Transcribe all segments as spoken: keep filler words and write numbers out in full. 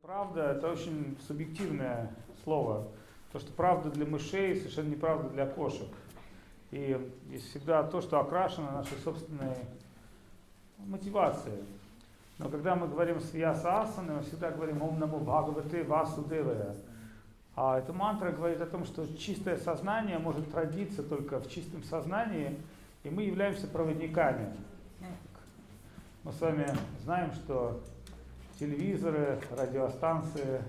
Правда – это очень субъективное слово. То, что правда для мышей, совершенно неправда для кошек. И есть всегда то, что окрашено нашей собственной мотивацией. Но когда мы говорим с Вьяса-асаны, мы всегда говорим «Ом намо Бхагавате Васудевая». А эта мантра говорит о том, что чистое сознание может родиться только в чистом сознании, и мы являемся проводниками. Мы с вами знаем, что телевизоры, радиостанции,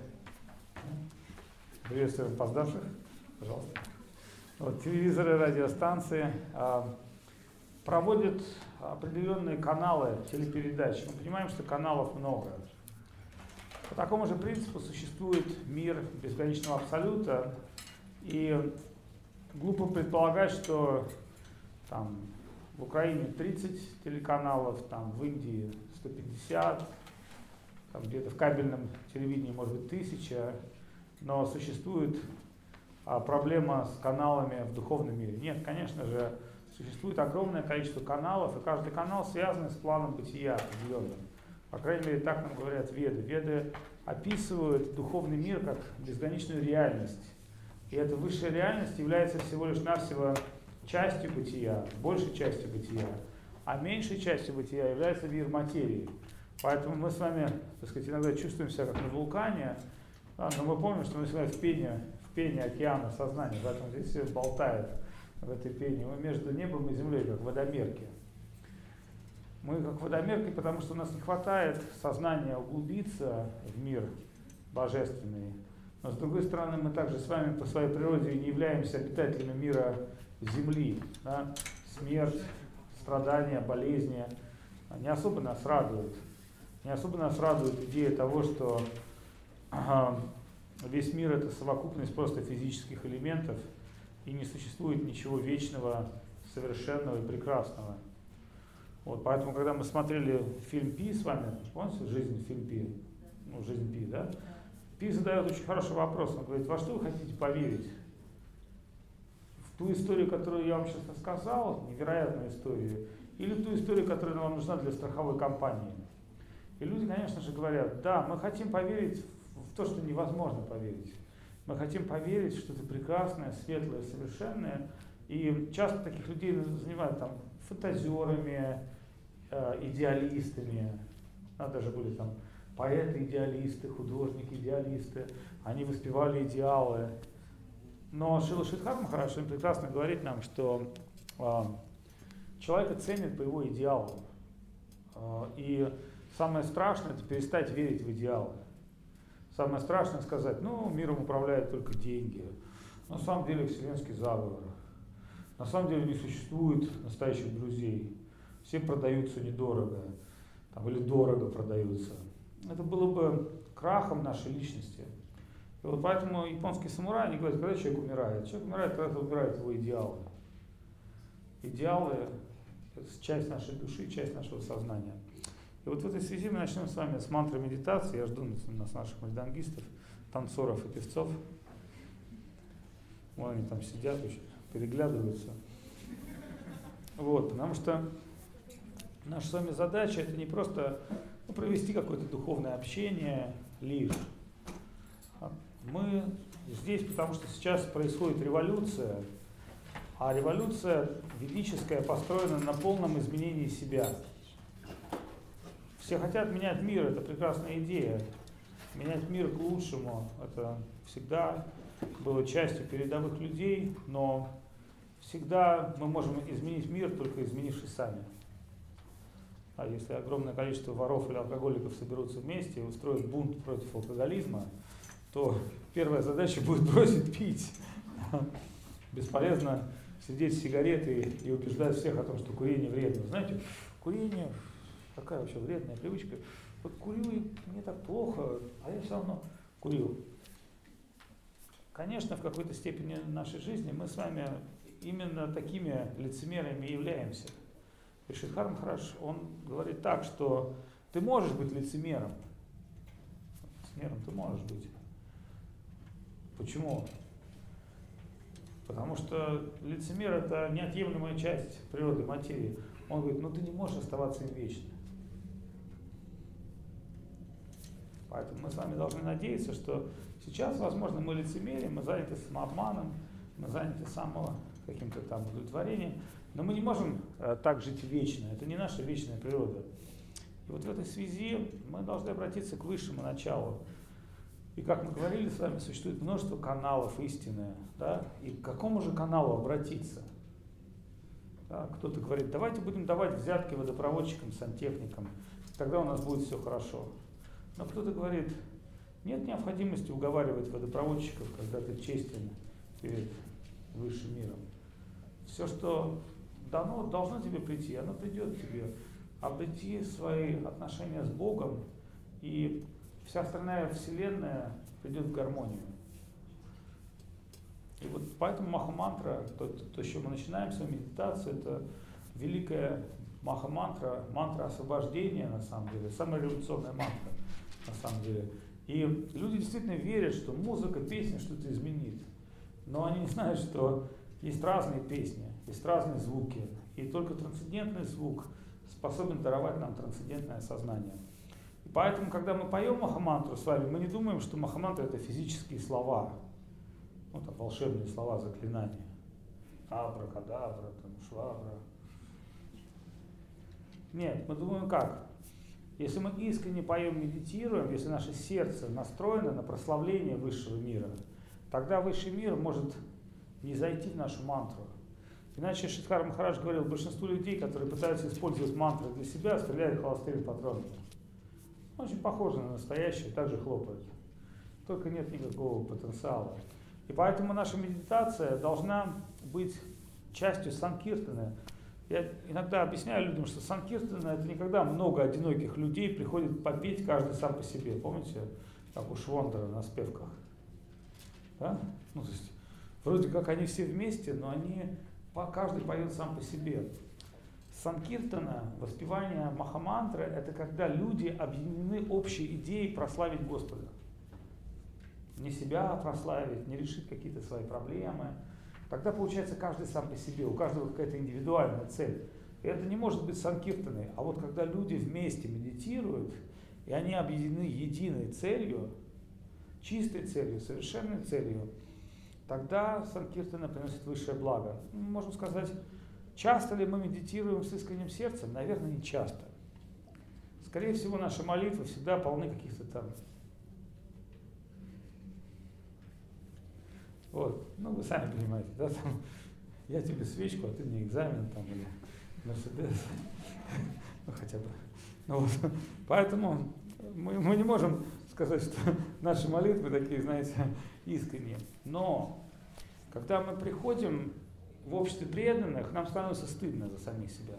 приветствуем опоздавших, пожалуйста. Вот, телевизоры, радиостанции а, проводят определенные каналы телепередач. Мы понимаем, что каналов много. По такому же принципу существует мир бесконечного абсолюта, и глупо предполагать, что там в Украине тридцать телеканалов, там в Индии сто пятьдесят, там где-то в кабельном телевидении может быть тысяча, но существует а, проблема с каналами в духовном мире. Нет, конечно же, существует огромное количество каналов, и каждый канал связан с планом бытия определенным. По крайней мере, так нам говорят Веды. Веды описывают духовный мир как безграничную реальность. И эта высшая реальность является всего лишь навсего частью бытия, большей частью бытия, а меньшей частью бытия является мир материи. Поэтому мы с вами, так сказать, иногда чувствуем себя как на вулкане, да, но мы помним, что мы с вами в пене, в пене океана сознания, поэтому здесь все болтает в этой пене. Мы между небом и землей, как водомерки. Мы как водомерки, потому что у нас не хватает сознания углубиться в мир божественный. Но с другой стороны, мы также с вами по своей природе не являемся обитателями мира Земли. Да? Смерть, страдания, болезни не особо нас радуют. Не особо нас радует идея того, что ага, весь мир это совокупность просто физических элементов, и не существует ничего вечного, совершенного и прекрасного. Вот, поэтому, когда мы смотрели фильм Пи с вами, помните «Жизнь», фильм Пи? Ну, «Жизнь Пи», да? Пи задает очень хороший вопрос. Он говорит: во что вы хотите поверить? В ту историю, которую я вам сейчас рассказал, невероятную историю, или в ту историю, которая вам нужна для страховой компании? И люди, конечно же, говорят: да, мы хотим поверить в то, что невозможно поверить. Мы хотим поверить в что-то прекрасное, светлое, совершенное. И часто таких людей называют там фантазерами, э, идеалистами. А даже были там поэты-идеалисты, художники-идеалисты. Они воспевали идеалы. Но Шрила Шридхар Махарадж прекрасно говорит нам, что э, человека ценят по его идеалам. Э, и самое страшное — это перестать верить в идеалы. Самое страшное — сказать: ну, миром управляют только деньги. На самом деле вселенский заговор. На самом деле не существует настоящих друзей. Все продаются недорого, там, или дорого продаются. Это было бы крахом нашей личности. И вот поэтому японские самураи, они говорят: когда человек умирает? Человек умирает, когда умирают его идеалы. Идеалы — это часть нашей души, часть нашего сознания. И вот в этой связи мы начнем с вами с мантры медитации. Я жду нас наших мальдангистов, танцоров и певцов. Вон они там сидят, очень переглядываются. Вот, потому что наша с вами задача — это не просто ну, провести какое-то духовное общение лишь. Мы здесь, потому что сейчас происходит революция, а революция ведическая построена на полном изменении себя. Все хотят менять мир, это прекрасная идея. Менять мир к лучшему, это всегда было частью передовых людей, но всегда мы можем изменить мир, только изменившись сами. А если огромное количество воров или алкоголиков соберутся вместе и устроят бунт против алкоголизма, то первая задача будет бросить пить. Бесполезно сидеть с сигаретой и убеждать всех о том, что курение вредно. Знаете, курение такая вообще вредная привычка. Вот курю, и мне так плохо, а я все равно курю. Конечно, в какой-то степени нашей жизни мы с вами именно такими лицемерами и являемся. И Шридхар Махарадж, он говорит так, что ты можешь быть лицемером. Лицемером ты можешь быть. Почему? Потому что лицемер — это неотъемлемая часть природы материи. Он говорит: ну ты не можешь оставаться им вечно. Поэтому мы с вами должны надеяться, что сейчас, возможно, мы лицемерим, мы заняты самообманом, мы заняты само каким-то там удовлетворением, но мы не можем э, так жить вечно, это не наша вечная природа. И вот в этой связи мы должны обратиться к высшему началу. И как мы говорили с вами, существует множество каналов истины, да? И к какому же каналу обратиться? Да? Кто-то говорит, давайте будем давать взятки водопроводчикам, сантехникам, тогда у нас будет все хорошо. Но кто-то говорит, нет необходимости уговаривать водопроводчиков, когда ты честен перед высшим миром. Все, что дано, должно тебе прийти, оно придет к тебе. Обрети свои отношения с Богом, и вся остальная вселенная придет в гармонию. И вот поэтому маха-мантра, то, то, с чем мы начинаем свою медитацию, это великая маха-мантра, мантра освобождения, на самом деле, самая революционная мантра, на самом деле. И люди действительно верят, что музыка, песня что-то изменит. Но они не знают, что есть разные песни, есть разные звуки. И только трансцендентный звук способен даровать нам трансцендентное сознание. И поэтому, когда мы поем маха-мантру с вами, мы не думаем, что маха-мантра — это физические слова, ну, там, волшебные слова, заклинания. Абра-кадабра, там, швабра. Нет, мы думаем как? Если мы искренне поем, медитируем, если наше сердце настроено на прославление высшего мира, тогда высший мир может не зайти в нашу мантру. Иначе Шридхар Махарадж говорил, большинству людей, которые пытаются использовать мантры для себя, стреляют холостыми патронами. Очень похоже на настоящее, также хлопают. Только нет никакого потенциала. И поэтому наша медитация должна быть частью санкиртаны. Я иногда объясняю людям, что санкиртана — это не когда много одиноких людей приходят попеть каждый сам по себе. Помните, как у Швондера на спевках? Да? Ну, то есть, вроде как они все вместе, но они, каждый поет сам по себе. Санкиртана, воспевание маха-мантры — это когда люди объединены общей идеей прославить Господа. Не себя прославить, не решить какие-то свои проблемы. Тогда получается каждый сам по себе, у каждого какая-то индивидуальная цель. И это не может быть санкиртаной. А вот когда люди вместе медитируют, и они объединены единой целью, чистой целью, совершенной целью, тогда санкиртана приносит высшее благо. Мы можем сказать, часто ли мы медитируем с искренним сердцем? Наверное, не часто. Скорее всего, наши молитвы всегда полны каких-то там... Вот, ну вы сами понимаете, да, там, я тебе свечку, а ты мне экзамен, там, или Мерседес, ну хотя бы. Ну, вот. Поэтому мы, мы не можем сказать, что наши молитвы такие, знаете, искренние. Но когда мы приходим в обществе преданных, нам становится стыдно за самих себя.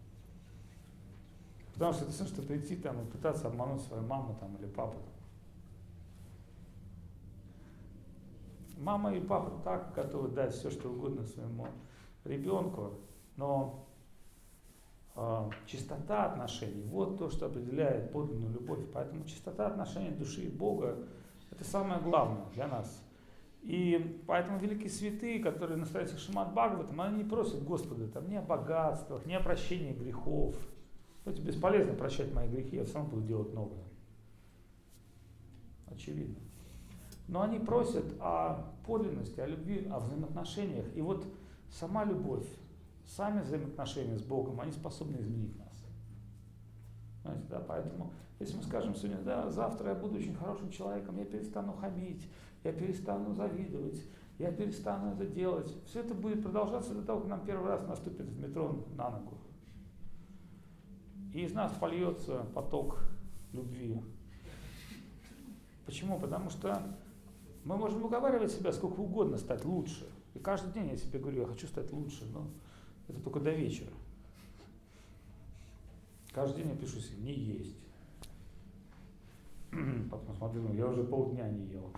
Потому что это все, что прийти там и пытаться обмануть свою маму там, или папу. Мама и папа так готовы дать все, что угодно своему ребенку, но э, чистота отношений, вот то, что определяет подлинную любовь. Поэтому чистота отношений души и Бога — это самое главное для нас. И поэтому великие святые, которые настоятельны Шримад Бхагаватам, они не просят Господа там, ни о богатствах, ни о прощении грехов. Знаете, бесполезно прощать мои грехи, я сам буду делать новое. Очевидно. Но они просят о подлинности, о любви, о взаимоотношениях. И вот сама любовь, сами взаимоотношения с Богом, они способны изменить нас. Знаете, да? Поэтому, если мы скажем сегодня, да, завтра я буду очень хорошим человеком, я перестану хамить, я перестану завидовать, я перестану это делать, все это будет продолжаться до того, как нам первый раз наступит в метро на ногу. И из нас польется поток любви. Почему? Потому что мы можем уговаривать себя сколько угодно стать лучше. И каждый день я себе говорю, я хочу стать лучше, но это только до вечера. Каждый день я пишу себе, не есть. Потом смотрю, ну, я уже полдня не ел.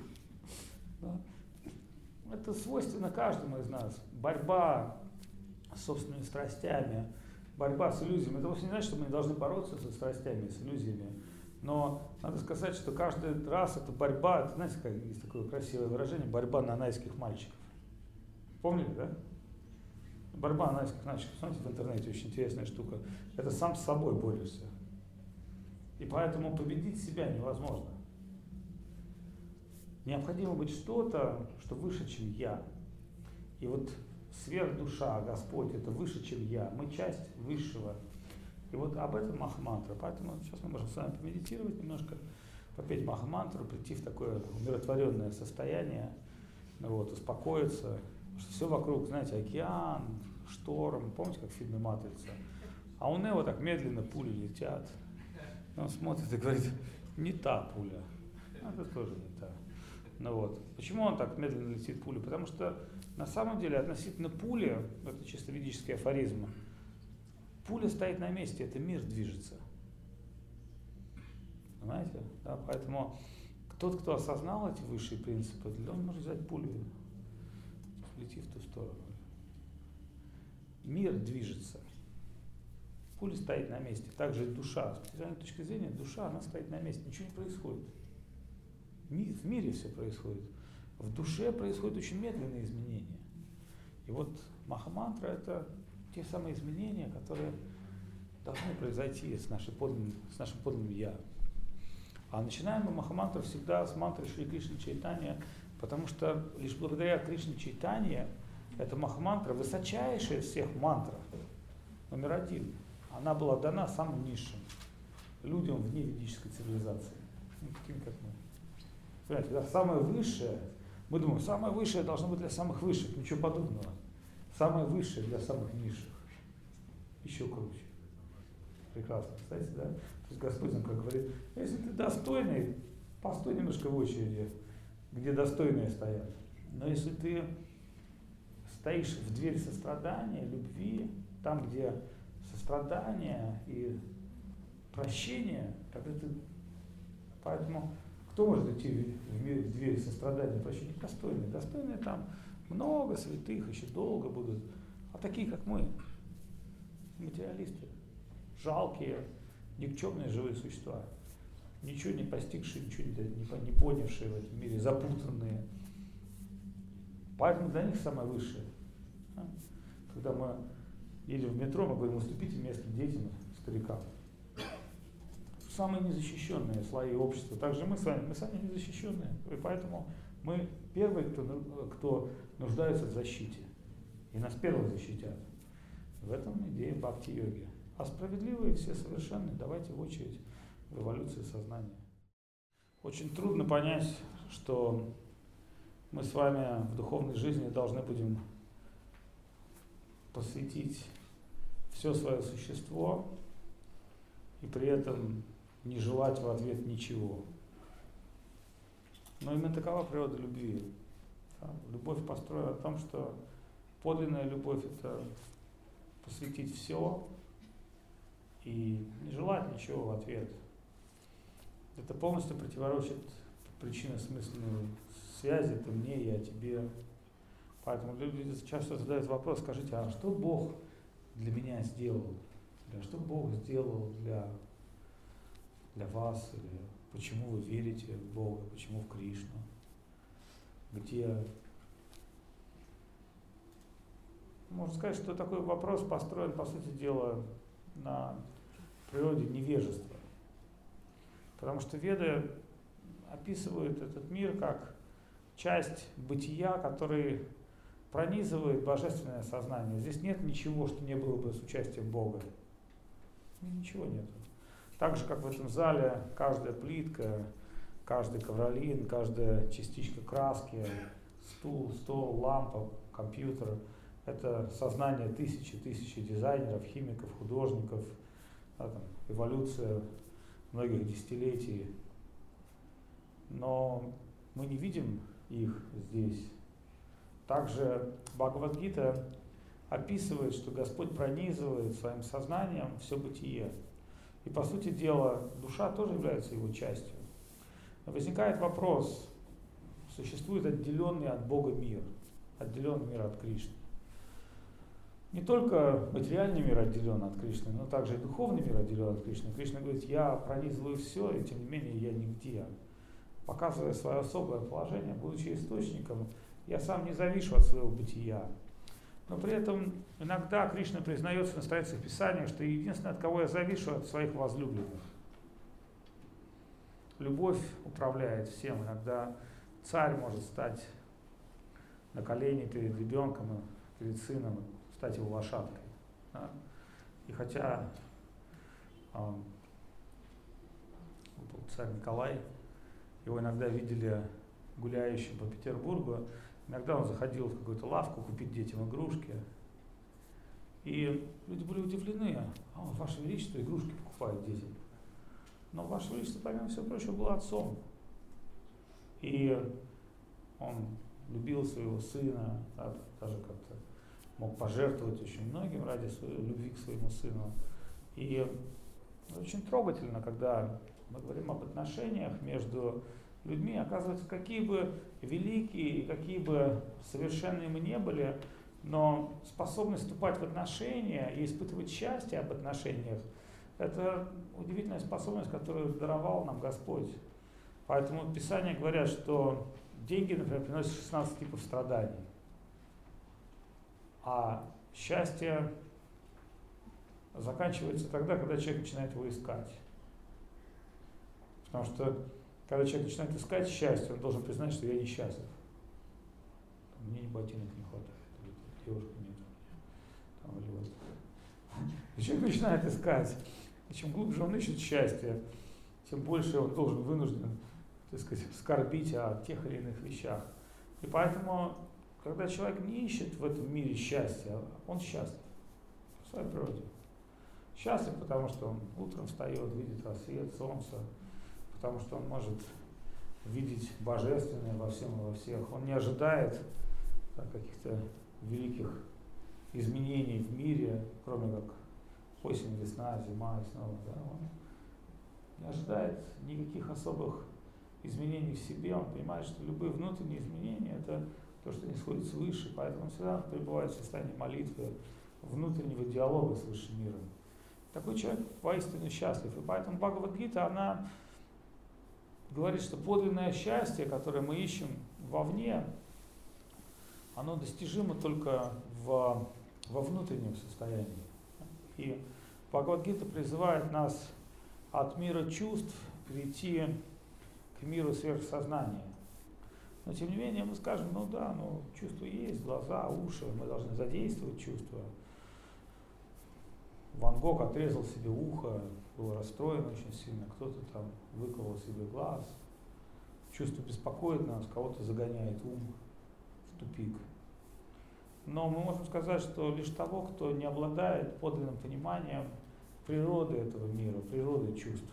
Это свойственно каждому из нас. Борьба с собственными страстями, борьба с иллюзиями. Это вовсе не значит, что мы не должны бороться со страстями, с иллюзиями. Но надо сказать, что каждый раз эта борьба, это, знаете, как есть такое красивое выражение, борьба нанайских мальчиков. Помнили, да? Борьба нанайских мальчиков. Смотрите, в интернете очень интересная штука. Это сам с собой борешься. И поэтому победить себя невозможно. Необходимо быть что-то, что выше, чем я. И вот сверхдуша, Господь, это выше, чем я. Мы часть высшего. И вот об этом Маха-мантра. Поэтому сейчас мы можем с вами помедитировать немножко, попеть Маха-мантру, прийти в такое умиротворенное состояние, вот, успокоиться. Потому что все вокруг, знаете, океан, шторм. Помните, как в фильме «Матрица»? А у Нео так медленно пули летят. И он смотрит и говорит, не та пуля. А это тоже не та. Ну вот. Почему он так медленно летит пуля? Потому что на самом деле относительно пули, это чисто ведический афоризм, пуля стоит на месте, это мир движется. Понимаете? Да, поэтому тот, кто осознал эти высшие принципы, он может взять пулю, лети в ту сторону. Мир движется. Пуля стоит на месте. Также и душа. С специальной точки зрения, душа, она стоит на месте. Ничего не происходит. В мире все происходит. В душе происходят очень медленные изменения. И вот Маха-мантра — это те самые изменения, которые должны произойти с, нашей подлинным, с нашим подлинным «Я». А начинаем мы Маха-мантру всегда с мантры Шри Кришны Чайтанья, потому что лишь благодаря Кришне Чайтанье эта Маха-мантра высочайшая из всех мантр, номер один. Она была дана самым низшим людям вне ведической цивилизации, ну, такими как мы. Понимаете, да, самое высшее, мы думаем, самое высшее должно быть для самых высших, ничего подобного. Самое высшее для самых низших. Еще круче. Прекрасно, кстати, да? То есть Господь нам как говорит, если ты достойный, постой немножко в очереди, где достойные стоят. Но если ты стоишь в дверь сострадания, любви, там, где сострадание и прощение, когда ты... Поэтому кто может идти в, мир, в дверь сострадания и прощения? Достойные. Достойные там много святых, еще долго будут. А такие, как мы, материалисты, жалкие, никчемные живые существа, ничего не постигшие, ничего не, не понявшие в этом мире, запутанные. Поэтому для них самое высшее. Когда мы едем в метро, мы говорим, уступите место детям, старикам. Самые незащищенные слои общества. Также мы с вами, мы сами незащищенные. И поэтому мы первые, кто, кто нуждается в защите. И нас первых защитят. В этом идея бхакти-йоги. А справедливые все совершенные, давайте в очередь в эволюции сознания. Очень трудно понять, что мы с вами в духовной жизни должны будем посвятить все свое существо и при этом не желать в ответ ничего. Но именно такова природа любви. Любовь построена на том, что подлинная любовь — это посвятить все и не желать ничего в ответ. Это полностью противоречит причинно-смысленной связи, ты мне, я тебе. Поэтому люди часто задают вопрос, скажите, а что Бог для меня сделал? Или что Бог сделал для, для вас? Или почему вы верите в Бога? Почему в Кришну? Где? Можно сказать, что такой вопрос построен, по сути дела, на природе невежества. Потому что Веды описывают этот мир как часть бытия, который пронизывает божественное сознание. Здесь нет ничего, что не было бы с участием Бога. Ничего нет. Так же, как в этом зале, каждая плитка, каждый ковролин, каждая частичка краски, стул, стол, лампа, компьютер — это сознание тысячи, тысячи дизайнеров, химиков, художников, да, там, эволюция многих десятилетий. Но мы не видим их здесь. Также Бхагавад-гита описывает, что Господь пронизывает своим сознанием все бытие. И по сути дела, душа тоже является его частью. Но возникает вопрос, существует отделенный от Бога мир, отделенный мир от Кришны. Не только материальный мир отделен от Кришны, но также и духовный мир отделен от Кришны. Кришна говорит, я пронизываю все, и тем не менее я нигде. Показывая свое особое положение, будучи источником, я сам не завишу от своего бытия. Но при этом иногда Кришна признается на страницах Писания, что единственное, от кого я завишу, от своих возлюбленных. любовь управляет всем. Иногда царь может стать на колени перед ребенком, перед сыном, стать его лошадкой. Да? И хотя э, был царь Николай, его иногда видели гуляющим по Петербургу, иногда он заходил в какую-то лавку купить детям игрушки. И люди были удивлены, а, Ваше Величество игрушки покупает детям. Но Ваше Величество, помимо всего прочего, было отцом. И он любил своего сына, да, даже как-то мог пожертвовать очень многим ради своей любви к своему сыну. И очень трогательно, когда мы говорим об отношениях между людьми, оказывается, какие бы великие, какие бы совершенные мы не были, но способность вступать в отношения и испытывать счастье об отношениях – это удивительная способность, которую даровал нам Господь. Поэтому Писания говорят, что деньги, например, приносят шестнадцать типов страданий, а счастье заканчивается тогда, когда человек начинает его искать. Потому что, когда человек начинает искать счастье, он должен признать, что я несчастлив. Мне ни ботинок не хватает, девушки нет у меня. Там, или вот. И человек начинает искать. И чем глубже он ищет счастье, тем больше он должен вынужден, так сказать, скорбить о тех или иных вещах. И поэтому, когда человек не ищет в этом мире счастья, он счастлив в своей природе. Счастлив, потому что он утром встает, видит рассвет, солнце, потому что он может видеть божественное во всем и во всех. Он не ожидает да, каких-то великих изменений в мире, кроме как осень, весна, зима и снова. Да, он не ожидает никаких особых изменений в себе. Он понимает, что любые внутренние изменения – это то, что не сходит свыше. Поэтому он всегда пребывает в состоянии молитвы, внутреннего диалога с высшим миром. Такой человек воистину счастлив. И поэтому Бхагавад-гита, она говорит, что подлинное счастье, которое мы ищем вовне, оно достижимо только в, во внутреннем состоянии. И Бхагавад-гита призывает нас от мира чувств перейти к миру сверхсознания. Но тем не менее мы скажем, ну да, ну чувства есть, глаза, уши, мы должны задействовать чувства. Ван Гог отрезал себе ухо, был расстроен очень сильно, кто-то там выколол себе глаз. Чувство беспокоит нас, кого-то загоняет ум в тупик. Но мы можем сказать, что лишь того, кто не обладает подлинным пониманием природы этого мира, природы чувств.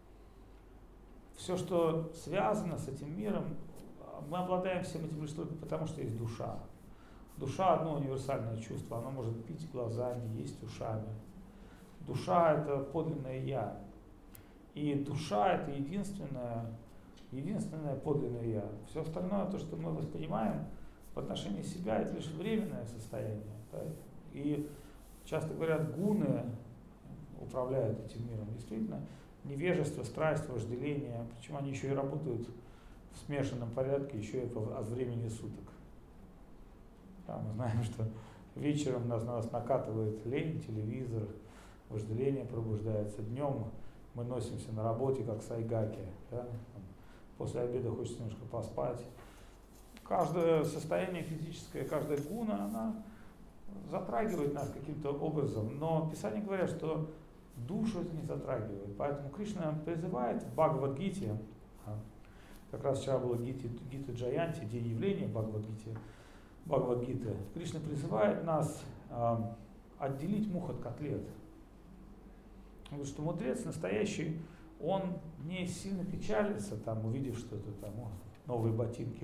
Все, что связано с этим миром, мы обладаем всем этим лишь только потому, что есть душа. Душа – одно универсальное чувство, оно может пить глазами, есть ушами. Душа – это подлинное «я». И душа – это единственное, единственное подлинное «я». Все остальное, то, что мы воспринимаем в отношении себя, это лишь временное состояние. Да? И часто говорят, гуны управляют этим миром. Действительно, невежество, страсть, вожделение, причем они еще и работают в смешанном порядке, еще и от времени суток. Да, мы знаем, что вечером нас, нас накатывает лень, телевизор, вожделение пробуждается. Днем мы носимся на работе, как сайгаки. Да? После обеда хочется немножко поспать. Каждое состояние физическое, каждая гуна, она затрагивает нас каким-то образом. Но Писания говорят, что душу это не затрагивает. Поэтому Кришна призывает в Бхагавад-гите, как раз вчера было Гита, Гита Джаянти, день явления Бхагавад-гите, Бхагавад-гиты, Кришна призывает нас э, отделить мух от котлет. Он говорит, что мудрец настоящий, он не сильно печалится, там, увидев что-то там, о, новые ботинки,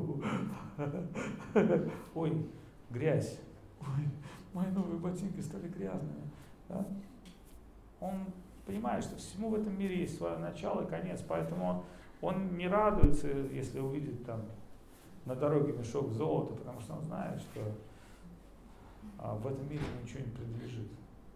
ой, грязь, ой, мои новые ботинки стали грязными. Да? Он понимает, что всему в этом мире есть свое начало и конец, поэтому он не радуется, если увидит там на дороге мешок золота, потому что он знает, что а, в этом мире ему ничего не принадлежит.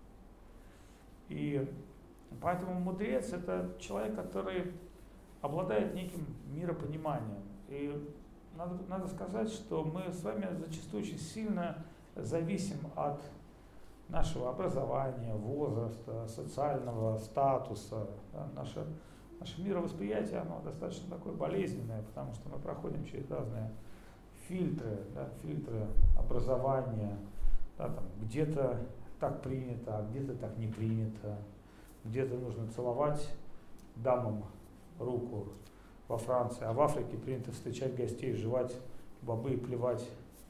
И поэтому мудрец – это человек, который обладает неким миропониманием. И надо, надо сказать, что мы с вами зачастую очень сильно зависим от нашего образования, возраста, социального статуса. Да, наше Наше мировосприятие, оно достаточно такое болезненное, потому что мы проходим через разные фильтры, да, фильтры образования, да, там, где-то так принято, а где-то так не принято, где-то нужно целовать дамам руку во Франции, а в Африке принято встречать гостей, жевать бобы и плевать.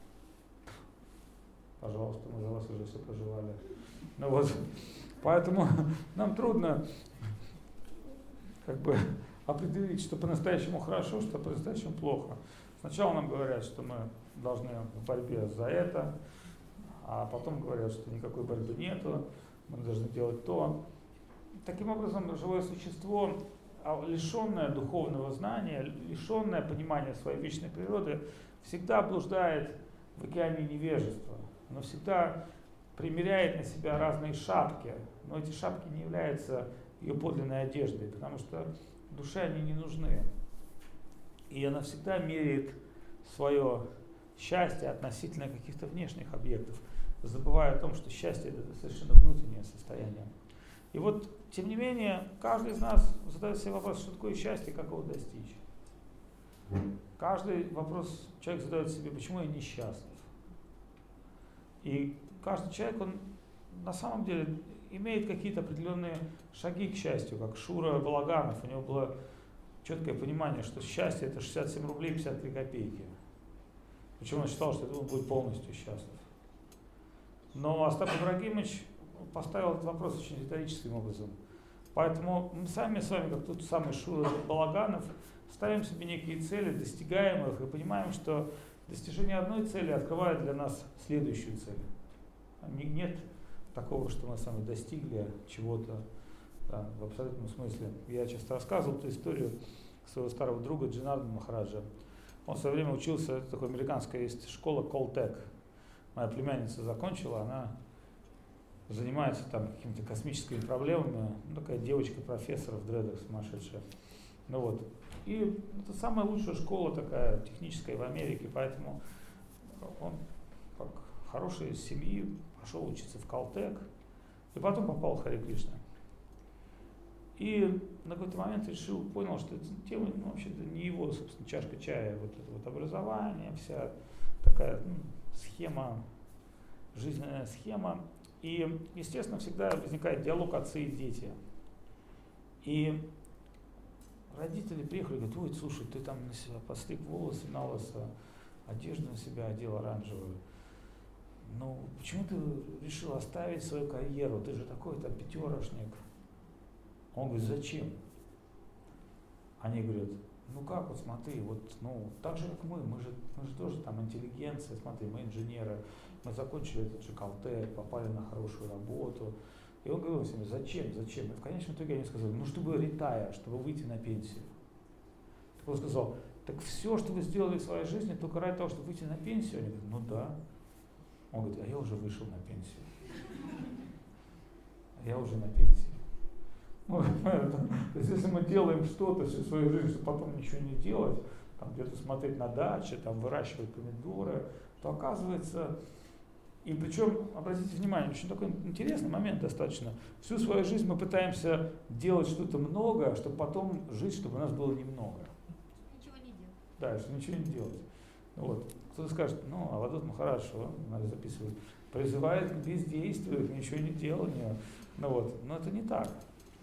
Пожалуйста, мы за вас уже все проживали. Ну вот, поэтому нам трудно как бы определить, что по-настоящему хорошо, что по-настоящему плохо. Сначала нам говорят, что мы должны в борьбе за это, а потом говорят, что никакой борьбы нету, мы должны делать то. Таким образом, живое существо, лишенное духовного знания, лишенное понимания своей вечной природы, всегда блуждает в океане невежества. Оно всегда примеряет на себя разные шапки, но эти шапки не являются ее подлинной одеждой, потому что душе они не нужны. И она всегда меряет свое счастье относительно каких-то внешних объектов, забывая о том, что счастье — это совершенно внутреннее состояние. И вот, тем не менее, каждый из нас задает себе вопрос, что такое счастье, как его достичь. Каждый вопрос человек задает себе, почему я несчастлив. И каждый человек, он на самом деле имеет какие-то определенные шаги к счастью, как Шура Балаганов, у него было четкое понимание, что счастье — это шестьдесят семь рублей пятьдесят три копейки. Причем он считал, что он будет полностью счастлив. Но Остап Ибрагимович поставил этот вопрос очень риторическим образом. Поэтому мы сами с вами, как тот самый Шура Балаганов, ставим себе некие цели, достигаем их и понимаем, что достижение одной цели открывает для нас следующую цель. Нет такого, что мы с вами достигли чего-то, да, в абсолютном смысле. Я часто рассказывал эту историю своего старого друга Джинарда Махараджа. Он в свое время учился, это такая американская есть школа Колтек. Моя племянница закончила, она занимается там какими-то космическими проблемами. Ну, такая девочка-профессор в дредах сумасшедшая. Ну вот. И это самая лучшая школа такая техническая в Америке, поэтому он как хороший из семьи пошел учиться в Колтек и потом попал в Харе Кришна. И на какой-то момент решил, понял, что эта тема, ну, вообще-то не его, собственно, чашка чая, вот это вот образование, вся такая, ну, схема, жизненная схема. И, естественно, всегда возникает диалог отцы и дети. И родители приехали и говорят: ой, слушай, ты там на себя постриг волосы на лысо, одежду на себя одел оранжевую. Ну, почему ты решил оставить свою карьеру? Ты же такой-то пятерошник. Он говорит: зачем? Они говорят: ну как, вот смотри, вот, ну, так же, как мы, мы же, мы же тоже там интеллигенция, смотри, мы инженеры, мы закончили этот же Колтек, попали на хорошую работу. И он говорил себе: зачем, зачем? И в конечном итоге они сказали: ну, чтобы ретайр, чтобы выйти на пенсию. Так он сказал: так все, что вы сделали в своей жизни, только ради того, чтобы выйти на пенсию? Они говорят: ну да. Он говорит: а я уже вышел на пенсию. А я уже на пенсии. Ну, то есть, если мы делаем что-то всю свою жизнь, чтобы потом ничего не делать, там где-то смотреть на даче, там выращивать помидоры, то оказывается, и причем, обратите внимание, очень такой интересный момент достаточно. Всю свою жизнь мы пытаемся делать что-то много, чтобы потом жить, чтобы у нас было немного. Ничего не делать. Да, чтобы ничего не делать. Вот. Кто-то скажет: ну, Авадут Махарадж, надо записывать, призывает к бездействию, к ничего не деланию. Ну, вот. Но это не так.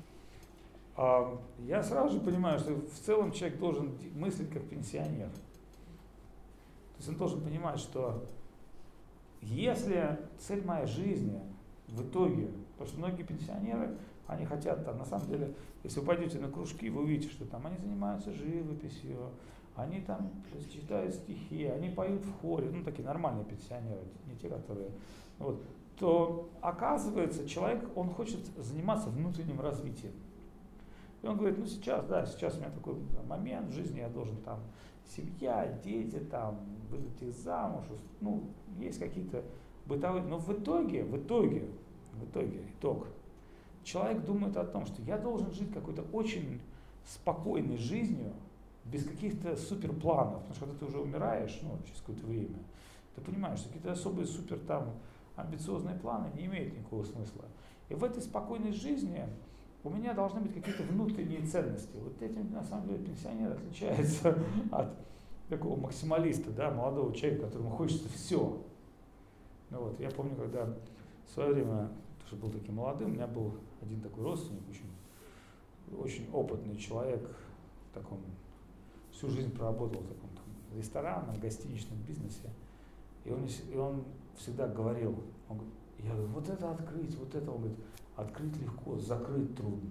А я сразу же понимаю, что в целом человек должен мыслить как пенсионер. То есть он должен понимать, что если цель моей жизни в итоге, потому что многие пенсионеры, они хотят там, на самом деле, если вы пойдете на кружки, вы увидите, что там они занимаются живописью, они там читают стихи, они поют в хоре, ну такие нормальные пенсионеры, не те, которые, вот, то оказывается, человек, он хочет заниматься внутренним развитием. И он говорит: ну сейчас, да, сейчас у меня такой момент в жизни, я должен там семья, дети, там, выйти замуж, ну, есть какие-то бытовые, но в итоге, в итоге, в итоге, итог, человек думает о том, что я должен жить какой-то очень спокойной жизнью, без каких-то суперпланов, потому что когда ты уже умираешь, ну, через какое-то время, ты понимаешь, что какие-то особые супер там амбициозные планы не имеют никакого смысла. И в этой спокойной жизни у меня должны быть какие-то внутренние ценности. Вот этим, на самом деле, пенсионер отличается от такого максималиста, да, молодого человека, которому хочется все. Ну вот, я помню, когда в свое время, тоже был таким молодым, у меня был один такой родственник, очень, очень опытный человек, в таком, всю жизнь проработал в таком там, ресторанном, гостиничном бизнесе. И он, и он всегда говорил, он, я говорю, вот это открыть, вот это, он говорит, открыть легко, закрыть трудно.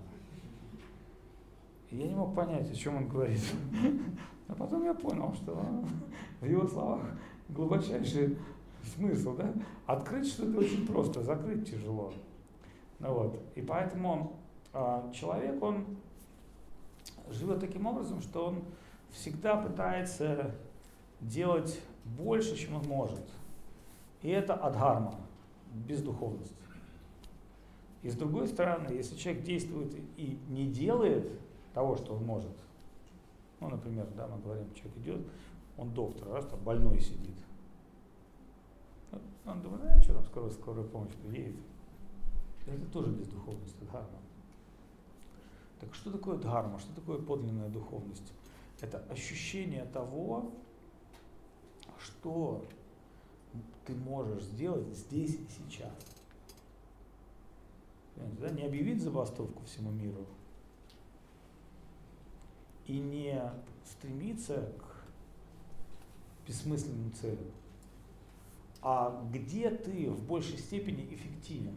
И я не мог понять, о чем он говорит. А потом я понял, что в его словах глубочайший смысл, да? Открыть что-то очень просто, закрыть тяжело. Ну вот. И поэтому э, человек, он живет таким образом, что он всегда пытается делать больше, чем он может. И это адхарма, бездуховность. И с другой стороны, если человек действует и не делает того, что он может, ну, например, да, мы говорим, человек идет, он доктор, раз там больной сидит. Он думает, а что там, скоро скорая помощь приедет. Это тоже бездуховность, дхарма. Так что такое дхарма, что такое подлинная духовность? Это ощущение того, что ты можешь сделать здесь и сейчас. Понимаете, да? Не объявить забастовку всему миру и не стремиться к бессмысленным целям, а где ты в большей степени эффективен.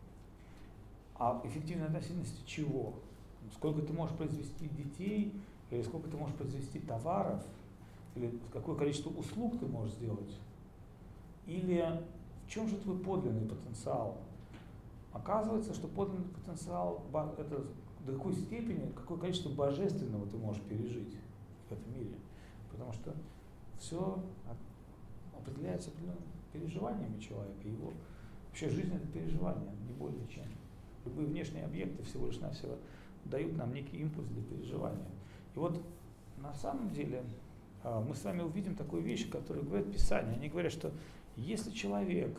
А эффективной относительности чего? Сколько ты можешь произвести детей, или сколько ты можешь произвести товаров, или какое количество услуг ты можешь сделать, или в чем же твой подлинный потенциал? Оказывается, что подлинный потенциал – это до какой степени, какое количество божественного ты можешь пережить в этом мире. Потому что все определяется определенными переживаниями человека. Его вообще жизнь – это переживание, не более чем. Любые внешние объекты всего лишь навсего дают нам некий импульс для переживания. И вот на самом деле мы с вами увидим такую вещь, которую говорит Писание. Они говорят, что если человек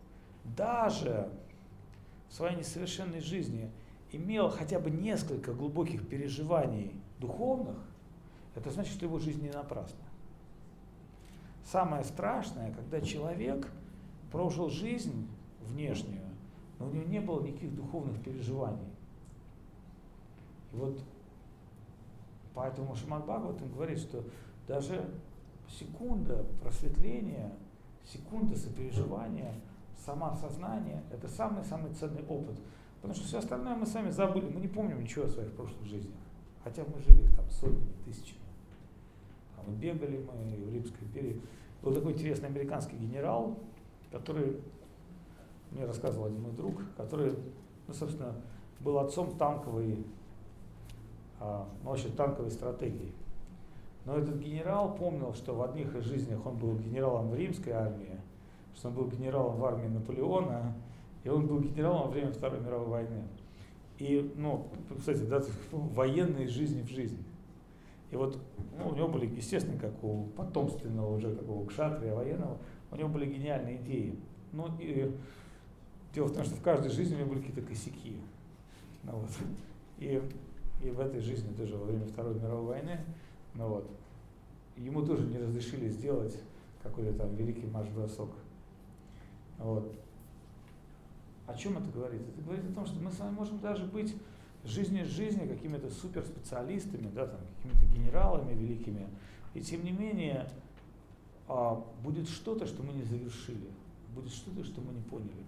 даже в своей несовершенной жизни имел хотя бы несколько глубоких переживаний духовных, это значит, что его жизнь не напрасна. Самое страшное, когда человек прожил жизнь внешнюю, но у него не было никаких духовных переживаний. И вот поэтому Шримад Бхагаватам говорит, что даже секунда просветления, секунда сопереживания, самоосознание – это самый-самый ценный опыт. Потому что все остальное мы сами забыли, мы не помним ничего о своих прошлых жизнях. Хотя мы жили там сотнями, тысячами. Там, и бегали мы и в Римской империи. Был такой интересный американский генерал, который, мне рассказывал один мой друг, который, ну, собственно, был отцом танковой, а, ну, вообще танковой стратегии. Но этот генерал помнил, что в одних из жизнях он был генералом в римской армии, что он был генералом в армии Наполеона, и он был генералом во время Второй мировой войны. И, ну, кстати, да, военные жизни в жизни. И вот, ну, у него были, естественно, как у потомственного уже такого кшатрия военного, у него были гениальные идеи. Ну, и дело в том, что в каждой жизни у него были какие-то косяки. Ну, вот. и, и в этой жизни тоже во время Второй мировой войны, ну, вот, ему тоже не разрешили сделать какой-то там великий марш-бросок. Вот. О чем это говорит? Это говорит о том, что мы с вами можем даже быть жизни жизни какими-то суперспециалистами, да, там, какими-то генералами великими, и тем не менее а, будет что-то, что мы не завершили, будет что-то, что мы не поняли.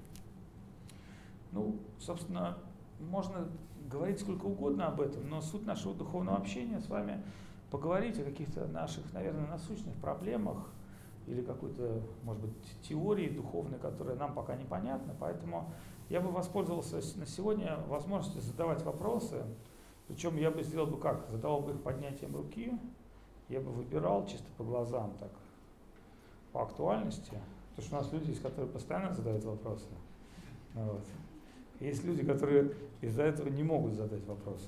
Ну, собственно, можно говорить сколько угодно об этом, но суть нашего духовного общения с вами поговорить о каких-то наших, наверное, насущных проблемах или какой-то, может быть, теории духовной, которая нам пока непонятна, поэтому я бы воспользовался на сегодня возможностью задавать вопросы, причем я бы сделал бы как? Задавал бы их поднятием руки, я бы выбирал чисто по глазам, так, по актуальности, потому что у нас люди есть, которые постоянно задают вопросы. Вот. Есть люди, которые из-за этого не могут задать вопросы.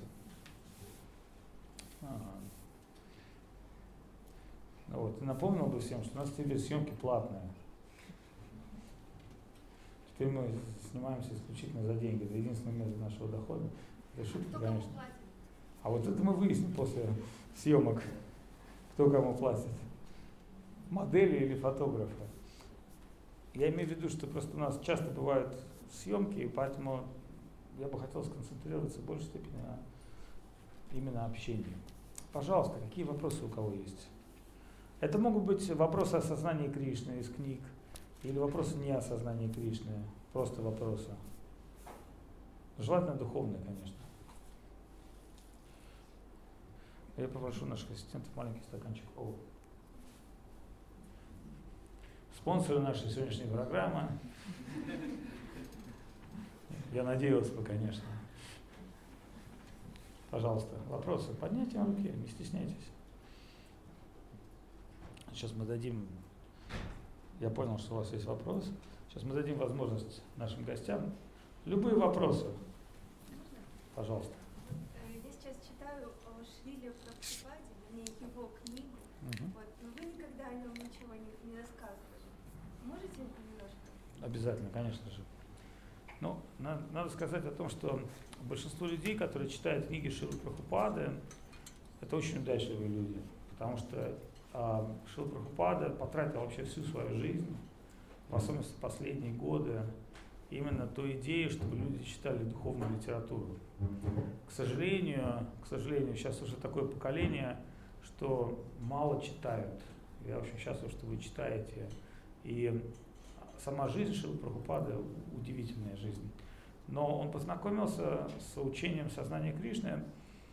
Ага. Вот. И напомнил бы всем, что у нас теперь съемки платные. Теперь мы снимаемся исключительно за деньги. Это единственный метод нашего дохода. Это шутка, Кто конечно. кому платит? А вот это мы выясним после съемок, кто кому платит. Модели или фотографы. Я имею в виду, что просто у нас часто бывают съемки, и поэтому я бы хотел сконцентрироваться в большей степени на именно общении. Пожалуйста, какие вопросы у кого есть? Это могут быть вопросы о сознании Кришны из книг, или вопросы не о сознании Кришны, просто вопросы. Желательно духовные, конечно. Я попрошу наших ассистентов маленький стаканчик. О. Спонсоры нашей сегодняшней программы. Я надеялся бы, конечно. Пожалуйста, вопросы. Поднятием руки, не стесняйтесь. Сейчас мы дадим, я понял, что у вас есть вопрос. Сейчас мы дадим возможность нашим гостям. Любые вопросы. Пожалуйста. Я сейчас читаю о Шриле Прабхупаде, вернее, его книгу, Угу. вот, но вы никогда о нем ничего не, не рассказывали. Можете немножко? Обязательно, конечно же. Ну, на, надо сказать о том, что большинство людей, которые читают книги Шрилы Прабхупады, это очень удачливые люди, потому что а, Шрила Прабхупада потратил вообще всю свою жизнь, в особенности последние годы, именно той идеей, чтобы люди читали духовную литературу. К сожалению, к сожалению, сейчас уже такое поколение, что мало читают. Я очень счастлив, что вы читаете. И сама жизнь Шрилы Прабхупады удивительная жизнь. Но он познакомился с учением сознания Кришны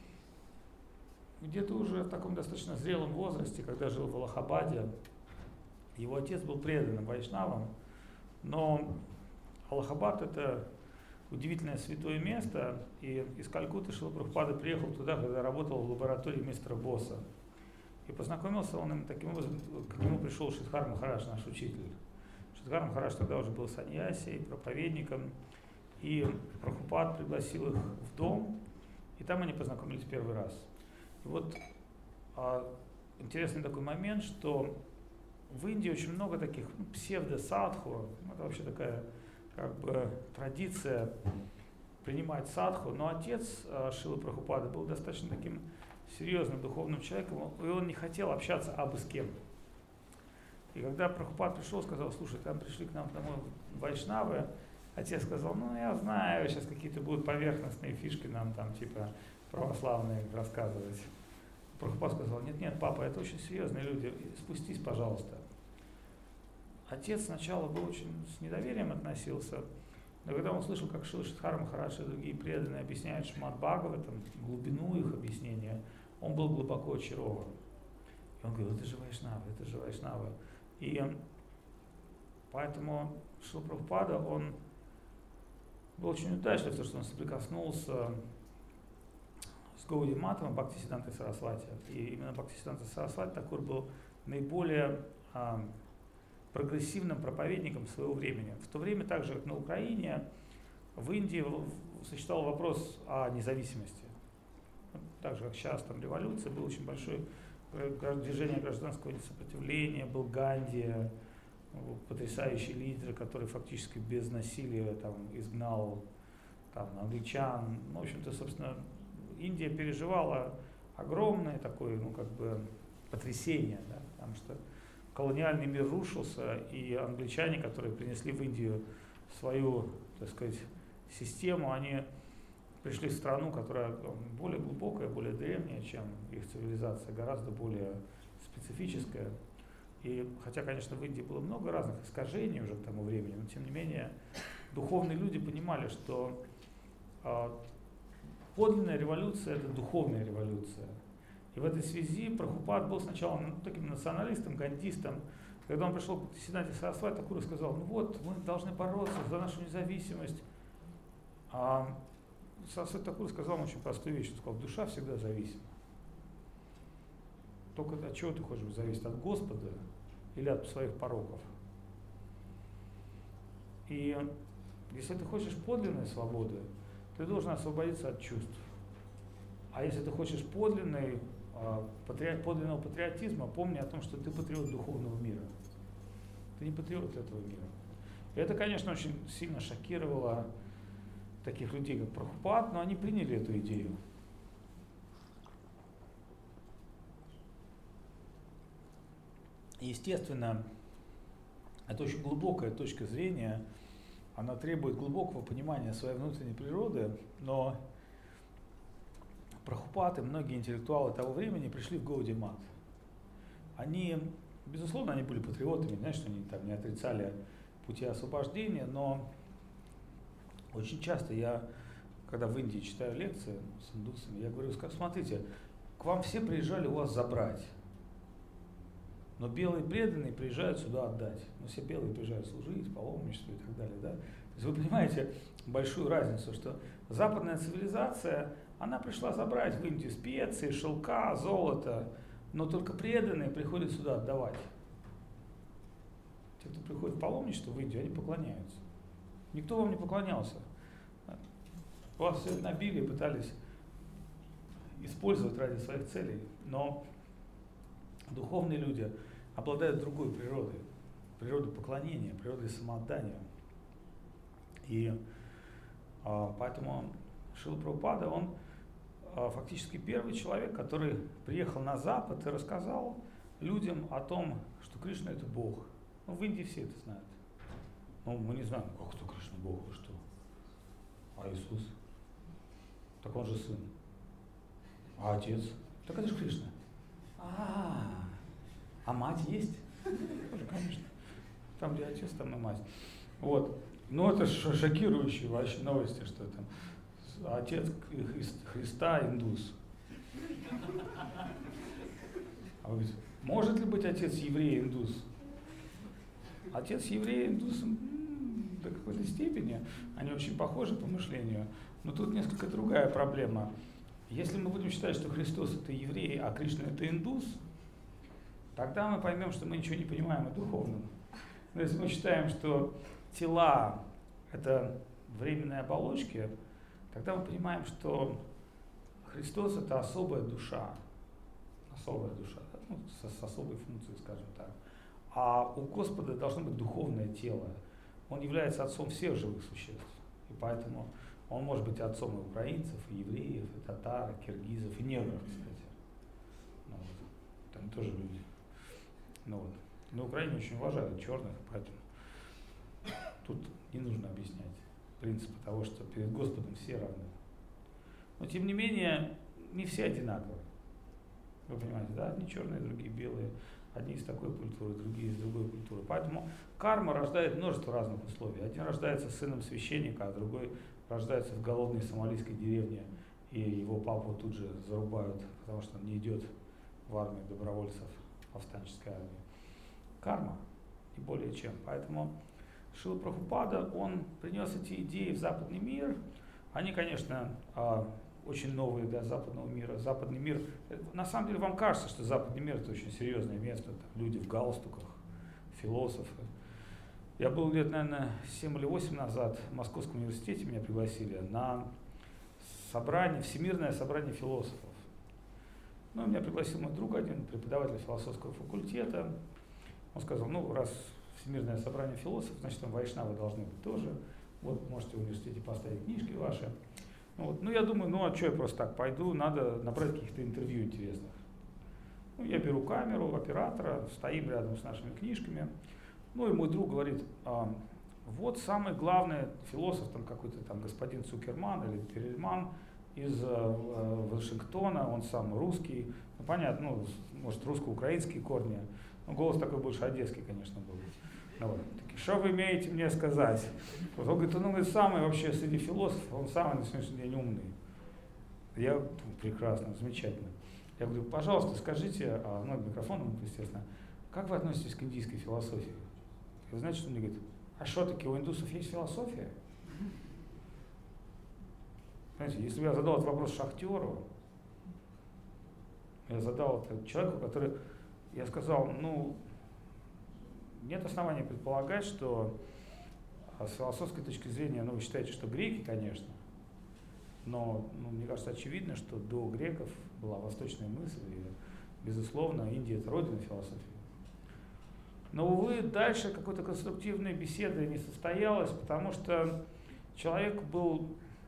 где-то уже в таком достаточно зрелом возрасте, когда жил в Аллахабаде. Его отец был преданным вайшнавом, но Аллахабад — это удивительное святое место, и из Калькутты Шрила Прабхупада приехал туда, когда работал в лаборатории мистера Босса. И познакомился он им таким образом, к нему пришел Шридхар Махарадж, наш учитель. Шридхар Махарадж тогда уже был саньяси, проповедником, и Прабхупад пригласил их в дом, и там они познакомились первый раз. И вот а, интересный такой момент, что в Индии очень много таких ну, псевдо-садху, это вообще такая как бы традиция принимать садху, но отец а, Шрилы Прабхупады был достаточно таким серьезным духовным человеком, и он не хотел общаться абы с кем. И когда Прабхупад пришел, сказал: слушай, там пришли к нам домой вайшнавы, отец сказал: ну я знаю, сейчас какие-то будут поверхностные фишки нам там типа православные рассказывать. Прабхупад сказал: нет-нет, папа, это очень серьезные люди, спустись, пожалуйста. Отец сначала был очень с недоверием относился, но когда он услышал, как Шрила Шридхар Махарадж и другие преданные объясняют Шримад Бхагаватам, глубину их объяснения, он был глубоко очарован. И он говорил: это же вайшнавы, это же вайшнавы. И поэтому Шрила Прабхупада, он был очень удачлив, потому что он соприкоснулся с Гауди Матом и Бхактисидантой Сарасвати. И именно Бхактисиданта Сарасвати Такур был наиболее а, прогрессивным проповедником своего времени. В то время, так же как на Украине, в Индии существовал вопрос о независимости. Так же как сейчас, там революция, было очень большое движение гражданского сопротивления, был Ганди, потрясающий лидер, который фактически без насилия там, изгнал там, англичан. Ну, в общем-то, собственно, Индия переживала огромное такое, ну, как бы, потрясение, да, потому что колониальный мир рушился, и англичане, которые принесли в Индию свою, так сказать, систему, они пришли в страну, которая более глубокая, более древняя, чем их цивилизация, гораздо более специфическая. И хотя, конечно, в Индии было много разных искажений уже к тому времени, но тем не менее духовные люди понимали, что э, подлинная революция — это духовная революция. И в этой связи Прабхупад был сначала ну, таким националистом, гандистом. Когда он пришел к Бхактисиданте Сарасвати Такуру и сказал: ну вот, мы должны бороться за нашу независимость. А Сарасвати Такур сказал ему очень простую вещь. Он сказал: душа всегда зависима. Только от чего ты хочешь зависеть? От Господа или от своих пороков? И если ты хочешь подлинной свободы, ты должен освободиться от чувств. А если ты хочешь подлинной, подлинного патриотизма, помни о том, что ты патриот духовного мира. Ты не патриот этого мира. И это, конечно, очень сильно шокировало таких людей, как Прабхупад, но они приняли эту идею. Естественно, это очень глубокая точка зрения, она требует глубокого понимания своей внутренней природы, но Прабхупад и многие интеллектуалы того времени пришли в Гаудия-мат. Они, безусловно, они были патриотами, знаешь, что они там не отрицали пути освобождения, но очень часто я, когда в Индии читаю лекции с индусами, я говорю, смотрите, к вам все приезжали у вас забрать, но белые преданные приезжают сюда отдать. Но все белые приезжают служить, паломничество и так далее. Да? То есть вы понимаете большую разницу, что западная цивилизация, она пришла забрать в Индию специи, шелка, золото, но только преданные приходят сюда отдавать. Те, кто приходит в паломничество в Индию, они поклоняются. Никто вам не поклонялся. Вас все это набили и пытались использовать ради своих целей. Но духовные люди обладают другой природой, природой поклонения, природой самоотдания. И а, поэтому Шрила Прабхупада, он а, фактически первый человек, который приехал на Запад и рассказал людям о том, что Кришна — это Бог. Ну, в Индии все это знают. Ну, мы не знаем, как кто Кришна Бог, вы что? А Иисус? Так он же сын. А отец? Так это же Кришна. А, а мать есть? Тоже, конечно. Там, где отец, там и мать. Вот. Ну, это шокирующие вообще новости, что там отец Христа индус. А вы говорите, может ли быть отец еврей индус? Отец еврей индус до какой-то степени, они очень похожи по мышлению, но тут несколько другая проблема. Если мы будем считать, что Христос — это еврей, а Кришна — это индус, тогда мы поймем, что мы ничего не понимаем о духовном. Но если мы считаем, что тела — это временные оболочки, тогда мы понимаем, что Христос — это особая душа, особая душа, ну, с, с особой функцией, скажем так. А у Господа должно быть духовное тело. Он является отцом всех живых существ, и поэтому он может быть отцом и украинцев, и евреев, и татар, и киргизов, и негров, кстати. Ну, вот. Там тоже люди. Ну, вот. На Украине очень уважают черных, поэтому тут не нужно объяснять принципы того, что перед Господом все равны. Но тем не менее, не все одинаковые. Вы понимаете, да? Одни черные, другие белые. Одни из такой культуры, другие из другой культуры. Поэтому карма рождает множество разных условий. Один рождается сыном священника, а другой рождается в голодной сомалийской деревне, и его папу тут же зарубают, потому что он не идет в армию добровольцев повстанческой армии. Карма, не более чем. Поэтому Шрила Прабхупада, он принес эти идеи в западный мир. Они, конечно, очень новые для западного мира. Западный мир, на самом деле вам кажется, что западный мир — это очень серьезное место, там люди в галстуках, философы. Я был лет, наверное, семь или восемь назад в Московском университете, меня пригласили на собрание, всемирное собрание философов. Ну, меня пригласил мой друг один, преподаватель философского факультета. Он сказал, ну, раз всемирное собрание философов, значит, там вайшнавы должны быть тоже. Вот, можете в университете поставить книжки ваши. Вот. Ну, я думаю, ну, а что я просто так пойду, надо набрать каких-то интервью интересных. Ну, я беру камеру, оператора, стоим рядом с нашими книжками. Ну, и мой друг говорит, а, вот самый главный философ, там какой-то там господин Цукерман или Перельман из э, Вашингтона, он сам русский. Ну, понятно, ну, может, русско-украинские корни. Ну, голос такой больше одесский, конечно, был. Ну, вот. Что вы имеете мне сказать? Вот он говорит, он говорит, самый вообще среди философов, он самый на сегодняшний день умный. Я, прекрасно, замечательно. Я говорю, пожалуйста, скажите, а, ну, микрофоном, естественно, как вы относитесь к индийской философии? И вы знаете, что он мне говорит, а что таки, у индусов есть философия? Знаете, если бы я задал этот вопрос шахтеру, я задал это человеку, который, я сказал, ну, нет оснований предполагать, что с философской точки зрения, ну, вы считаете, что греки, конечно, но, ну, мне кажется, очевидно, что до греков была восточная мысль, и, безусловно, Индия — это родина философии. Но, увы, дальше какой-то конструктивной беседы не состоялось, потому что человек был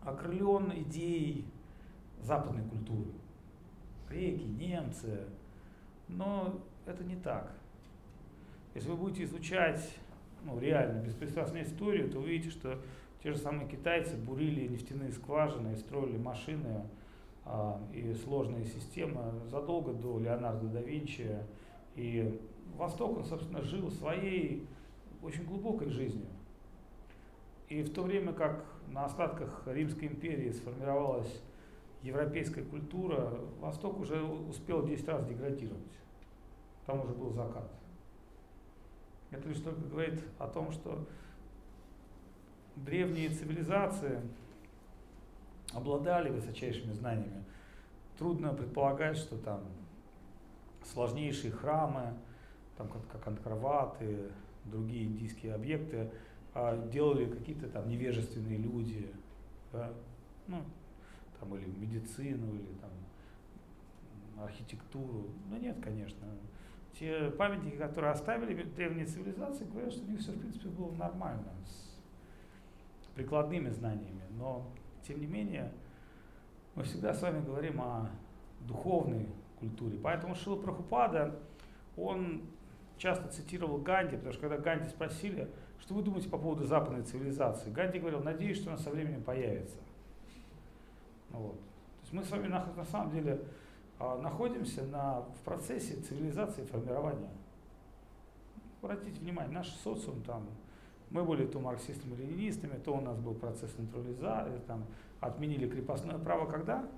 окрылен идеей западной культуры. Греки, немцы. Но это не так. Если вы будете изучать ну, реально беспристрастную историю, то увидите, что те же самые китайцы бурили нефтяные скважины и строили машины а, и сложные системы задолго до Леонардо да Винчи. И Восток, он, собственно, жил своей очень глубокой жизнью. И в то время как на остатках Римской империи сформировалась европейская культура, Восток уже успел десять раз деградировать. Там уже был закат. Это лишь только говорит о том, что древние цивилизации обладали высочайшими знаниями. Трудно предполагать, что там сложнейшие храмы, там, как, как Анкор-Ват и другие индийские объекты, а, делали какие-то там невежественные люди, да? Ну, там, или медицину, или там, архитектуру. Ну нет, конечно. Те памятники, которые оставили древние цивилизации, говорят, что у них все, в принципе, было нормально, с прикладными знаниями. Но, тем не менее, мы всегда с вами говорим о духовной культуре. Поэтому Шрила Прабхупада, он часто цитировал Ганди, потому что когда Ганди спросили, что вы думаете по поводу западной цивилизации, Ганди говорил, надеюсь, что она со временем появится. Вот. То есть мы с вами на, на самом деле находимся на, в процессе цивилизации и формирования. Обратите внимание, наш социум там, мы были то марксистами-ленинистами, то у нас был процесс натурализации, там, отменили крепостное право когда?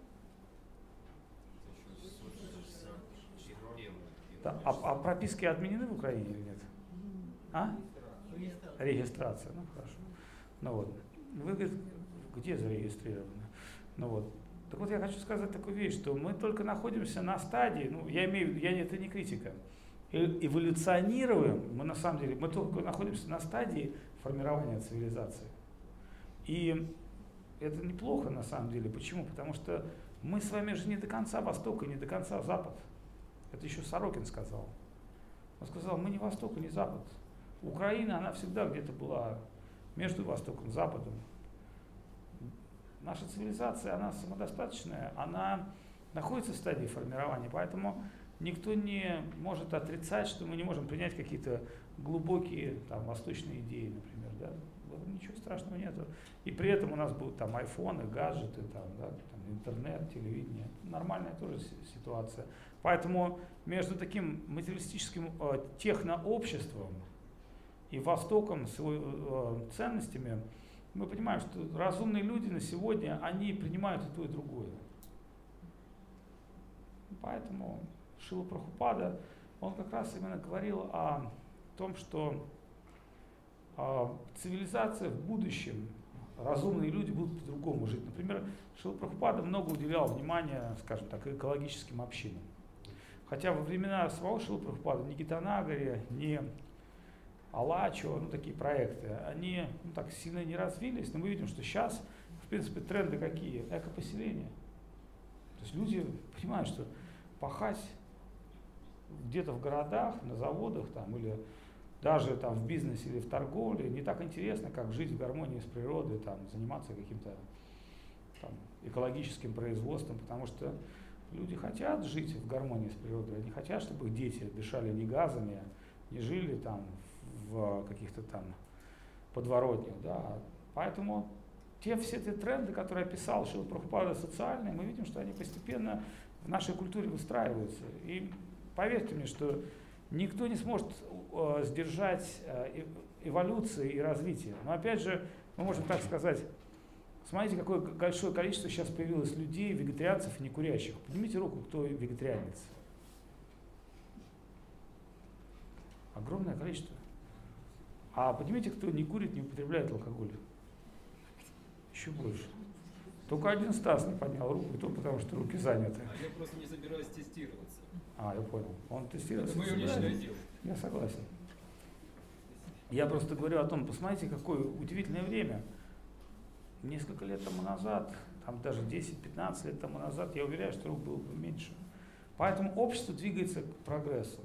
Да, а, а прописки отменены в Украине или нет? А? Регистрация. Регистрация, ну хорошо. Ну вот. Вы говорите, где зарегистрированы? Ну вот. Так вот я хочу сказать такую вещь, что мы только находимся на стадии, ну я имею в виду, я, это не критика, эволюционируем, мы на самом деле, мы только находимся на стадии формирования цивилизации. И это неплохо на самом деле. Почему? Потому что мы с вами же не до конца Восток и не до конца Запад. Это еще Сорокин сказал. Он сказал, мы не Восток и не Запад. Украина, она всегда где-то была между Востоком и Западом. Наша цивилизация, она самодостаточная, она находится в стадии формирования, поэтому никто не может отрицать, что мы не можем принять какие-то глубокие там, восточные идеи, например. Да? Ничего страшного нету. И при этом у нас будут там айфоны, гаджеты, там, да, там, интернет, телевидение. Нормальная тоже ситуация. Поэтому между таким материалистическим э, технообществом и Востоком с его э, ценностями мы понимаем, что разумные люди на сегодня, они принимают и то, и другое. Поэтому Шрила Прабхупада, он как раз именно говорил о том, что э, цивилизация в будущем, разумные люди будут по-другому жить. Например, Шрила Прабхупада много уделял внимания, скажем так, экологическим общинам. Хотя во времена самого Шрилы Прабхупады ни Гитанагари, ни Алачо, ну такие проекты, они ну, так сильно не развились, но мы видим, что сейчас, в принципе, тренды какие? Экопоселения. То есть люди понимают, что пахать где-то в городах, на заводах там, или даже там, в бизнесе или в торговле не так интересно, как жить в гармонии с природой, там, заниматься каким-то там, экологическим производством, потому что люди хотят жить в гармонии с природой, они хотят, чтобы их дети дышали не газами, не жили там в каких-то там подворотнях, да. Поэтому те все те тренды, которые описал Шрила Прабхупада социальные, мы видим, что они постепенно в нашей культуре выстраиваются. И поверьте мне, что никто не сможет э, сдержать э, эволюции и развитие. Но опять же, мы можем так сказать, смотрите, какое большое количество сейчас появилось людей, вегетарианцев и некурящих. Поднимите руку, кто вегетарианец. Огромное количество. А поднимите, кто не курит, не употребляет алкоголь. Еще больше. Только один Стас не поднял руку, и то потому, что руки заняты. А я просто не собираюсь тестироваться. А, я понял. Он тестируется. Это мое личное дело. Я согласен. Я просто говорю о том, посмотрите, какое удивительное время. Несколько лет тому назад, там даже десять-пятнадцать лет тому назад, я уверяю, что рук было бы меньше. Поэтому общество двигается к прогрессу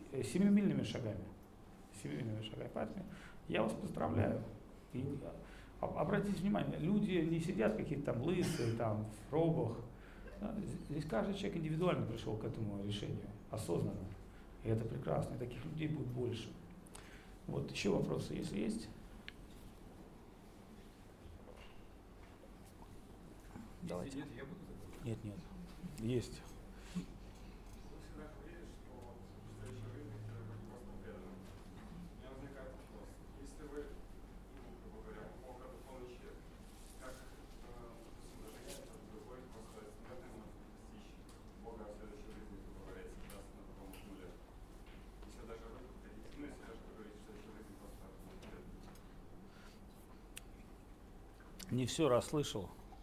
семимильными шагами. Семимильными шагами. Поэтому я вас поздравляю. И Обратите внимание, люди не сидят какие-то там лысые, там, в робах. Здесь каждый человек индивидуально пришел к этому решению, осознанно. И это прекрасно, и таких людей будет больше. Вот еще вопросы, если есть? Давайте. Если нет, я буду задавать. Нет, нет. Есть. Не все расслышал.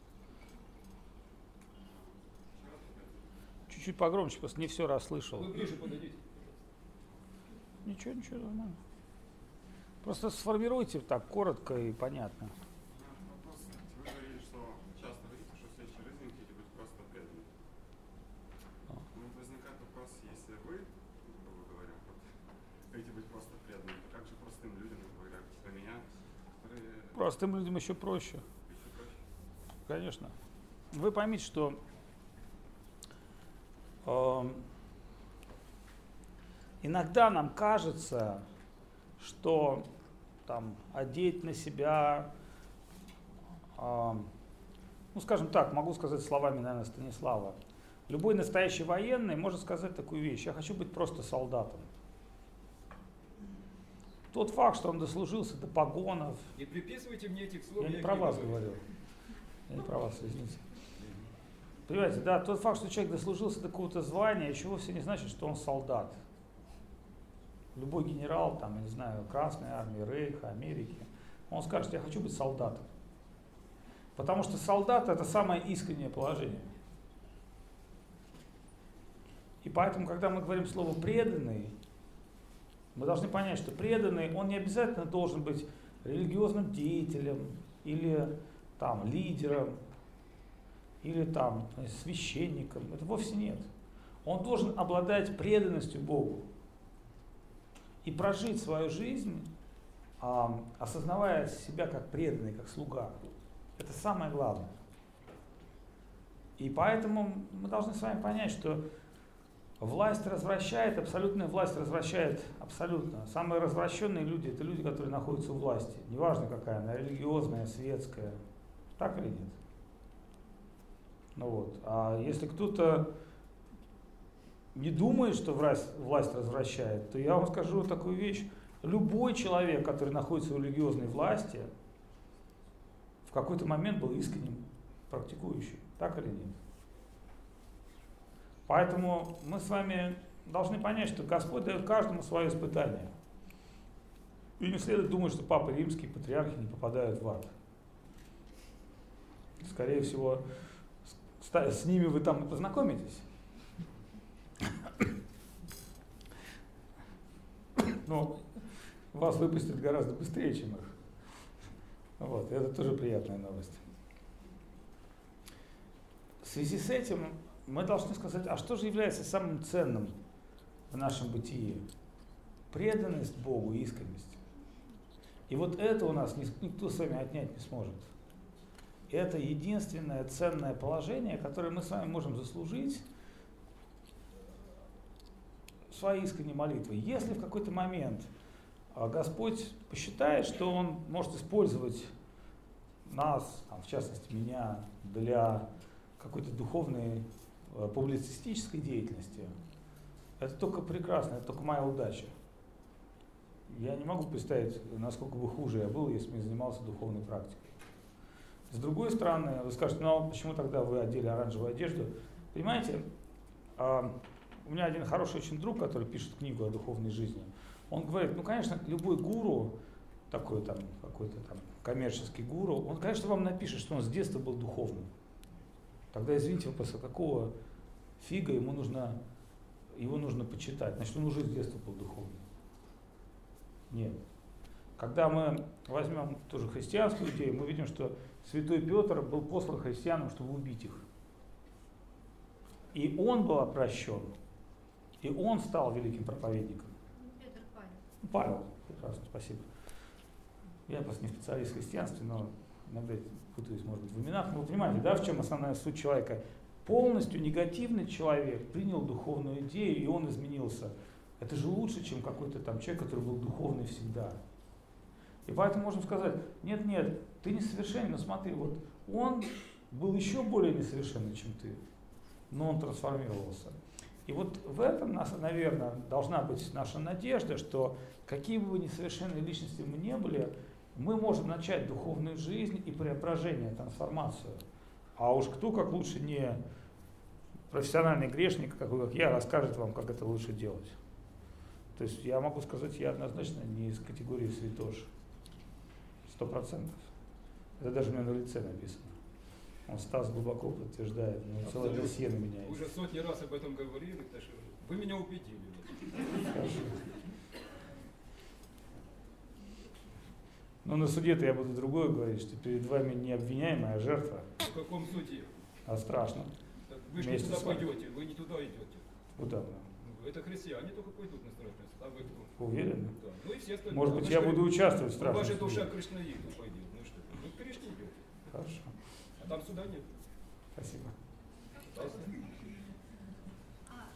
Чуть-чуть погромче, просто не все расслышал. Вы ближе подойдите. Ничего, ничего, нормально. Просто сформируйте так коротко и понятно. Вопрос. Вы говорили, что часто говорите, что в следующей жизни хотите быть просто преданным. А. Ну, возникает вопрос, если вы, грубо говоря, вот, хотите быть просто преданным, то как же простым людям, грубо говоря, типа меня, которые... Простым людям еще проще. Еще проще? Конечно. Вы поймите, что э, иногда нам кажется, что там одеть на себя, э, ну, скажем так, могу сказать словами, наверное, Станислава, любой настоящий военный может сказать такую вещь: я хочу быть просто солдатом. Тот факт, что он дослужился до погонов. Не приписывайте мне этих слов. Я не про вас говорю. Я не про вас, извините. Понимаете, да, тот факт, что человек дослужился до какого-то звания, еще вовсе не значит, что он солдат. Любой генерал, там, я не знаю, Красной армии, Рейха, Америки, он скажет: я хочу быть солдатом. Потому что солдат — это самое искреннее положение. И поэтому, когда мы говорим слово «преданный», мы должны понять, что преданный, он не обязательно должен быть религиозным деятелем или там лидером, или там священником. Это вовсе нет. Он должен обладать преданностью Богу и прожить свою жизнь, а, осознавая себя как преданный, как слуга. Это самое главное. И поэтому мы должны с вами понять, что власть развращает, абсолютная власть развращает абсолютно. Самые развращенные люди — это люди, которые находятся у власти. Неважно, какая она, религиозная, светская. Так или нет? Ну вот. А если кто-то не думает, что власть, власть развращает, то я вам скажу такую вещь. Любой человек, который находится в религиозной власти, в какой-то момент был искренним практикующим. Так или нет? Поэтому мы с вами должны понять, что Господь дает каждому свое испытание. И не следует думать, что папы римские, патриархи не попадают в ад. Скорее всего, с, с ними вы там и познакомитесь. Но вас выпустят гораздо быстрее, чем их. Вот, это тоже приятная новость. В связи с этим мы должны сказать, а что же является самым ценным в нашем бытии? Преданность Богу и искренность. И вот это у нас никто с вами отнять не сможет. Это единственное ценное положение, которое мы с вами можем заслужить своей искренней молитвой. Если в какой-то момент Господь посчитает, что Он может использовать нас, там, в частности меня, для какой-то духовной, публицистической деятельности, это только прекрасно, это только моя удача. Я не могу представить, насколько бы хуже я был, если бы я занимался духовной практикой. С другой стороны, вы скажете: ну а почему тогда вы одели оранжевую одежду? Понимаете, у меня один хороший очень друг, который пишет книгу о духовной жизни, он говорит: ну, конечно, любой гуру, такой там, какой-то там коммерческий гуру, он, конечно, вам напишет, что он с детства был духовным. Тогда, извините, вопрос, какого фига ему нужно, его нужно почитать? Значит, он уже с детства был духовным. Нет. Когда мы возьмем тоже христианскую идею, мы видим, что святой Петр был послан христианам, чтобы убить их. И он был опрощен, и он стал великим проповедником. Петр Павел. Павел, прекрасно, спасибо. Я просто не специалист в христианстве, но иногда путаюсь, может быть, в именах, но вы понимаете, да, в чем основная суть человека? Полностью негативный человек принял духовную идею, и он изменился. Это же лучше, чем какой-то там человек, который был духовный всегда. И поэтому можно сказать, нет, нет, ты несовершенен, но смотри, вот он был еще более несовершенный, чем ты, но он трансформировался. И вот в этом, наверное, должна быть наша надежда, что какие бы несовершенные личности мы не были, мы можем начать духовную жизнь и преображение, трансформацию. А уж кто, как лучше не профессиональный грешник, какой как я, расскажет вам, как это лучше делать. То есть я могу сказать, я однозначно не из категории святош. Сто процентов. Это даже у меня на лице написано. Он Стас глубоко подтверждает, ну, целое досье на меня есть. Уже сотни раз об этом говорили, так что вы меня убедили. Хорошо. Но на суде-то я буду другое говорить, что перед вами не обвиняемая, а жертва. В каком суде? А страшно. Так вы же не Вместе туда с вами. пойдете, вы не туда идете. Куда? Ну, это христиане только пойдут на страшный суд, а вы кто? Уверены? Да. Ну и все остальные. Может А быть, вы я что, буду участвовать в ну, страшном ваша суде. душа к Кришнаиту пойдет. Ну что, вы к Кришне идете. Хорошо. А там суда нет. Спасибо. Пожалуйста. А,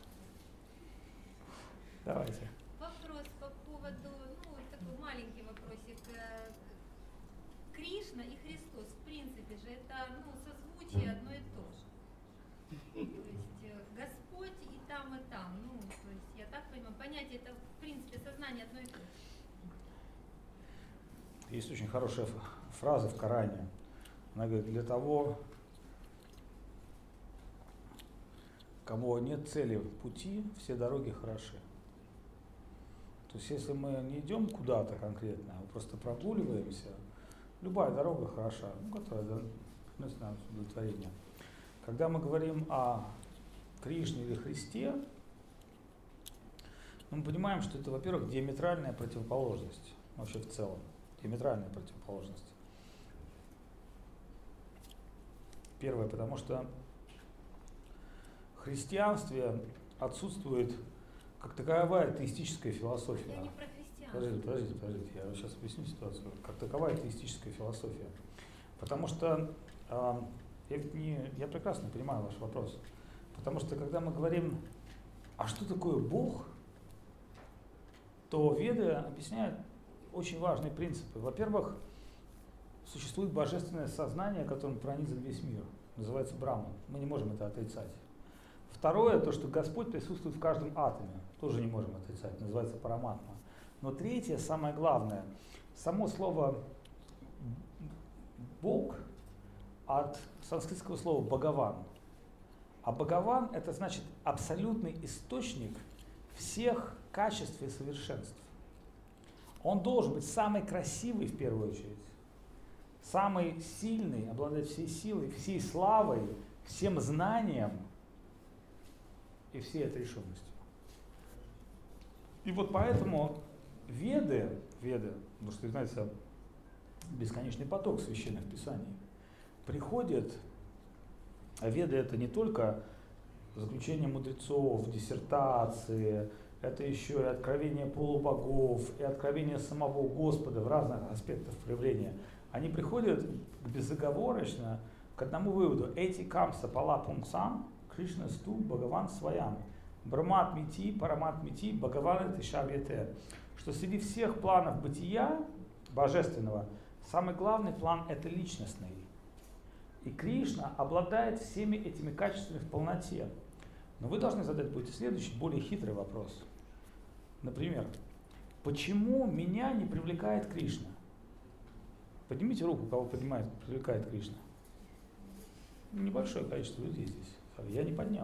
Давайте. вопрос по поводу, ну, такой маленький вопросик. Э, Кришна и Христос, в принципе же, это, ну, созвучие одно и то же. То есть э, Господь и там, и там. Ну, то есть я так понимаю, понятие это, в принципе, сознание одно и то же. Есть очень хорошая ф- фраза в Коране. Она говорит, для того, кому нет цели в пути, все дороги хороши. То есть если мы не идем куда-то конкретно, а просто прогуливаемся, любая дорога хороша, ну, которая приносит нам удовлетворение. Когда мы говорим о Кришне или Христе, мы понимаем, что это, во-первых, диаметральная противоположность, вообще в целом, диаметральная противоположность. Первое, потому что в христианстве отсутствует как таковая атеистическая философия. Я не про христиан. Подождите, подождите, подождите, я сейчас объясню ситуацию. Как таковая атеистическая философия. Потому что э, я, не, я прекрасно понимаю ваш вопрос. Потому что когда мы говорим, а что такое Бог, то Веды объясняют очень важные принципы. Во-первых, существует божественное сознание, которым пронизан весь мир. Называется Брахман. Мы не можем это отрицать. Второе, то, что Господь присутствует в каждом атоме. Тоже не можем отрицать. Называется Параматма. Но третье, самое главное. Само слово Бог от санскритского слова Бхагаван. А Бхагаван это значит абсолютный источник всех качеств и совершенств. Он должен быть самый красивый в первую очередь. Самый сильный, обладать всей силой, всей славой, всем знанием и всей отрешенностью. И вот поэтому Веды, Веды, потому что, знаете, бесконечный поток священных писаний, приходит, а Веды это не только заключение мудрецов, диссертации, это еще и откровение полубогов, и откровение самого Господа в разных аспектах проявления. Они приходят безоговорочно к одному выводу. Эти камса пала пунксан, Кришна сту, Бхагаван своям. Брахмат мити, парамат мити, Бхагаван тишавьете. Что среди всех планов бытия божественного, самый главный план это личностный. И Кришна обладает всеми этими качествами в полноте. Но вы должны задать будете следующий, более хитрый вопрос. Например, почему меня не привлекает Кришна? Поднимите руку, кого поднимает, привлекает Кришна. Небольшое количество людей здесь. Я не поднял.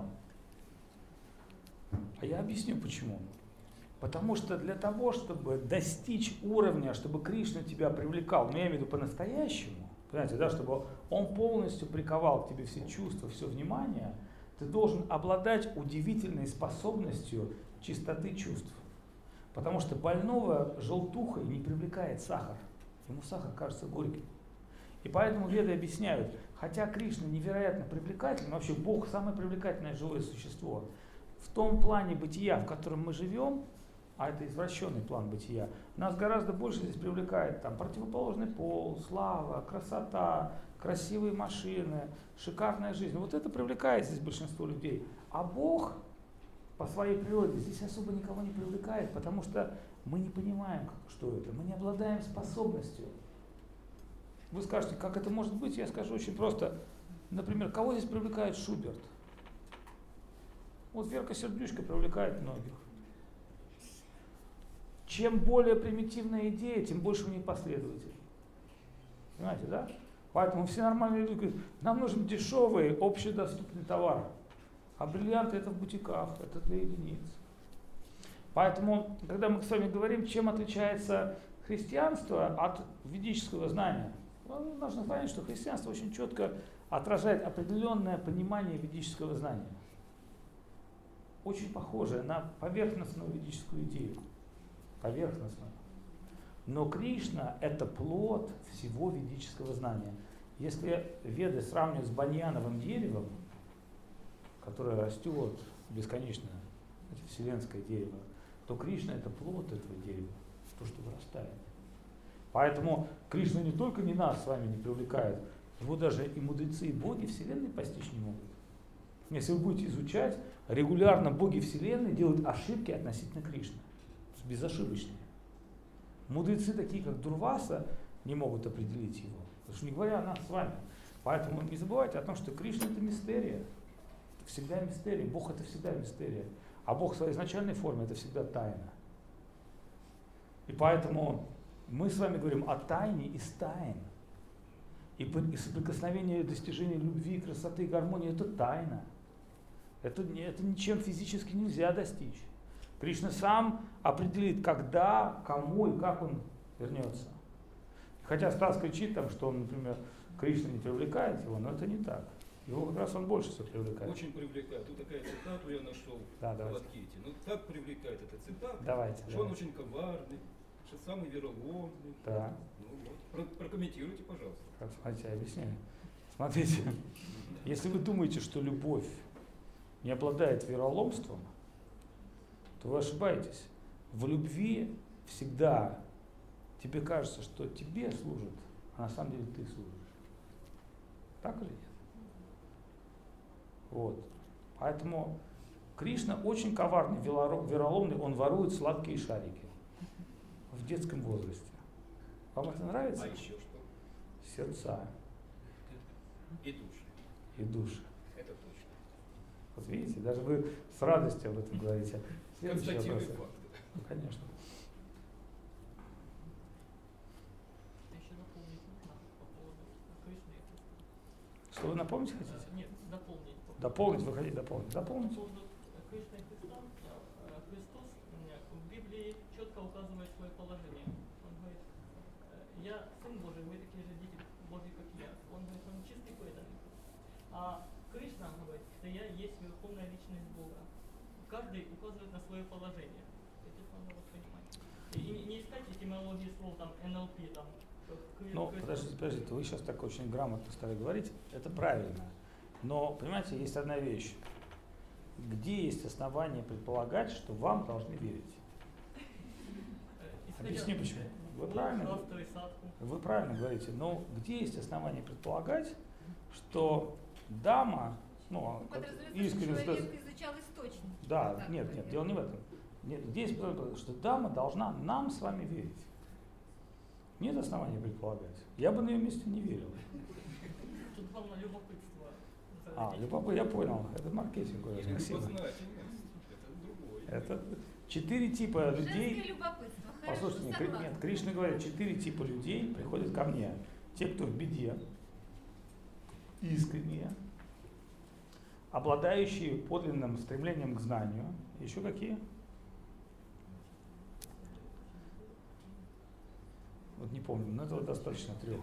А я объясню почему. Потому что для того, чтобы достичь уровня, чтобы Кришна тебя привлекал, ну я имею в виду по-настоящему, понимаете, да, чтобы он полностью приковал к тебе все чувства, все внимание, ты должен обладать удивительной способностью чистоты чувств. Потому что больного желтухой не привлекает сахар. Ему сахар кажется горьким. И поэтому Веды объясняют, хотя Кришна невероятно привлекательный, вообще Бог самое привлекательное живое существо, в том плане бытия, в котором мы живем, а это извращенный план бытия, нас гораздо больше здесь привлекает там противоположный пол, слава, красота, красивые машины, шикарная жизнь. Вот это привлекает здесь большинство людей. А Бог по своей природе здесь особо никого не привлекает, потому что мы не понимаем, что это, мы не обладаем способностью. Вы скажете, как это может быть? Я скажу очень просто. Например, кого здесь привлекает Шуберт? Вот Верка Сердючка привлекает многих. Чем более примитивная идея, тем больше у нее последователей. Понимаете, да? Поэтому все нормальные люди говорят, нам нужен дешевый, общедоступный товар. А бриллианты это в бутиках, это для единиц. Поэтому, когда мы с вами говорим, чем отличается христианство от ведического знания, ну, нужно понять, что христианство очень четко отражает определенное понимание ведического знания. Очень похожее на поверхностную ведическую идею. Поверхностную. Но Кришна – это плод всего ведического знания. Если Веды сравнивать с баньяновым деревом, которое растет бесконечно, это вселенское дерево, то Кришна – это плод этого дерева, то, что вырастает. Поэтому Кришна не только не нас с вами не привлекает, его даже и мудрецы, и боги Вселенной постичь не могут. Если вы будете изучать, регулярно боги Вселенной делают ошибки относительно Кришны. Безошибочные. Мудрецы, такие как Дурваса, не могут определить его. Потому что не говоря о нас с вами. Поэтому не забывайте о том, что Кришна это мистерия. Это всегда мистерия. Бог это всегда мистерия. А Бог в своей изначальной форме это всегда тайна. И поэтому мы с вами говорим о тайне из тайн. И, и соприкосновение достижения любви, красоты и гармонии это тайна. Это, это ничем физически нельзя достичь. Кришна сам определит, когда, кому и как он вернется. Хотя Стас кричит, там, что он, например, Кришна не привлекает его, но это не так. Его как раз он больше всего привлекает. Очень привлекает. Тут такая цитату я нашел да, в Бхагавад-гите. Ну так привлекает эта цитата, давайте, что давайте. он очень коварный, что самый вероломный. Да. Ну, вот. Про прокомментируйте, пожалуйста. Как, смотрите, я объясняю. Смотрите, если вы думаете, что любовь не обладает вероломством, то вы ошибаетесь. В любви всегда тебе кажется, что тебе служат, а на самом деле ты служишь. Так или нет? Вот. Поэтому Кришна очень коварный, вероломный, он ворует сладкие шарики в детском возрасте. Вам это нравится? А еще что? Сердца. И души. И души. Это точно. Вот видите, даже вы с радостью об этом говорите. Констатируй факты. Ну, конечно. Еще дополнить нужно по поводу Кришны и Христа. Что вы напомнить хотите? Нет, дополнить. Дополнить, вы хотите дополнить? Дополнить. По поводу Кришны и Христа, Христос в Библии четко указывает свое положение. Он говорит, я сын Божий, вы такие же дети Божьи, как я. Он говорит, он чистый преданный. А Кришна говорит, что я есть верховная личность Бога. Каждый указывает на свое положение. Это надо вот понимать. И не искать этимологии слов, там, эн эл пи, там. Ну, подождите, подождите, вы сейчас так очень грамотно стали говорить, это правильно. Но, понимаете, есть одна вещь. Где есть основания предполагать, что вам должны верить? Объясню почему. Вы правильно, вы правильно говорите, но где есть основания предполагать, что дама, ну, искренне, что человек изучал источник. да, так нет, нет, дело не в этом. Нет, здесь, что дама должна нам с вами верить. Нет оснований предполагать. Я бы на ее месте не верил. Тут главное любопытство. А, любопытство, я понял. Это маркетинг. Или Спасибо. любознательность. Это другое. Это четыре типа людей. Женское любопытство. Хорошо, Послушайте, нет, согласна. нет, Кришна говорит, четыре типа людей приходят ко мне. Те, кто в беде, искренние, обладающие подлинным стремлением к знанию. Еще какие? Вот не помню, но этого достаточно трех.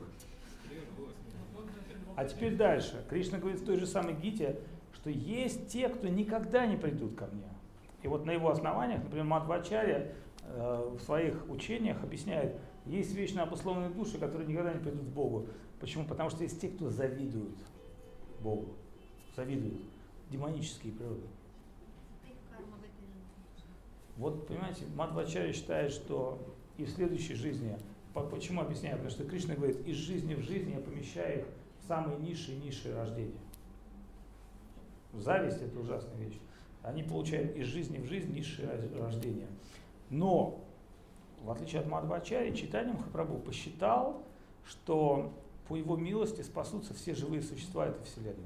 А теперь дальше. Кришна говорит в той же самой Гите, что есть те, кто никогда не придут ко мне. И вот на его основаниях, например, Мадхвачарья э, в своих учениях объясняет, есть вечно обусловленные души, которые никогда не придут к Богу. Почему? Потому что есть те, кто завидуют Богу. Завидуют. Демонические природы. Их карма в этой жизни. Вот, понимаете, Мадхвачарья считает, что и в следующей жизни, почему объясняю? Потому что Кришна говорит, из жизни в жизнь я помещаю их в самые низшие низшие рождения. Зависть – это ужасная вещь. Они получают из жизни в жизнь низшие рождения. Но, в отличие от Мадхвачарьи, Чайтанья Махапрабху посчитал, что по его милости спасутся все живые существа этой вселенной.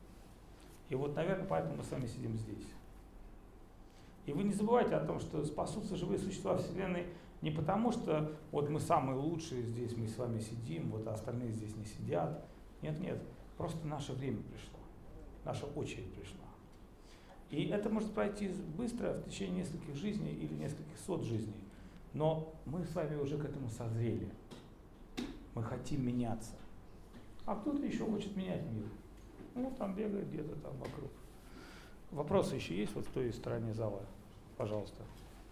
И вот, наверное, поэтому мы с вами сидим здесь. И вы не забывайте о том, что спасутся живые существа вселенной не потому, что вот мы самые лучшие здесь, мы с вами сидим, вот а остальные здесь не сидят. Нет, нет, просто наше время пришло, наша очередь пришла. И это может пройти быстро, в течение нескольких жизней или нескольких сот жизней. Но мы с вами уже к этому созрели. Мы хотим меняться. А кто-то еще хочет менять мир. Ну, там бегает где-то там вокруг. Вопросы еще есть вот в той стороне зала? Пожалуйста.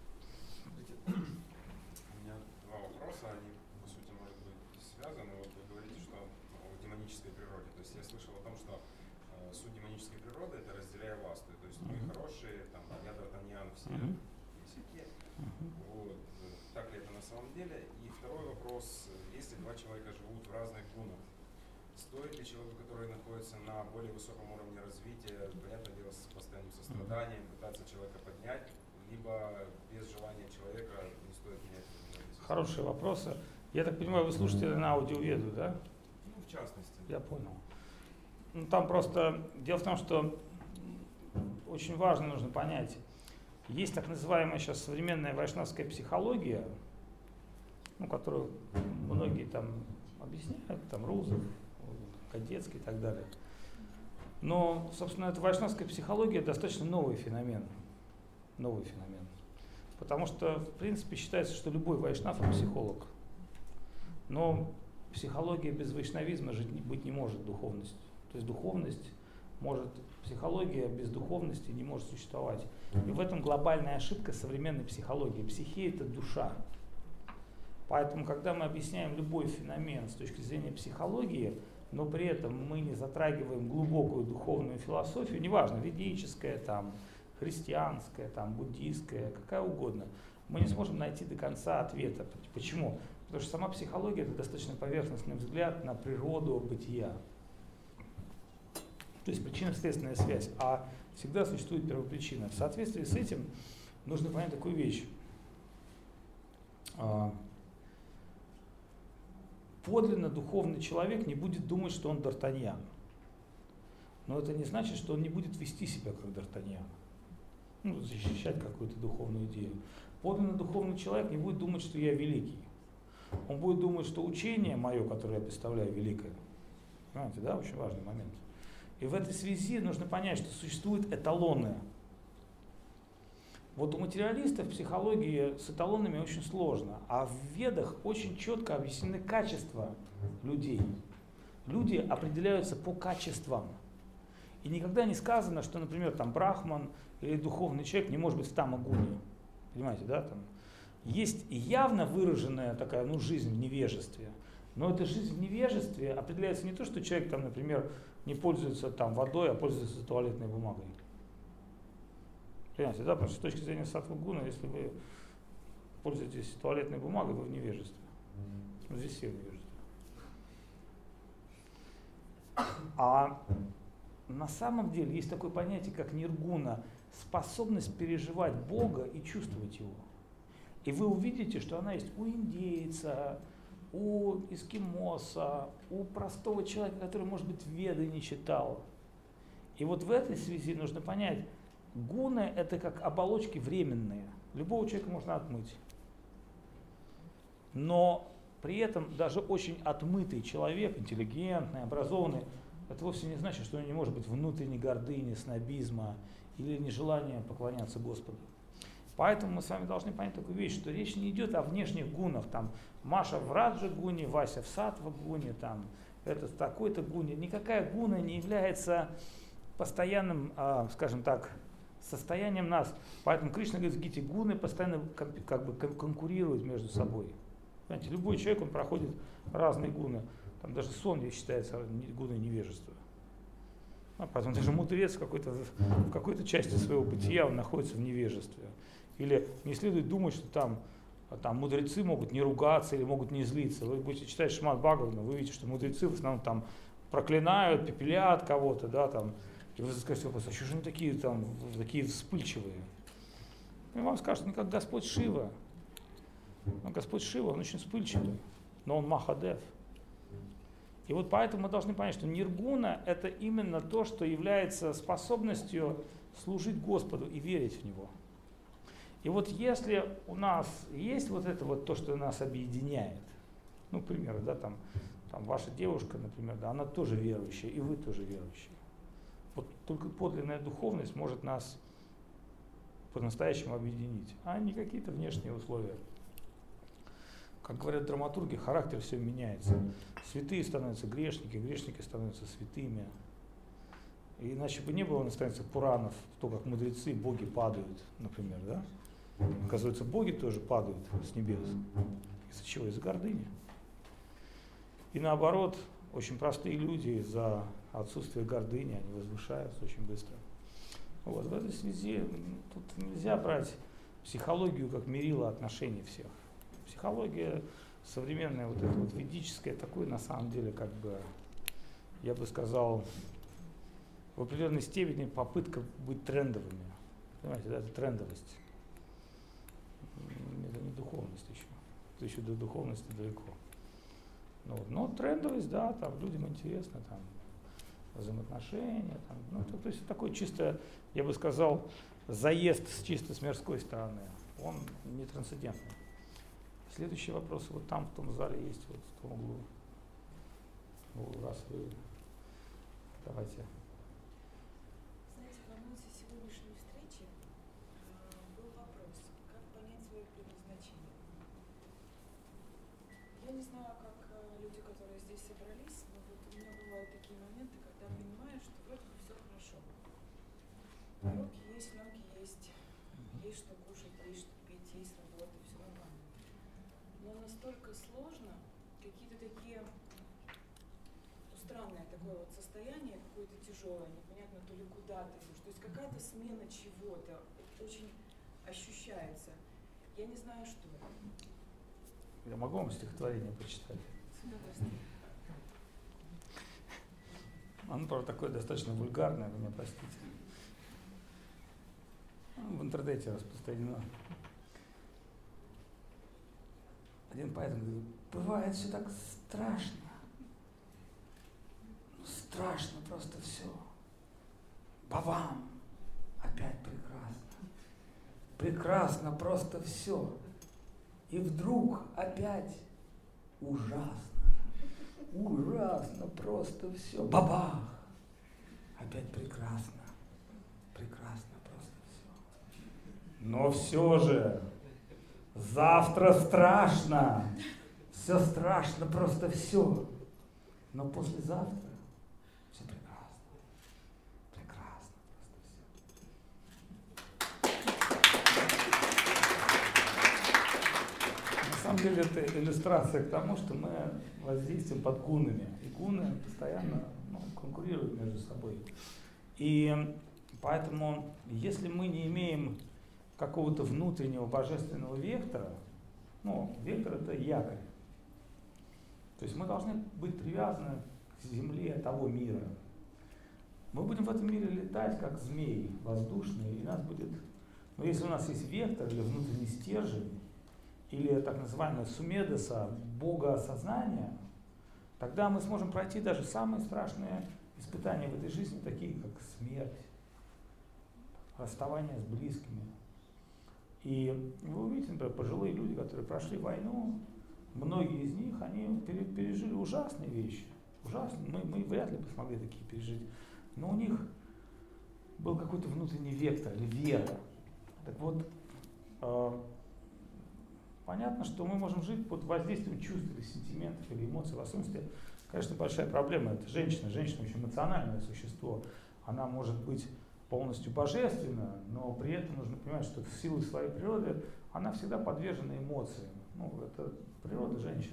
У меня два вопроса, они, по сути, может быть, связаны. Вот вы говорите, что о демонической природе. То есть я слышал о том, что э, суть демонической природы – это разделяя власти. То есть мы Uh-huh. хорошие, там, я Д'Артаньян, все Uh-huh. висяки. Uh-huh. Вот. Так ли это на самом деле? И второй вопрос. Если два человека живут в разных гунах, стоит ли человеку, который находится на более высоком уровне развития, понятное дело, с постоянным состраданием, пытаться человека поднять, либо без желания человека не стоит менять? Хорошие вопросы. Я так понимаю, вы слушаете на аудиоведу, да? Ну, в частности. Я понял. Ну, там просто дело в том, что очень важно нужно понять. Есть так называемая сейчас современная вайшнавская психология, ну, которую многие там объясняют, там Рузов, Кадецкий и так далее. Но, собственно, эта вайшнавская психология достаточно новый феномен. Новый феномен. Потому что, в принципе, считается, что любой вайшнав – это психолог. Но психология без вайшнавизма жить быть не может, духовность. То есть духовность может, психология без духовности не может существовать. И в этом глобальная ошибка современной психологии. Психия – это душа. Поэтому, когда мы объясняем любой феномен с точки зрения психологии, но при этом мы не затрагиваем глубокую духовную философию, неважно, ведическая, там, христианская, там, буддийская, какая угодно, мы не сможем найти до конца ответа. Почему? Потому что сама психология – это достаточно поверхностный взгляд на природу бытия. То есть причинно-следственная связь, а всегда существует первопричина. В соответствии с этим нужно понять такую вещь. Подлинно духовный человек не будет думать, что он Д'Артаньян. Но это не значит, что он не будет вести себя как Д'Артаньян. Ну, защищать какую-то духовную идею. Подлинно духовный человек не будет думать, что я великий. Он будет думать, что учение мое, которое я представляю, великое. Понимаете, да? Очень важный момент. И в этой связи нужно понять, что существуют эталоны. Вот у материалистов в психологии с эталонами очень сложно, а в ведах очень четко объяснены качества людей. Люди определяются по качествам. И никогда не сказано, что, например, там брахман или духовный человек не может быть в тамагуне. Понимаете, да? Там есть явно выраженная такая, ну, жизнь в невежестве. Но эта жизнь в невежестве определяется не то, что человек, там, например, не пользуется там водой, а пользуется туалетной бумагой. Понимаете, да? Потому что с точки зрения саттва-гуна, если вы пользуетесь туалетной бумагой, вы в невежестве. Ну, здесь все в невежестве. А на самом деле есть такое понятие, как ниргуна, способность переживать Бога и чувствовать Его. И вы увидите, что она есть у индейца, у эскимоса, у простого человека, который, может быть, Веды не читал. И вот в этой связи нужно понять, гуны – это как оболочки временные. Любого человека можно отмыть. Но при этом даже очень отмытый человек, интеллигентный, образованный, это вовсе не значит, что у него не может быть внутренней гордыни, снобизма или нежелания поклоняться Господу. Поэтому мы с вами должны понять такую вещь, что речь не идет о внешних гунах. Там Маша в раджа-гуне, Вася в саттва-гуне, там этот в такой-то гуне. Никакая гуна не является постоянным, э, скажем так, состоянием нас. Поэтому Кришна говорит, эти гуны постоянно как бы конкурируют между собой. Понимаете, любой человек, он проходит разные гуны. Там даже сон, считается, гуной невежества. А потом даже мудрец в какой-то, в какой-то части своего бытия он находится в невежестве. Или не следует думать, что там, там мудрецы могут не ругаться или могут не злиться. Вы будете читать Шримад Бхагаватам, вы видите, что мудрецы в основном там проклинают, пепелят кого-то, да, там. И вы скажете вопрос, а что же они такие, там, такие вспыльчивые? И вам скажут, не как Господь Шива. Но Господь Шива, он очень вспыльчивый, но он Махадев. И вот поэтому мы должны понять, что ниргуна – это именно то, что является способностью служить Господу и верить в Него. И вот если у нас есть вот это вот то, что нас объединяет, ну, к примеру, да, там, там ваша девушка, например, да, она тоже верующая, и вы тоже верующие. Вот только подлинная духовность может нас по-настоящему объединить, а не какие-то внешние условия. Как говорят драматурги, характер все меняется. Святые становятся грешники, грешники становятся святыми. И иначе бы не было на страницах Пуранов, то, как мудрецы, боги падают, например, да? Оказывается, боги тоже падают с небес. Из-за чего? Из-за гордыни. И наоборот, очень простые люди из-за отсутствия гордыни, они возвышаются очень быстро. Вот. В этой связи тут нельзя брать психологию как мерило отношений всех. Психология современная, вот эта вот ведическая, такой на самом деле, как бы, я бы сказал, в определенной степени попытка быть трендовыми. Понимаете, да, это трендовость. Это не духовность еще. Это еще до духовности далеко. Ну, вот. Но трендовость, да, там людям интересно, там, взаимоотношения, там, ну, то, то есть такой чисто, я бы сказал, заезд с чисто с мирской стороны. Он не трансцендентный. Следующий вопрос, вот там в том зале есть, вот в том углу. Ну, раз вы, давайте. Знаете, в анонсе сегодняшней встречи э, был вопрос, как понять свое предназначение. Я не знаю, как э, люди, которые здесь собрались, но вот у меня бывают такие моменты, когда понимаешь, что вроде бы все хорошо. Руки есть, ноги есть, есть что кушать, есть что пить, есть работа, все нормально. Но настолько сложно, какие-то такие, ну, странное такое вот состояние, какое-то тяжелое, непонятно то ли куда ты идешь. То есть какая-то смена чего-то очень ощущается. Я не знаю, что это. Я могу вам стихотворение прочитать? С удовольствием. Оно, правда, такое достаточно вульгарное, вы меня простите. В интернете распространено. Один поэт говорит, бывает все так страшно. Ну, страшно просто все. Бавам, опять прекрасно. Прекрасно просто все. И вдруг опять ужасно. Ужасно просто все. Бабах! Опять прекрасно. Прекрасно просто все. Но все же завтра страшно. Все страшно, просто все. Но послезавтра все прекрасно. Прекрасно просто все. На самом деле это иллюстрация к тому, что мы воздействуем под гунами. И гуны постоянно, ну, конкурируют между собой. И поэтому, если мы не имеем какого-то внутреннего божественного вектора, ну, вектор это якорь. То есть мы должны быть привязаны к земле того мира. Мы будем в этом мире летать, как змеи воздушные, и нас будет, ну, если у нас есть вектор или внутренний стержень, или так называемая сумедаса, богоосознание, тогда мы сможем пройти даже самые страшные испытания в этой жизни, такие как смерть, расставание с близкими. И вы увидите, например, пожилые люди, которые прошли войну, многие из них, они пережили ужасные вещи. Ужасные. Мы, мы вряд ли бы смогли такие пережить. Но у них был какой-то внутренний вектор или вера. Так вот, э, понятно, что мы можем жить под воздействием чувств или сентиментов или эмоций. В особенности, конечно, большая проблема – это женщина. Женщина очень эмоциональное существо. Она может быть полностью божественна, но при этом нужно понимать, что в силу своей природы она всегда подвержена эмоциям. Ну, это природа женщины.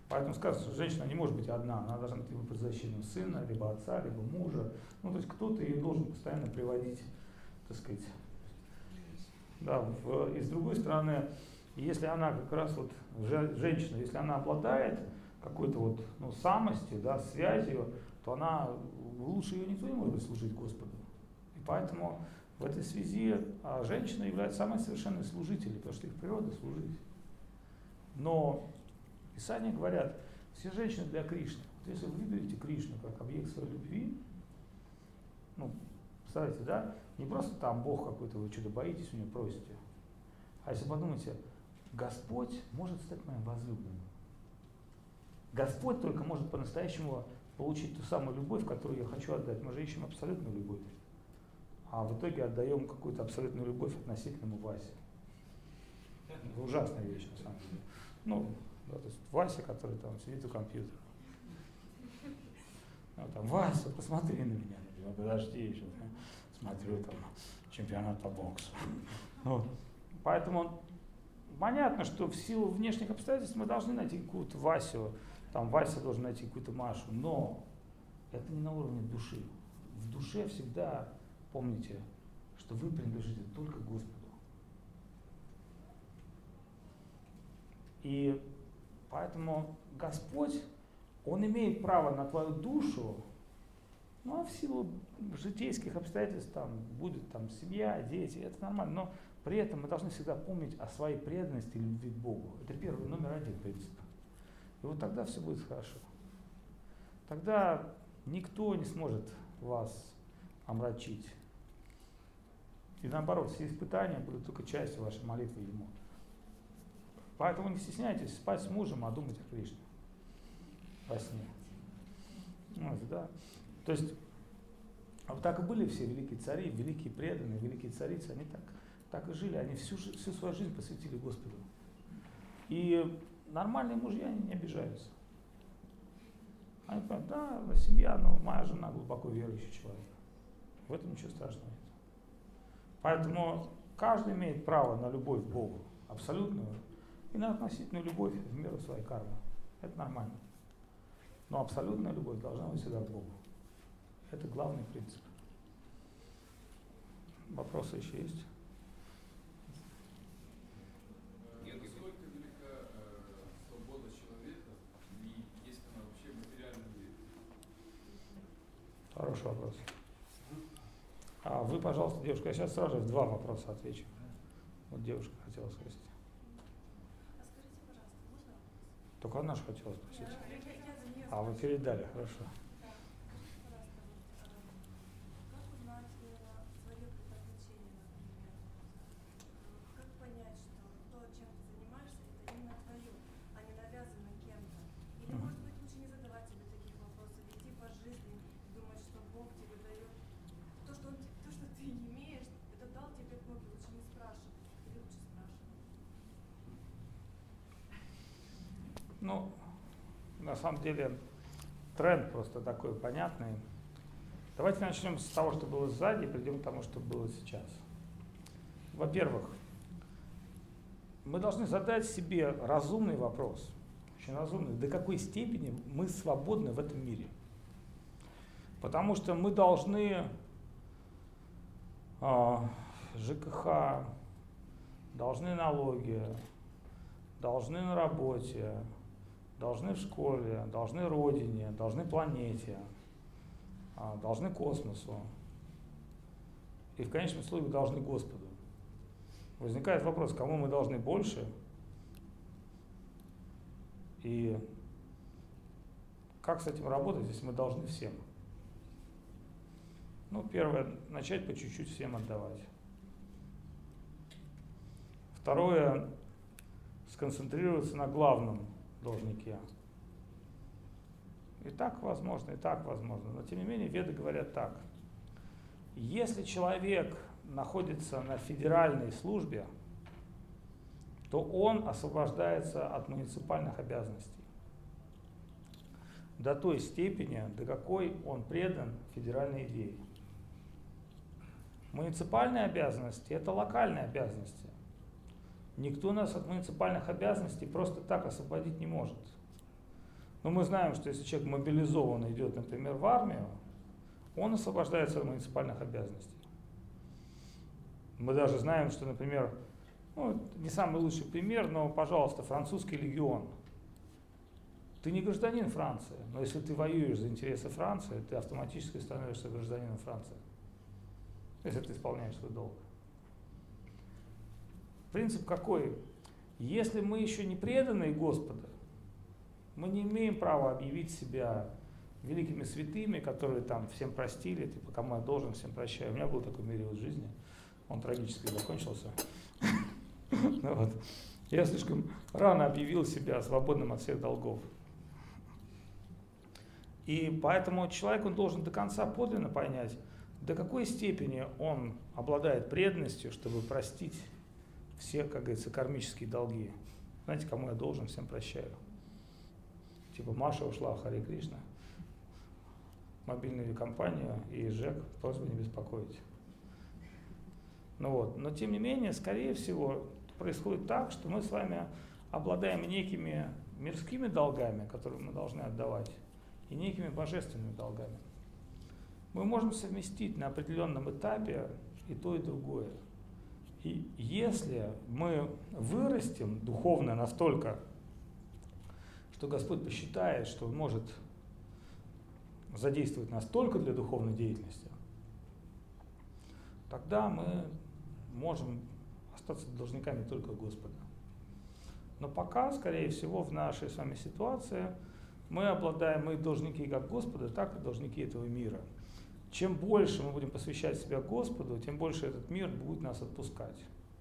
Поэтому сказано, что женщина не может быть одна, она должна быть либо под защиту сына, либо отца, либо мужа. Ну, то есть кто-то ее должен постоянно приводить, так сказать. Да, в, и с другой стороны, если она как раз вот, женщина, если она обладает какой-то вот, ну, самостью, да, связью, то она, лучше ее никто не может служить Господу. И поэтому в этой связи а, женщина является самой совершенной служителем, потому что их природа служить. Но Писания говорят, все женщины для Кришны. Вот если вы выберете Кришну как объект своей любви, ну, представляете, да, не просто там Бог какой-то, вы что-то боитесь у него, просите, а если подумайте, Господь может стать моим возлюбленным. Господь только может по-настоящему получить ту самую любовь, которую я хочу отдать. Мы же ищем абсолютную любовь. А в итоге отдаем какую-то абсолютную любовь относительному Васе. Это ужасная вещь, на самом деле. Ну, да, то есть Вася, который там сидит у компьютера. Ну, там, Вася, посмотри на меня. Ну, подожди, сейчас я смотрю там чемпионат по боксу. Ну, поэтому понятно, что в силу внешних обстоятельств мы должны найти какую-то Васю, там Вася должен найти какую-то Машу, но это не на уровне души. В душе всегда помните, что вы принадлежите только Господу. И поэтому Господь, Он имеет право на твою душу, ну а в силу житейских обстоятельств там будет там семья, дети, это нормально, но при этом мы должны всегда помнить о своей преданности и любви к Богу. Это первый, номер один принцип. И вот тогда все будет хорошо. Тогда никто не сможет вас омрачить. И наоборот, все испытания будут только частью вашей молитвы Ему. Поэтому не стесняйтесь спать с мужем, а думать о Кришне во сне. Вот, да. То есть, а вот так и были все великие цари, великие преданные, великие царицы, они так, так и жили, они всю, всю свою жизнь посвятили Господу. И нормальные мужья, они не обижаются. Они понимают, да, семья, но моя жена глубоко верующий человек. В этом ничего страшного нет. Поэтому каждый имеет право на любовь к Богу, абсолютную, и на относительную любовь в меру своей кармы. Это нормально. Но абсолютная любовь должна быть всегда к Богу. Это главный принцип. Вопросы еще есть? Нет, насколько велика э, свобода человека, и есть она вообще в материальном мире? Хороший вопрос. А вы, пожалуйста, девушка, я сейчас сразу в два вопроса отвечу. Вот девушка хотела спросить. А скажите, пожалуйста, можно? Только она же хотела спросить. Я, я, я за нее А вы передали, хорошо. Да. Скажите, пожалуйста, вот, э, как узнать э, свое предназначение, например? Вот, как понять, что то, чем ты занимаешься, это именно твое, а не навязано кем-то? Или, Мгм. может быть, лучше не задавать себе таких вопросов, идти по жизни, думать, что Бог тебе дает то, что, он, то, что ты имеешь, это дал тебе Бог, и лучше не спрашивать, или лучше спрашивать? Ну, на самом деле, тренд просто такой понятный. Давайте начнем с того, что было сзади, и придем к тому, что было сейчас. Во-первых, мы должны задать себе разумный вопрос, очень разумный, до какой степени мы свободны в этом мире. Потому что мы должны э, ЖКХ, должны налоги, должны на работе, должны в школе, должны родине, должны планете, э, должны космосу. И в конечном итоге должны Господу. Возникает вопрос, кому мы должны больше и как с этим работать, если мы должны всем. Ну, первое, начать по чуть-чуть всем отдавать. Второе, сконцентрироваться на главном должнике. И так возможно, и так возможно. Но тем не менее, веды говорят так. Если человек находится на федеральной службе, то он освобождается от муниципальных обязанностей до той степени, до какой он предан федеральной идее. Муниципальные обязанности – это локальные обязанности. Никто нас от муниципальных обязанностей просто так освободить не может. Но мы знаем, что если человек мобилизованно идет, например, в армию, он освобождается от муниципальных обязанностей. Мы даже знаем, что, например, ну, не самый лучший пример, но, пожалуйста, французский легион. Ты не гражданин Франции, но если ты воюешь за интересы Франции, ты автоматически становишься гражданином Франции, если ты исполняешь свой долг. Принцип какой? Если мы еще не преданные Господа, мы не имеем права объявить себя великими святыми, которые там всем простили, типа, кому я должен, всем прощаю. У меня был такой период в жизни, он трагически закончился. Я слишком рано объявил себя свободным от всех долгов. И поэтому человек он должен до конца подлинно понять, до какой степени он обладает преданностью, чтобы простить все, как говорится, кармические долги. Знаете, кому я должен, всем прощаю. Типа Маша ушла в Харе Кришна, мобильную компанию и ЖЭК, просьба не беспокоить. Ну вот. Но тем не менее, скорее всего, происходит так, что мы с вами обладаем некими мирскими долгами, которые мы должны отдавать, и некими божественными долгами. Мы можем совместить на определенном этапе и то, и другое. И если мы вырастем духовно настолько, что Господь посчитает, что Он может задействовать нас только для духовной деятельности, тогда мы можем остаться должниками только Господа. Но пока, скорее всего, в нашей с вами ситуации мы обладаем, мы должники как Господа, так и должники этого мира. Чем больше мы будем посвящать себя Господу, тем больше этот мир будет нас отпускать.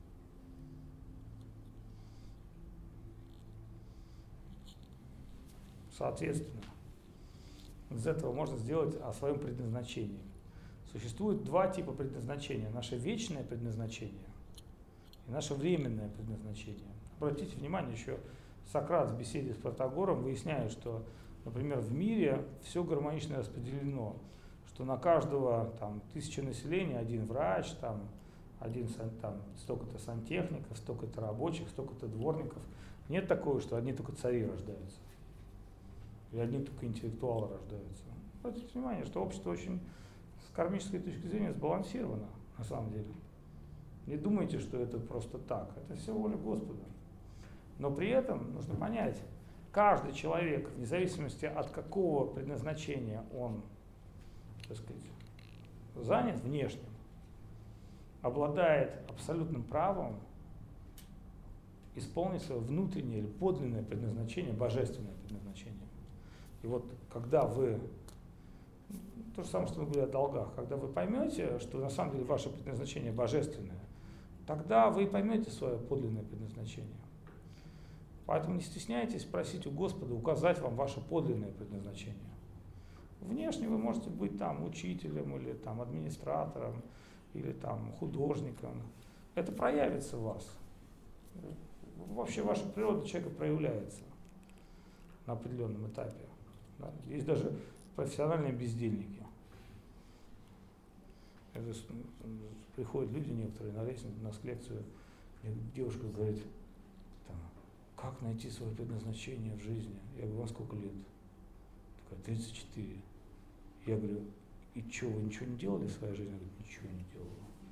Соответственно, из этого можно сделать о своем предназначении. Существует два типа предназначения. Наше вечное предназначение и наше временное предназначение. Обратите внимание, еще Сократ в беседе с Протагором выясняет, что, например, в мире все гармонично распределено, что на каждого там, тысячи населения один врач, там, один, там, столько-то сантехников, столько-то рабочих, столько-то дворников. Нет такого, что одни только цари рождаются, или одни только интеллектуалы рождаются. Обратите внимание, что общество очень с кармической точки зрения сбалансировано на самом деле. Не думайте, что это просто так. Это все воля Господа. Но при этом нужно понять, каждый человек, вне зависимости от какого предназначения он, так сказать, занят внешним, обладает абсолютным правом исполнить свое внутреннее или подлинное предназначение, божественное предназначение. И вот когда вы, то же самое, что мы говорили о долгах, когда вы поймете, что на самом деле ваше предназначение божественное, тогда вы поймете свое подлинное предназначение. Поэтому не стесняйтесь просить у Господа указать вам ваше подлинное предназначение. Внешне вы можете быть там учителем или там администратором или там художником. Это проявится в вас. Вообще ваша природа человека проявляется на определенном этапе. Да? Есть даже профессиональные бездельники. Это, приходят люди некоторые на лестницу, на лекцию, и девушка говорит, там, как найти свое предназначение в жизни? Я говорю, вам сколько лет? Такая, тридцать четыре. Я говорю, и что, вы ничего не делали в своей жизни? Она говорит, ничего не делала.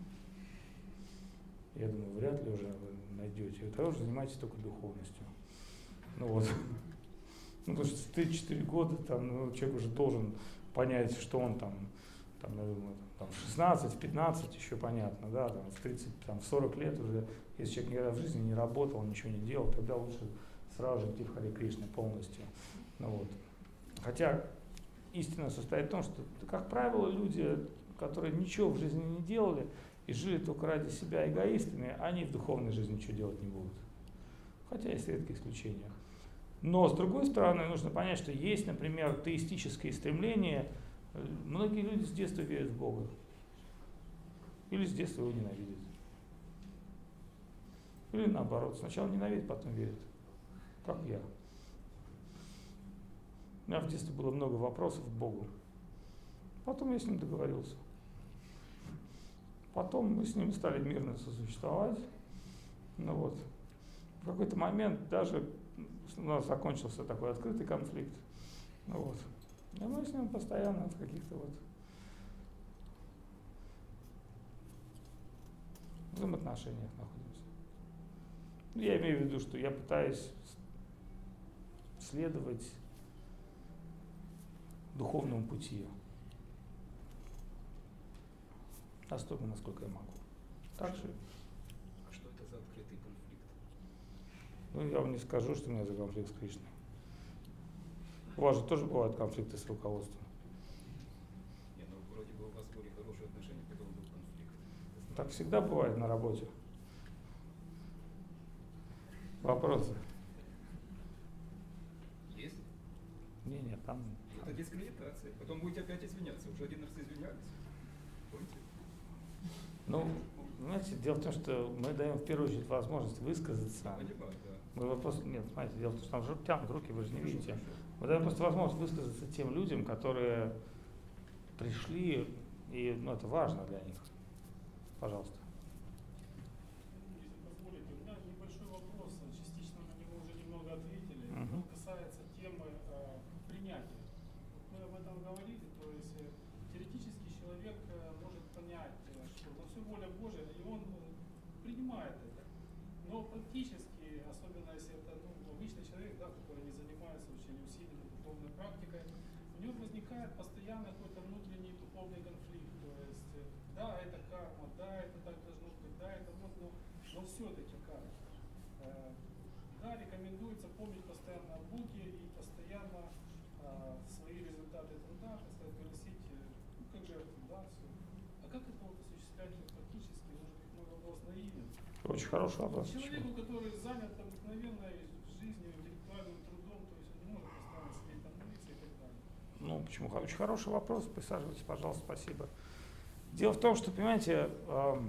Я думаю, вряд ли уже вы найдете. Тогда уже занимаетесь только духовностью. Ну вот. Ну, потому что в тридцать четыре года там, ну, человек уже должен понять, что он там, там, я думаю, там, в шестнадцать, в пятнадцать еще понятно, да, там, в тридцать, там, в сорок лет уже, если человек никогда в жизни не работал, ничего не делал, тогда лучше сразу же идти в Харе Кришна полностью. Ну, вот. Хотя истина состоит в том, что, как правило, люди, которые ничего в жизни не делали и жили только ради себя эгоистами, они в духовной жизни ничего делать не будут. Хотя есть редкие исключения. Но, с другой стороны, нужно понять, что есть, например, теистические стремления. Многие люди с детства верят в Бога. Или с детства его ненавидят. Или наоборот, сначала ненавидят, потом верят. Как я. У меня в детстве было много вопросов к Богу. Потом я с ним договорился. Потом мы с ним стали мирно сосуществовать. Ну вот. В какой-то момент даже у нас закончился такой открытый конфликт. Ну вот. И мы с ним постоянно в каких-то вот взаимоотношениях находимся. Я имею в виду, что я пытаюсь следовать духовному пути. Настолько, насколько я могу. Так же. А что это за открытый конфликт? Ну, я вам не скажу, что у меня за конфликт с Кришной. У вас же тоже бывают конфликты с руководством. Не, ну вроде бы у вас были хорошие отношения, потом был конфликт. Так всегда бывает на работе. Вопросы? Есть? Не, нет, там... Это дискредитация. Потом будете опять извиняться. Уже один раз извинялись. Помните? Ну, знаете, дело в том, что мы даем в первую очередь возможность высказаться. Понимаю, да. Мы вопрос, нет, знаете, дело в том, что там же тянут руки, вы же не видите. Мы даем просто возможность высказаться тем людям, которые пришли, и ну, это важно для них. Пожалуйста. Если позволите, у меня небольшой вопрос, частично на него уже немного ответили. Мгм. Он касается темы э, принятия. Мы об этом говорили, то есть э, теоретически человек э, может понять, э, что ну, все воля Божия, и он э, принимает это. Но практически, особенно если это ну, обычный человек, да, который не занимается очень усиленной духовной практикой, у него возникает постоянно какой-то внутренний духовный конфликт. То есть, э, да, это карма, да, это так должно быть, да, это вот, но, но все-таки карма. Э, да, рекомендуется помнить постоянно о Боге и постоянно э, свои результаты труда, так сказать, приносить, э, ну, как жертву, да, все. А как это вот осуществлять практически? Может быть, мой вопрос наивен. Очень хороший вопрос. Человеку, который занят обыкновенной жизнью, интеллектуальным трудом, то есть он не может постоянно сидеть там молиться и так далее. Ну, почему? Очень хороший вопрос. Присаживайтесь, пожалуйста, спасибо. Дело в том, что, понимаете, эм,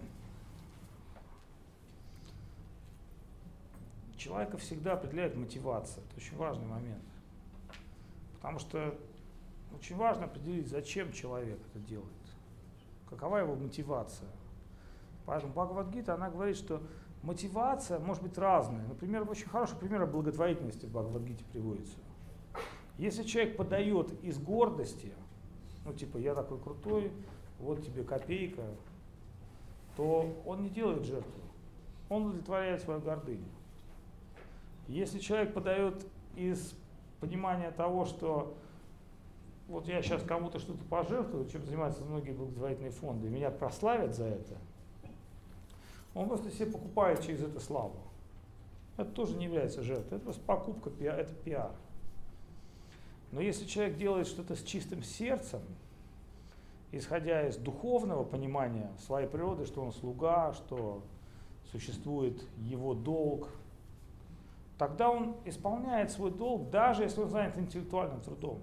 человека всегда определяет мотивация. Это очень важный момент. Потому что очень важно определить, зачем человек это делает. Какова его мотивация. Поэтому Бхагавад-гита, она говорит, что мотивация может быть разная. Например, очень хороший пример благотворительности в Бхагавад-гите приводится. Если человек подает из гордости, ну типа я такой крутой, вот тебе копейка, то он не делает жертву. Он удовлетворяет свою гордыню. Если человек подает из понимания того, что вот я сейчас кому-то что-то пожертвую, чем занимаются многие благотворительные фонды, и меня прославят за это, он просто себе покупает через это славу. Это тоже не является жертвой, это просто покупка, это пиар. Но если человек делает что-то с чистым сердцем, исходя из духовного понимания своей природы, что он слуга, что существует его долг, тогда он исполняет свой долг, даже если он занят интеллектуальным трудом.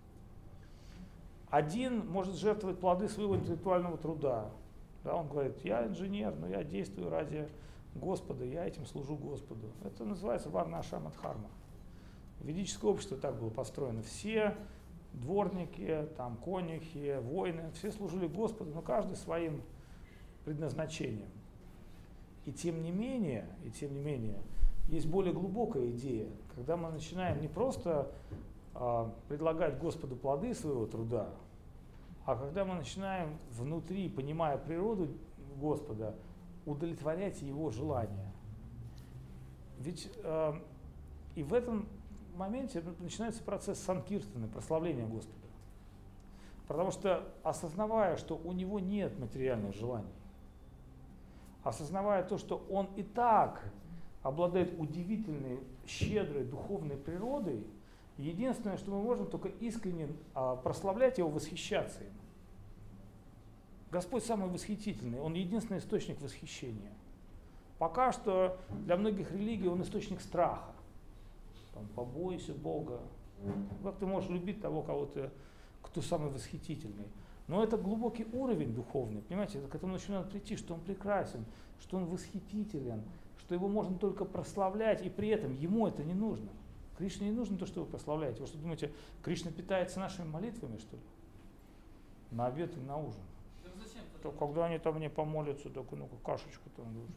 Один может жертвовать плоды своего интеллектуального труда. Да, он говорит, я инженер, но я действую ради Господа, я этим служу Господу. Это называется варна-ашрама дхарма. Ведическое общество так было построено. Все дворники, там, конюхи, воины, все служили Господу, но каждый своим предназначением. И тем не менее, и тем не менее, есть более глубокая идея, когда мы начинаем не просто а, предлагать Господу плоды своего труда, а когда мы начинаем внутри, понимая природу Господа, удовлетворять Его желания. Ведь э, и в этом моменте начинается процесс санкиртаны, прославления Господа. Потому что, осознавая, что у Него нет материальных желаний, осознавая то, что Он и так обладает удивительной, щедрой духовной природой, единственное, что мы можем только искренне а, прославлять Его, восхищаться им. Господь самый восхитительный, Он единственный источник восхищения. Пока что для многих религий Он источник страха. Там, побойся Бога. Как ты можешь любить того, кого ты, кто самый восхитительный? Но это глубокий уровень духовный, понимаете, к этому начинает прийти, что Он прекрасен, что Он восхитителен, что Его можно только прославлять, и при этом Ему это не нужно. Кришне не нужно то, что вы прославляете. Вы что думаете, Кришна питается нашими молитвами, что ли? На обед и на ужин. Так зачем То, когда они там мне помолятся, так ну-ка кашечку там нужно.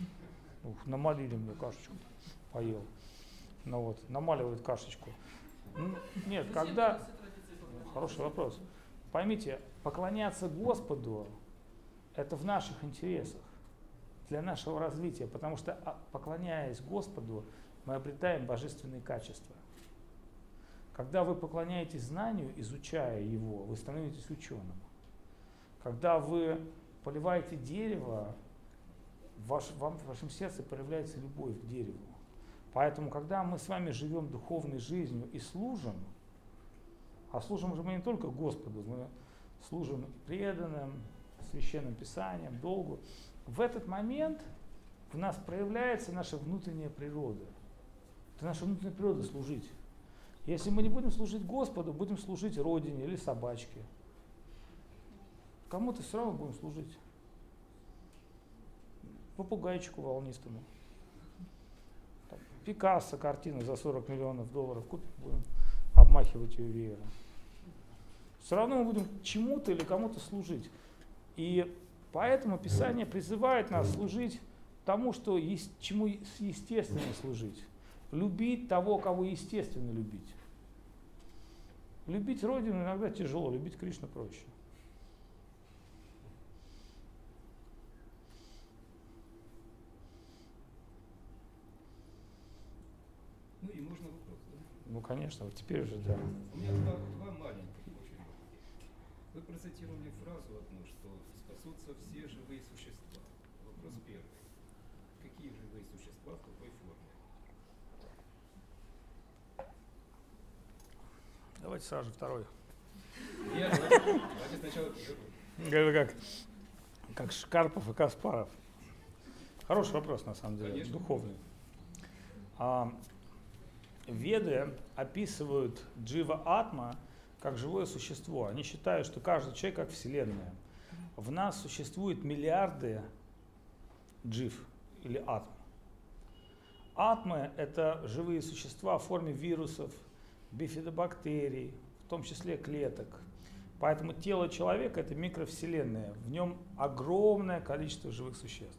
Ух, намолили мне кашечку, поел. Ну вот, намаливают кашечку. Нет, когда... Хороший вопрос. Поймите, поклоняться Господу – это в наших интересах, для нашего развития, потому что, поклоняясь Господу, мы обретаем божественные качества. Когда вы поклоняетесь знанию, изучая его, вы становитесь ученым. Когда вы поливаете дерево, в, ваш, вам, в вашем сердце проявляется любовь к дереву. Поэтому, когда мы с вами живем духовной жизнью и служим, а служим же мы не только Господу, мы служим преданным, священным писанием, долгу, в этот момент в нас проявляется наша внутренняя природа. Это наша внутренняя природа служить. Если мы не будем служить Господу, будем служить родине или собачке. Кому-то все равно будем служить. Попугайчику волнистому. Так, Пикассо картину за сорок миллионов долларов купим, будем обмахивать ее веером. Все равно мы будем чему-то или кому-то служить. И поэтому Писание призывает нас служить тому, что есть, чему естественно служить. Любить того, кого естественно любить. Любить Родину иногда тяжело, любить Кришну проще. Ну и можно вопрос, да? Ну, конечно, вот теперь уже, да. У меня два, два маленьких очень. Вы процитировали фразу одну, что спасутся все живые существа. Вопрос первый. Какие живые существа, в какой форме? Давайте сразу же второй. Я давайте сначала первый. Это как, как Шкарпов и Каспаров. Хороший вопрос, на самом деле, Конечно. духовный. А, Веды описывают джива-атма как живое существо. Они считают, что каждый человек как Вселенная. В нас существует миллиарды джив или атм. Атмы – это живые существа в форме вирусов, бифидобактерий, в том числе клеток. Поэтому тело человека – это микровселенная. В нем огромное количество живых существ.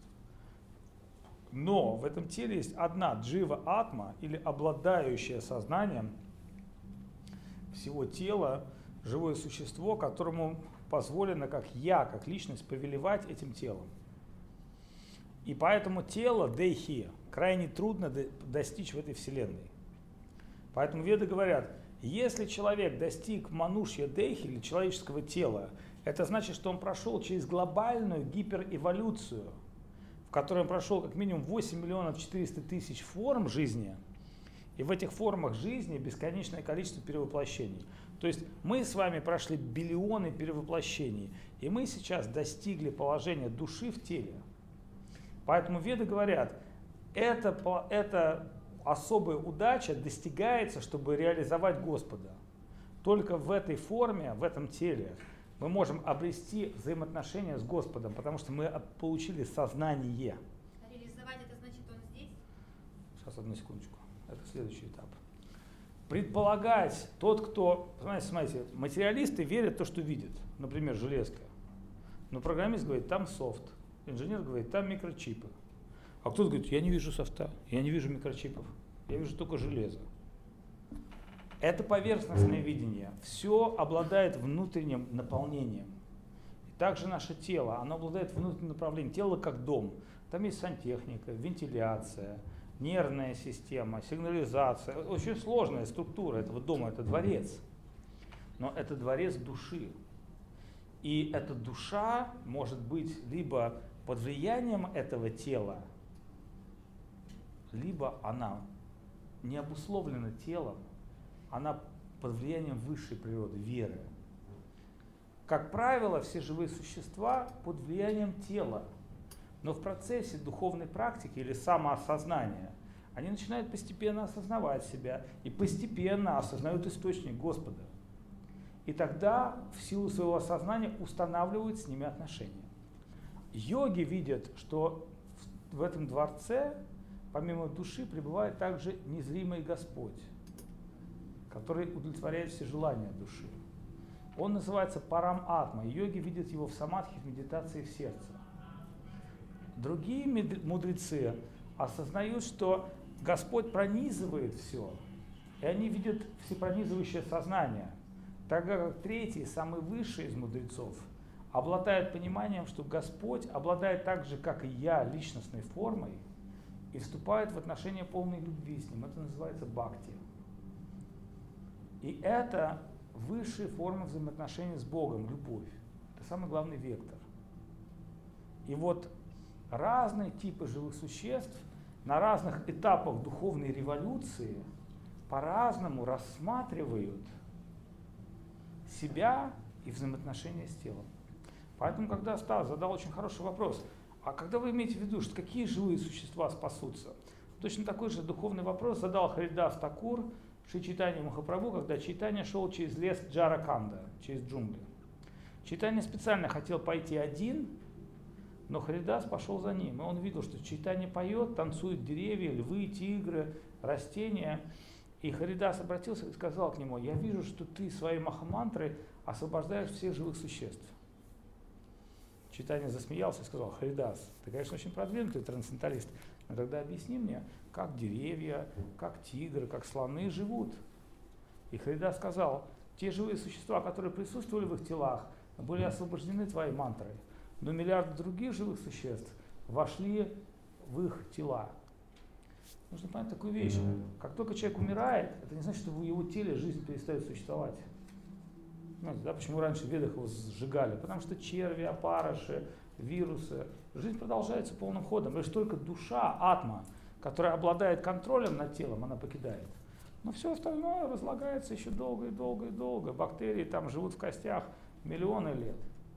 Но в этом теле есть одна джива-атма, или обладающее сознанием всего тела, живое существо, которому позволено, как я, как личность, повелевать этим телом. И поэтому тело, дейхи, крайне трудно достичь в этой вселенной. Поэтому веды говорят, если человек достиг манушья дейхи, или человеческого тела, это значит, что он прошел через глобальную гиперэволюцию, в которой он прошел как минимум восемь миллионов четыреста тысяч форм жизни, и в этих формах жизни бесконечное количество перевоплощений. То есть мы с вами прошли биллионы перевоплощений, и мы сейчас достигли положения души в теле. Поэтому веды говорят, это, это особая удача достигается, чтобы реализовать Господа. Только в этой форме, в этом теле мы можем обрести взаимоотношения с Господом, потому что мы получили сознание. А реализовать это значит он здесь? Сейчас, одну секундочку. Это следующий этап. Предполагать, тот, кто, знаете, смотрите, материалисты верят в то, что видят. Например, железка. Но программист говорит, там софт. Инженер говорит, там микрочипы. А кто-то говорит, я не вижу софта, я не вижу микрочипов, я вижу только железо. Это поверхностное видение. Все обладает внутренним наполнением. И также наше тело, оно обладает внутренним направлением. Тело как дом. Там есть сантехника, вентиляция, нервная система, сигнализация. Очень сложная структура этого дома, это дворец. Но это дворец души. И эта душа может быть либо под влиянием этого тела, либо она не обусловлена телом, она под влиянием высшей природы, веры. Как правило, все живые существа под влиянием тела, но в процессе духовной практики или самоосознания они начинают постепенно осознавать себя и постепенно осознают источник Господа. И тогда в силу своего осознания устанавливают с ними отношения. Йоги видят, что в этом дворце, помимо души, пребывает также незримый Господь, который удовлетворяет все желания души. Он называется Парам-атма. Йоги видят его в самадхи, в медитации в сердце. Другие мудрецы осознают, что Господь пронизывает все. И они видят всепронизывающее сознание. Тогда как третий, самый высший из мудрецов, обладает пониманием, что Господь обладает так же, как и я, личностной формой, и вступает в отношения полной любви с Ним. Это называется бхакти. И это высшая форма взаимоотношений с Богом, любовь. Это самый главный вектор. И вот разные типы живых существ на разных этапах духовной революции по-разному рассматривают себя и взаимоотношения с телом. Поэтому, когда Стас задал очень хороший вопрос, а когда вы имеете в виду, что какие живые существа спасутся? Точно такой же духовный вопрос задал Харидас Такур Шри Чайтанья Махапрабху, когда Чайтанья шел через лес Джараканда, через джунгли. Чайтанья специально хотел пойти один, но Харидас пошел за ним. И он видел, что Чайтанья поет, танцуют деревья, львы, тигры, растения. И Харидас обратился и сказал к нему: я вижу, что ты своей махамантрой освобождаешь всех живых существ. Чайтанья засмеялся и сказал: Харидас, ты, конечно, очень продвинутый трансценденталист, но тогда объясни мне, как деревья, как тигры, как слоны живут. И Харидас сказал: те живые существа, которые присутствовали в их телах, были освобождены твоей мантрой, но миллиарды других живых существ вошли в их тела. Нужно понять такую вещь. Как только человек умирает, это не значит, что в его теле жизнь перестает существовать. Знаете, да, почему раньше в Ведах его сжигали? Потому что черви, опарыши, вирусы. Жизнь продолжается полным ходом. Лишь только душа, атма, которая обладает контролем над телом, она покидает. Но все остальное разлагается еще долго и долго и долго. Бактерии там живут в костях миллионы лет.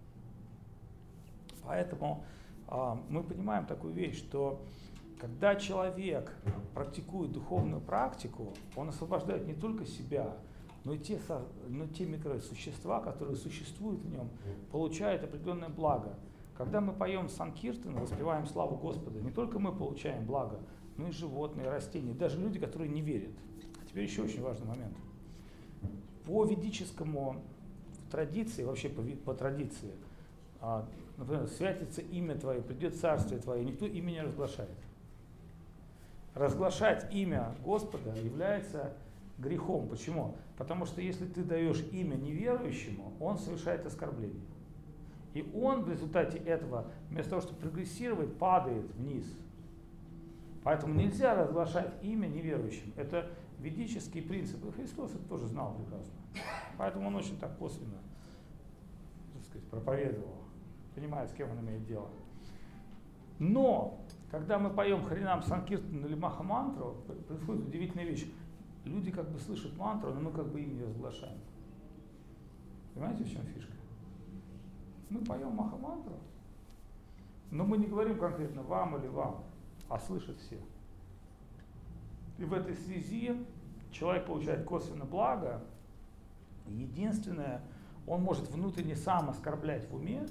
Поэтому а, мы понимаем такую вещь, что когда человек практикует духовную практику, он освобождает не только себя, но и те, но те микросущества, которые существуют в нем, получают определенное благо. Когда мы поем санкиртан, воспеваем славу Господа, не только мы получаем благо, но и животные, растения, даже люди, которые не верят. А теперь еще очень важный момент. По ведическому традиции, вообще по, по традиции, например, святится имя Твое, придет царствие Твое, никто имя не разглашает. Разглашать имя Господа является грехом. Почему? Потому что если ты даешь имя неверующему, он совершает оскорбление. И он в результате этого, вместо того, чтобы прогрессировать, падает вниз. Поэтому нельзя разглашать имя неверующим. Это ведический принцип. И Христос это тоже знал прекрасно. Поэтому он очень так косвенно, так сказать, проповедовал, понимая, с кем он имеет дело. Но, когда мы поем Харинам Санкиртан или Махамантру, происходит удивительная вещь. Люди как бы слышат мантру, но мы как бы им не разглашаем. Понимаете, в чем фишка? Мы поем Махамантру, но мы не говорим конкретно вам или вам, а слышат все. И в этой связи человек получает косвенно благо. Единственное, он может внутренне сам оскорблять в уме,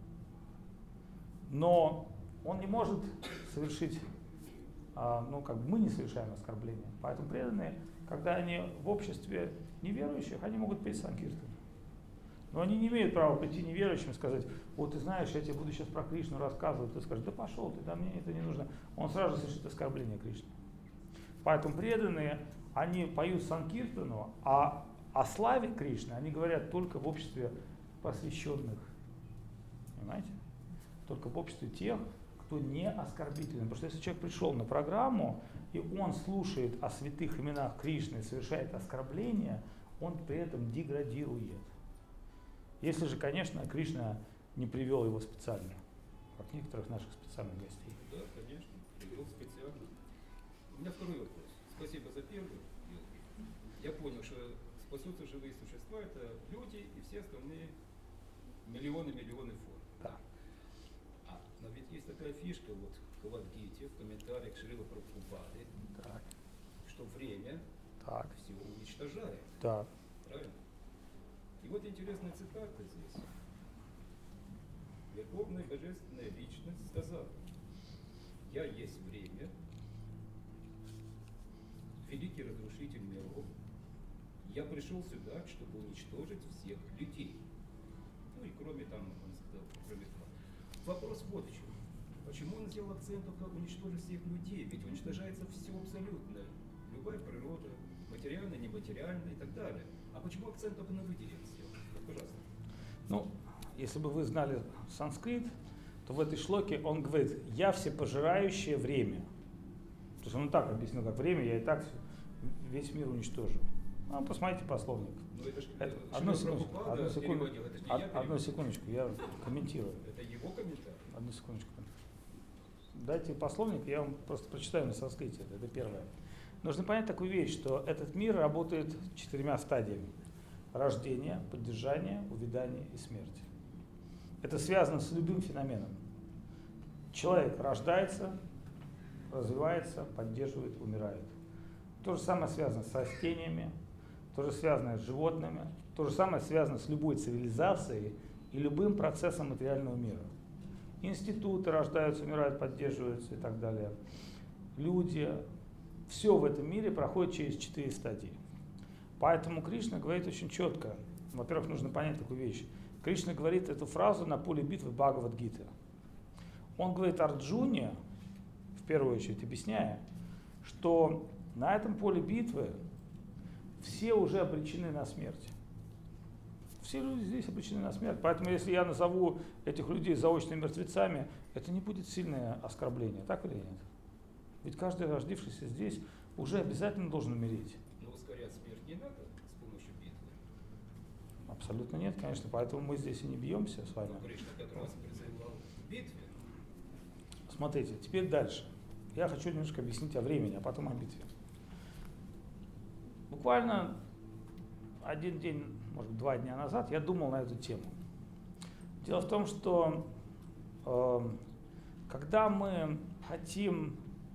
но он не может совершить, ну как бы мы не совершаем оскорбления. Поэтому преданные, когда они в обществе неверующих, они могут петь санкиртан. Но они не имеют права прийти неверующим и сказать: вот ты знаешь, я тебе буду сейчас про Кришну рассказывать. Ты скажешь: да пошел ты, да мне это не нужно. Он сразу же совершит оскорбление Кришны. Поэтому преданные, они поют санкиртану, а о славе Кришны они говорят только в обществе посвященных. Понимаете? Только в обществе тех, кто не оскорбителен. Потому что если человек пришел на программу, и он слушает о святых именах Кришны и совершает оскорбление, он при этом деградирует. Если же, конечно, Кришна не привел его специально, как некоторых наших специальных гостей. Да, конечно, привел специально. У меня второй вопрос. Спасибо за первый. Я понял, что спасутся живые существа, это люди и все остальные миллионы-миллионы форм. Да. А, но ведь есть такая фишка, вот в Бхагавад-гите, в комментариях Шрила Прабхупады, Так. что время Так. все уничтожает. Да. Правильно? И вот интересная цитата здесь. Верховная Божественная Личность сказала: «Я есть время, великий разрушитель миров. Я пришел сюда, чтобы уничтожить всех людей». Ну и кроме там, он сказал, кроме того. Вопрос вот в чем. Почему он сделал акцент только уничтожить всех людей? Ведь уничтожается все абсолютно. Любая природа, материальный, нематериальный и так далее. А почему акцент только на выделении сделан? Пожалуйста. Ну, если бы вы знали санскрит, то в этой шлоке он говорит: «Я всепожирающее время». То есть он так объяснил, как время, я и так весь мир уничтожу. Ну, посмотрите пословник. Ну, это ж, Это, это одну, Шрила секундочку, Прабхупада одну, секунду, переводил, это ж не од- я одну переводил. секундочку, я комментирую. Это его комментарий. Одну секундочку. Дайте пословник, я вам просто прочитаю на санскрите. Это первое. Нужно понять такую вещь, что этот мир работает четырьмя стадиями: рождение, поддержание, увядание и смерть. Это связано с любым феноменом. Человек рождается, развивается, поддерживает, умирает. То же самое связано с растениями, то же связано с животными, то же самое связано с любой цивилизацией и любым процессом материального мира. Институты рождаются, умирают, поддерживаются и так далее. Люди, все в этом мире проходит через четыре стадии. Поэтому Кришна говорит очень четко. Во-первых, нужно понять такую вещь. Кришна говорит эту фразу на поле битвы Бхагавад-гиты. Он говорит Арджуне, в первую очередь объясняя, что на этом поле битвы все уже обречены на смерть. Все люди здесь обречены на смерть. Поэтому если я назову этих людей заочными мертвецами, это не будет сильное оскорбление. Так или нет? Ведь каждый родившийся здесь уже обязательно должен умереть. Но ускорять смерть не надо с помощью битвы. Абсолютно нет, конечно. Поэтому мы здесь и не бьемся с вами. Но Кришна как раз призывал к битве. Смотрите, теперь дальше. Я хочу немножко объяснить о времени, а потом о битве. Буквально один день, может быть, два дня назад я думал на эту тему. Дело в том, что э, когда мы хотим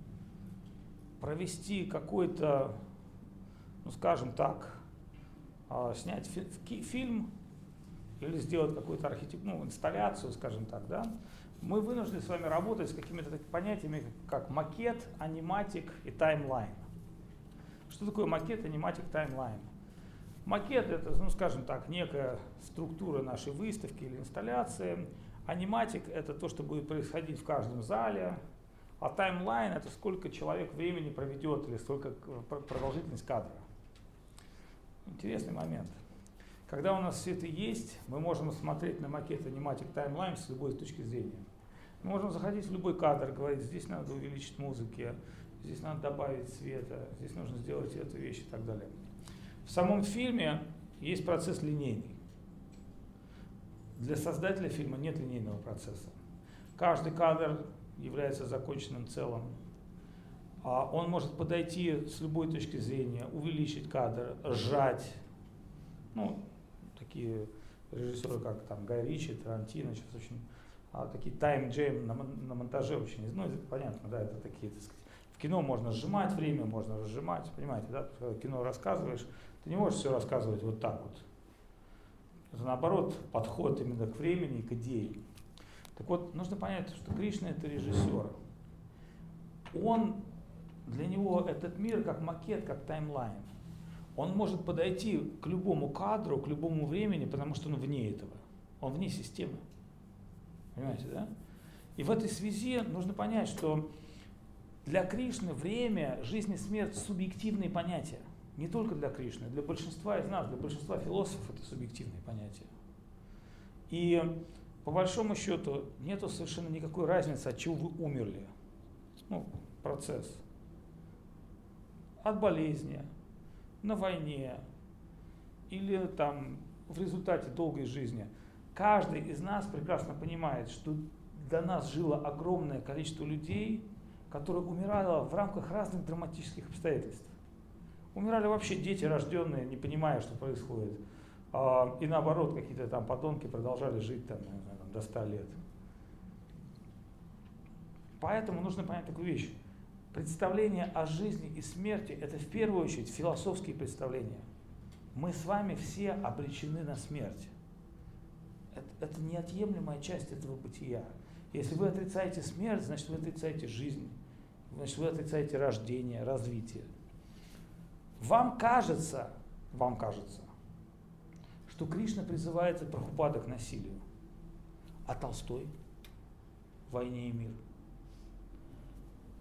провести какой-то, ну скажем так, э, снять фи- фи- фильм или сделать какую-то архитектуру, ну, инсталляцию, скажем так, да, мы вынуждены с вами работать с какими-то такими понятиями, как макет, аниматик и таймлайн. Что такое макет, аниматик, таймлайн? Макет — это, ну, скажем так, некая структура нашей выставки или инсталляции. Аниматик — это то, что будет происходить в каждом зале. А таймлайн — это сколько человек времени проведет или сколько продолжительность кадра. Интересный момент. Когда у нас все это есть, мы можем смотреть на макет, аниматик, таймлайн с любой точки зрения. Мы можем заходить в любой кадр, говорить: здесь надо увеличить музыки, здесь надо добавить света, здесь нужно сделать эту вещь и так далее. В самом фильме есть процесс линейный. Для создателя фильма нет линейного процесса. Каждый кадр является законченным целым. Он может подойти с любой точки зрения, увеличить кадр, сжать. Ну, такие режиссеры, как там Гай Ричи, Тарантино, сейчас очень а, такие тайм-джейм на, на монтаже очень, ну, это понятно, да, это такие, так сказать, в кино можно сжимать время, можно разжимать, понимаете, да, когда кино рассказываешь, ты не можешь все рассказывать вот так вот. Это наоборот подход именно к времени и к идее. Так вот, нужно понять, что Кришна — это режиссер. Он, для него этот мир как макет, как таймлайн. Он может подойти к любому кадру, к любому времени, потому что он вне этого. Он вне системы. Понимаете, да? И в этой связи нужно понять, что для Кришны время, жизнь и смерть — субъективные понятия. Не только для Кришны, для большинства из нас, для большинства философов это субъективные понятия. И по большому счету нету совершенно никакой разницы, от чего вы умерли. Ну, процесс. От болезни, на войне или там в результате долгой жизни. Каждый из нас прекрасно понимает, что до нас жило огромное количество людей, которые умирали в рамках разных драматических обстоятельств. Умирали вообще дети, рожденные, не понимая, что происходит. И наоборот, какие-то там подонки продолжали жить там, не знаю, до ста лет. Поэтому нужно понять такую вещь. Представление о жизни и смерти – это в первую очередь философские представления. Мы с вами все обречены на смерть. Это, это неотъемлемая часть этого бытия. Если вы отрицаете смерть, значит вы отрицаете жизнь, значит вы отрицаете рождение, развитие. Вам кажется, вам кажется, что Кришна призывает Прабхупада к насилию, а Толстой – войне и мир.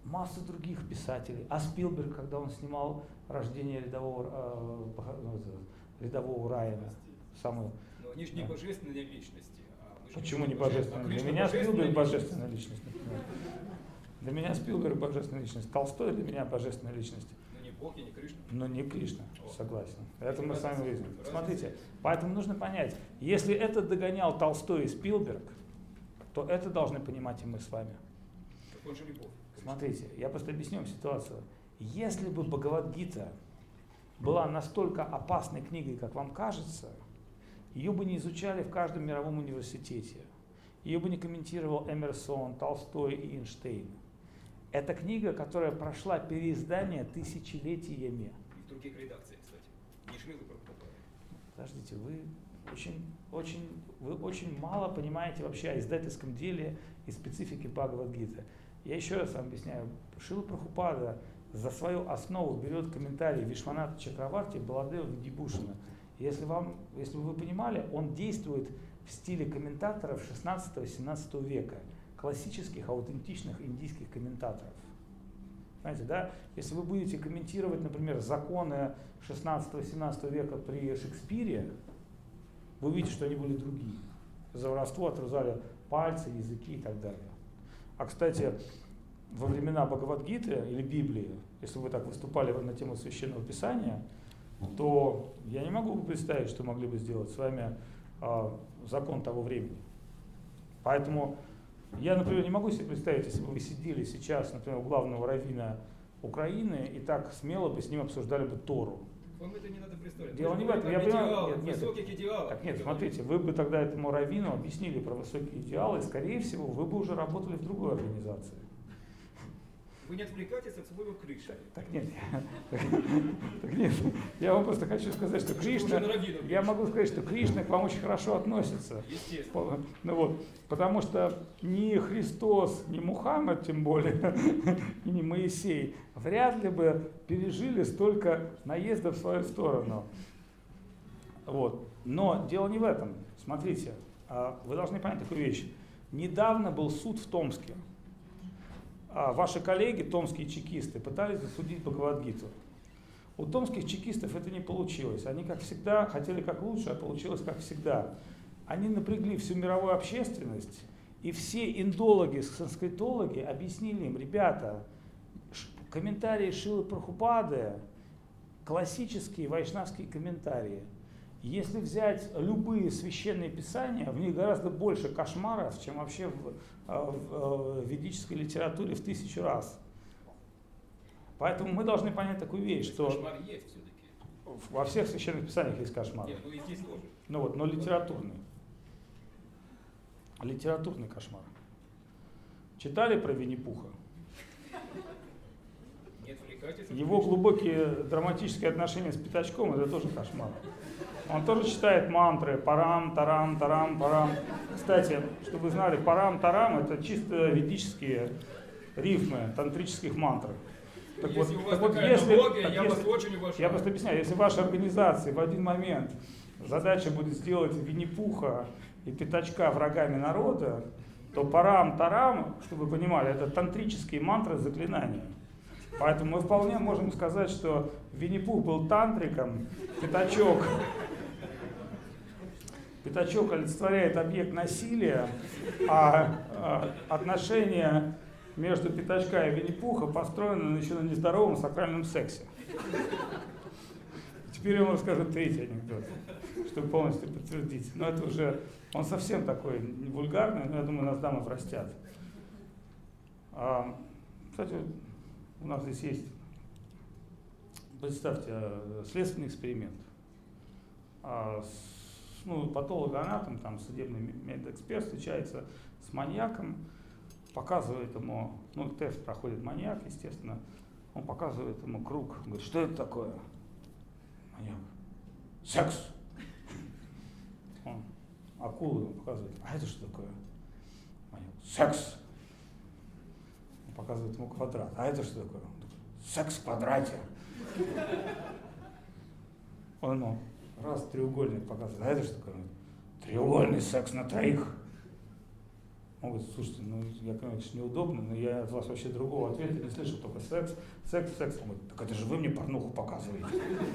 масса других писателей. А Спилберг, когда он снимал «Рождение рядового, э, рядового Райана», самый... Но они же не да. божественные личности. А почему не божественные? Для меня Спилберг божественная личность. Например. Для меня Спилберг божественная личность. Толстой для меня божественная личность. Но не Бог и не Кришна. Но не Кришна, согласен. Это мы с вами видим. Смотрите, поэтому нужно понять, если это догонял Толстой и Спилберг, то это должны понимать и мы с вами. Он же любовь. Смотрите, я просто объясню вам ситуацию. Если бы Бхагавад-гита была настолько опасной книгой, как вам кажется, ее бы не изучали в каждом мировом университете. Ее бы не комментировал Эмерсон, Толстой и Эйнштейн. Это книга, которая прошла переиздание тысячелетиями. И в других редакциях, кстати. Не Шрилы Прабхупады. Подождите, вы очень, очень, вы очень мало понимаете вообще о издательском деле и специфике Бхагавад-гиты. Я еще раз вам объясняю. Шрила Прабхупада за свою основу берет комментарий Вишваната Чакраварти, Баладева Видибушина. Если, вам, если бы вы понимали, он действует в стиле комментаторов шестнадцатого-семнадцатого века, классических, аутентичных индийских комментаторов. Знаете, да? Если вы будете комментировать, например, законы шестнадцатого-семнадцатого века при Шекспире, вы увидите, что они были другие. За воровство отрезали пальцы, языки и так далее. А, кстати, во времена Бхагавад-гиты или Библии, если вы так выступали на тему Священного Писания, то я не могу представить, что могли бы сделать с вами а, закон того времени. Поэтому я, например, не могу себе представить, если бы вы сидели сейчас, например, у главного раввина Украины и так смело бы с ним обсуждали бы Тору. Вам это не надо представлять. Дело не в этом. Я понимаю, идеалов, нет, нет, высоких идеалов. Так нет, смотрите, вы бы тогда этому раввину объяснили про высокие идеалы, и, скорее всего, вы бы уже работали в другой организации. Вы не отвлекайтесь от своего Кришны. Так нет, я, так, так нет, я вам просто хочу сказать, что Кришна, я могу сказать, что Кришна к вам очень хорошо относится. Естественно. Ну вот, потому что ни Христос, ни Мухаммад, тем более, и ни Моисей, вряд ли бы пережили столько наездов в свою сторону. Вот. Но дело не в этом. Смотрите, вы должны понять такую вещь. Недавно был суд в Томске. Ваши коллеги, томские чекисты, пытались засудить Бхагавад-гиту. У томских чекистов это не получилось. Они, как всегда, хотели как лучше, а получилось как всегда. Они напрягли всю мировую общественность, и все индологи, санскритологи объяснили им: ребята, комментарии Шрилы Прабхупады, классические вайшнавские комментарии, если взять любые священные писания, в них гораздо больше кошмаров, чем вообще в, в, в ведической литературе в тысячу раз. Поэтому мы должны понять такую вещь, что кошмар есть все-таки. Во всех священных писаниях есть кошмар. Нет, ну и здесь тоже. Ну вот, но литературный. Литературный кошмар. Читали про Винни-Пуха? Не отвлекайтесь. Его глубокие драматические отношения с Пятачком — это тоже кошмар. Он тоже читает мантры парам, тарам, тарам, парам. Кстати, чтобы вы знали, парам, тарам — это чисто ведические рифмы тантрических мантр. Так если вот, у вас так такая вот, если, аналогия, так я если, вас очень уважаю. Я просто объясняю, если в вашей организации в один момент задача будет сделать Винни-Пуха и Пятачка врагами народа, то парам, тарам, чтобы вы понимали, это тантрические мантры, заклинания. Поэтому мы вполне можем сказать, что Винни-Пух был тантриком, Пятачок, Пятачок олицетворяет объект насилия, а, а отношения между Пятачка и Винни-Пуха построены еще на нездоровом сакральном сексе. Теперь я вам расскажу третий анекдот, чтобы полностью подтвердить. Но это уже, он совсем такой вульгарный, но я думаю, нас дамы простят. А, кстати, у нас здесь есть, представьте, следственный эксперимент. А, с, ну, патологоанатом, там, судебный медэксперт встречается с маньяком, показывает ему, ну, тест проходит маньяк, естественно, он показывает ему круг, говорит: что это такое? Маньяк: секс. Он акулу ему показывает: а это что такое? Маньяк: секс. Он показывает ему квадрат: а это что такое? Секс в квадрате. Он ему раз треугольник показывает: а это что такое? Треугольный секс на троих. Он говорит, слушайте, ну я, конечно, неудобно, но я от вас вообще другого ответа не слышу, только секс, секс, секс. Он говорит, так это же вы мне порнуху показываете.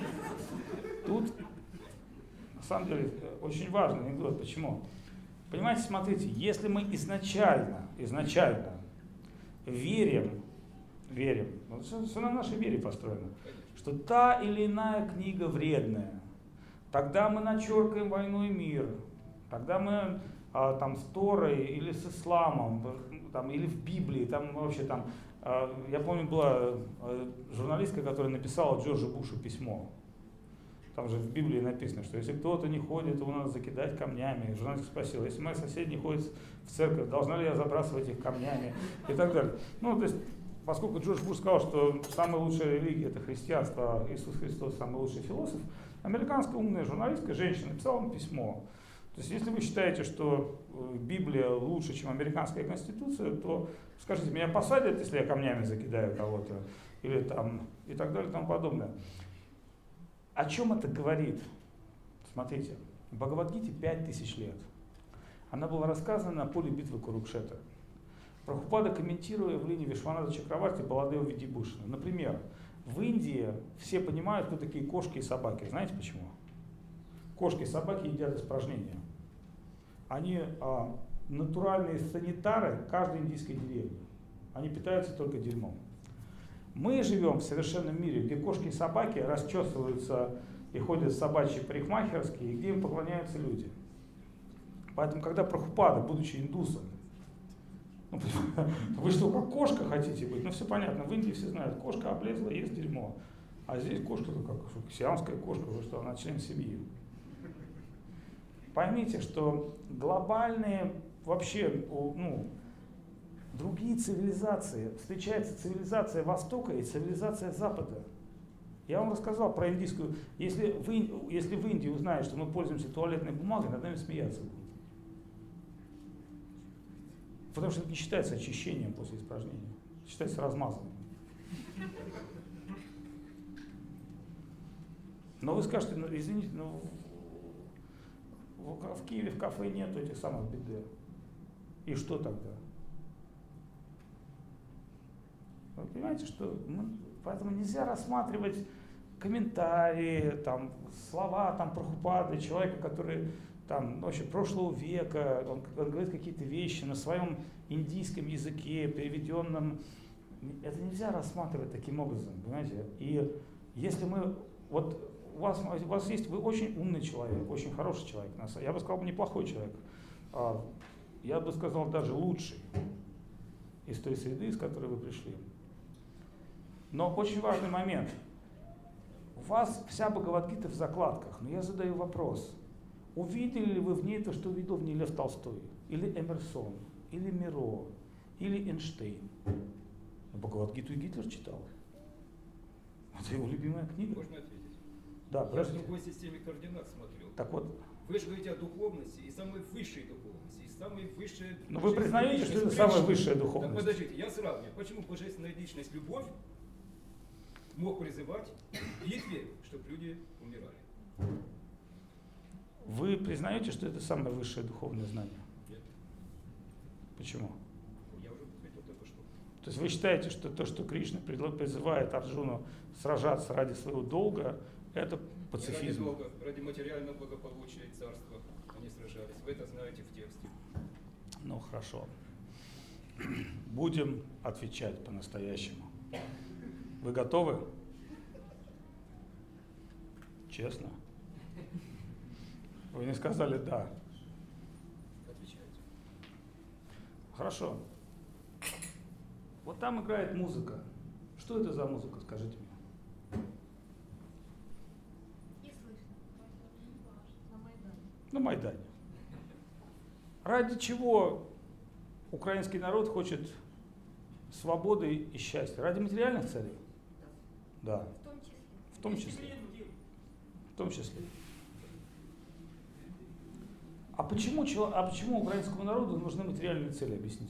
Тут, на самом деле, очень важный анекдот. Почему? Понимаете, смотрите, если мы изначально, изначально верим, верим, ну, все на нашей вере построено, что та или иная книга вредная, тогда мы начеркаем «Войну и мир», тогда мы а, там с Торой или с исламом, там, или в Библии, там вообще там, а, я помню, была а, журналистка, которая написала Джорджу Бушу письмо. Там же в Библии написано, что если кто-то не ходит, его надо закидать камнями. Журналистка спросила, если мои соседи не ходят в церковь, должна ли я забрасывать их камнями и так далее. Ну, то есть, поскольку Джордж Буш сказал, что самая лучшая религия это христианство, а Иисус Христос самый лучший философ, американская умная журналистка, женщина, написала ему письмо. То есть, если вы считаете, что Библия лучше, чем американская конституция, то скажите, меня посадят, если я камнями закидаю кого-то, или там, и так далее, и тому подобное. О чем это говорит? Смотрите, в Бхагавад-гите пять тысяч лет. Она была рассказана на поле битвы Курукшетра. Прабхупада, комментируя в линии Вишванатха Чакраварти, Баладева Видибушина. Например, в Индии все понимают, кто такие кошки и собаки. Знаете почему? Кошки и собаки едят испражнения. Они а, натуральные санитары каждой индийской деревни. Они питаются только дерьмом. Мы живем в совершенном мире, где кошки и собаки расчесываются и ходят в собачьи парикмахерские, где им поклоняются люди. Поэтому, когда Прабхупада, будучи индусом, ну, вы что, как кошка хотите быть? Ну, все понятно, в Индии все знают, кошка облезла, ест дерьмо. А здесь кошка-то как сиамская кошка, вы что, она член семьи. Поймите, что глобальные вообще, ну, другие цивилизации, встречается цивилизация Востока и цивилизация Запада. Я вам рассказал про индийскую. Если в, если в Индии узнают, что мы пользуемся туалетной бумагой, над нами смеяться будут. Потому что это не считается очищением после испражнения. Считается размазанным. Но вы скажете, ну, извините, но в, в Киеве в кафе нету этих самых бидэ. И что тогда? Вы понимаете, что мы, поэтому нельзя рассматривать комментарии, там, слова там, Прабхупады, человека, который там, вообще прошлого века, он, он говорит какие-то вещи на своем индийском языке, переведенном. Это нельзя рассматривать таким образом, понимаете? И если мы, вот у вас, у вас есть, вы очень умный человек, очень хороший человек, я бы сказал, неплохой человек, я бы сказал, даже лучший из той среды, из которой вы пришли. Но очень важный момент. У вас вся Бхагавад-гита в закладках, но я задаю вопрос. Увидели ли вы в ней то, что увидел в ней Лев Толстой, или Эмерсон, или Миро, или Эйнштейн? Бхагавад-гиту и Гитлер читал. Это его любимая книга. Можно ответить? Да, я подождите. в другой системе координат смотрел. Так вот. Вы же говорите о духовности и самой высшей духовности, и самой высшей... Но вы признаете, что это самая высшая духовность? Так подождите, я сравниваю. Почему божественная личность, любовь, мог призывать в битве, чтобы люди умирали? Вы признаете, что это самое высшее духовное знание? Нет. Почему? Я уже ответил только что. То есть вы считаете, что то, что Кришна призывает Арджуну сражаться ради своего долга, это пацифизм? Не ради долга, ради материального благополучия и царства они сражались. Вы это знаете в тексте. Ну хорошо. Будем отвечать по-настоящему. Вы готовы? Честно? Вы не сказали «да». Отвечайте. Хорошо. Вот там играет музыка. Что это за музыка, скажите мне? Не слышно. На Майдане. На Майдане. Ради чего украинский народ хочет свободы и счастья? Ради материальных целей? Да. В том числе. В том числе. В том числе. А почему, а почему украинскому народу нужны материальные цели? Объясните.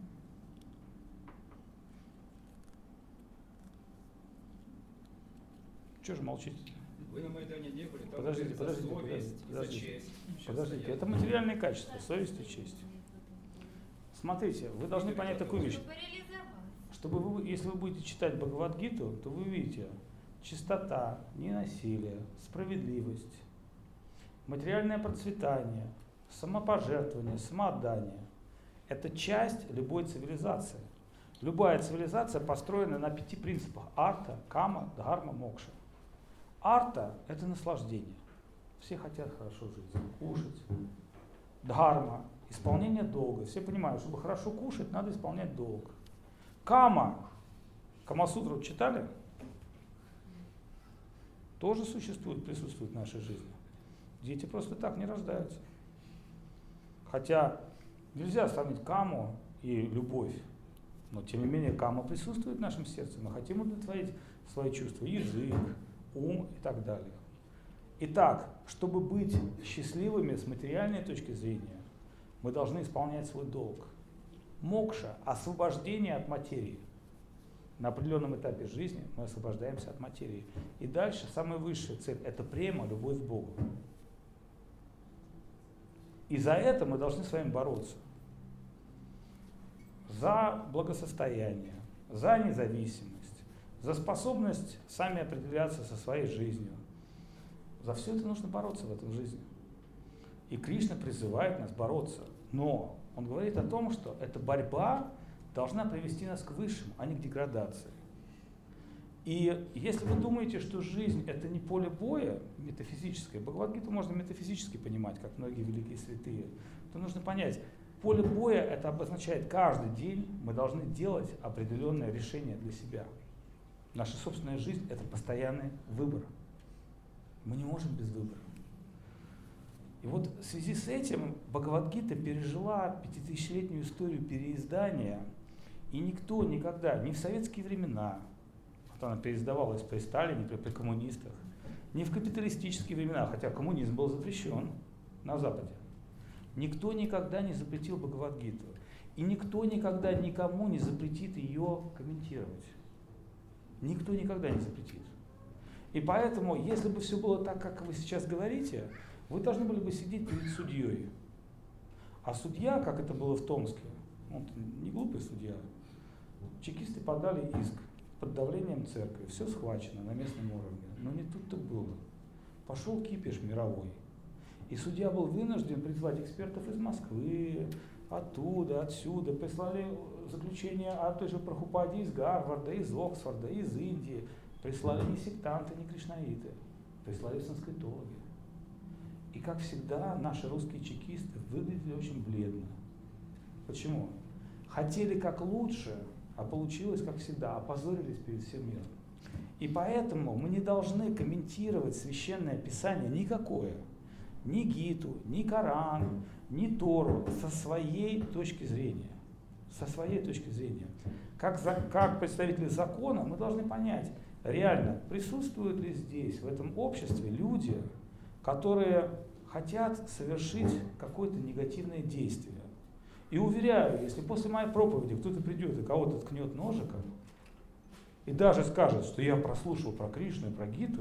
Чего же молчите? Вы на Майдане не были, там Подождите, за подождите, совесть, подождите, за подождите. честь. Сейчас Подождите, стоят. это материальные качества, совесть и честь. Смотрите, вы должны понять такую вещь. Чтобы реализоваться. Чтобы вы, если вы будете читать Бхагавад-гиту, то вы увидите чистота, ненасилие, справедливость, материальное процветание, самопожертвование, самоотдание. Это часть любой цивилизации. Любая цивилизация построена на пяти принципах: арта, кама, дхарма, мокша. Арта – это наслаждение. Все хотят хорошо жить, кушать. Дхарма – исполнение долга. Все понимают, чтобы хорошо кушать, надо исполнять долг. Кама. Камасутру читали? Тоже существует, присутствует в нашей жизни. Дети просто так не рождаются. Хотя нельзя сравнить каму и любовь. Но тем не менее кама присутствует в нашем сердце. Мы хотим удовлетворить свои чувства, язык, ум и так далее. Итак, чтобы быть счастливыми с материальной точки зрения, мы должны исполнять свой долг. Мокша – освобождение от материи. На определенном этапе жизни мы освобождаемся от материи. И дальше самая высшая цель – это према, любовь к Богу. И за это мы должны с вами бороться. За благосостояние, за независимость, за способность сами определяться со своей жизнью. За все это нужно бороться в этом жизни. И Кришна призывает нас бороться. Но он говорит о том, что эта борьба должна привести нас к высшему, а не к деградации. И если вы думаете, что жизнь – это не поле боя метафизическое, Бхагавад-гиту можно метафизически понимать, как многие великие святые, то нужно понять, поле боя – это обозначает, каждый день мы должны делать определенное решение для себя. Наша собственная жизнь – это постоянный выбор. Мы не можем без выбора. И вот в связи с этим Бхагавад-гита пережила пятитысячелетнюю историю переиздания, и никто никогда, ни в советские времена, вот она переиздавалась при Сталине, при, при коммунистах, ни в капиталистические времена, хотя коммунизм был запрещен на Западе, никто никогда не запретил Бхагавад-гиту. И никто никогда никому не запретит ее комментировать. Никто никогда не запретит. И поэтому, если бы все было так, как вы сейчас говорите, вы должны были бы сидеть перед судьей. А судья, как это было в Томске, он не глупый судья, чекисты подали иск под давлением церкви, все схвачено на местном уровне. Но не тут-то было. Пошел кипиш мировой. И судья был вынужден призвать экспертов из Москвы, оттуда, отсюда. Прислали заключение о той же Прабхупаде из Гарварда, из Оксфорда, из Индии. Прислали не сектанты, не кришнаиты. Прислали санскритологи. И, как всегда, наши русские чекисты выглядели очень бледно. Почему? Хотели как лучше, а получилось, как всегда, опозорились перед всем миром. И поэтому мы не должны комментировать священное писание никакое. Ни Гиту, ни Коран, ни Тору со своей точки зрения. Со своей точки зрения. Как, за, как представители закона мы должны понять, реально присутствуют ли здесь, в этом обществе, люди, которые хотят совершить какое-то негативное действие. И уверяю, если после моей проповеди кто-то придет и кого-то ткнет ножиком, и даже скажет, что я прослушал про Кришну и про Гиту,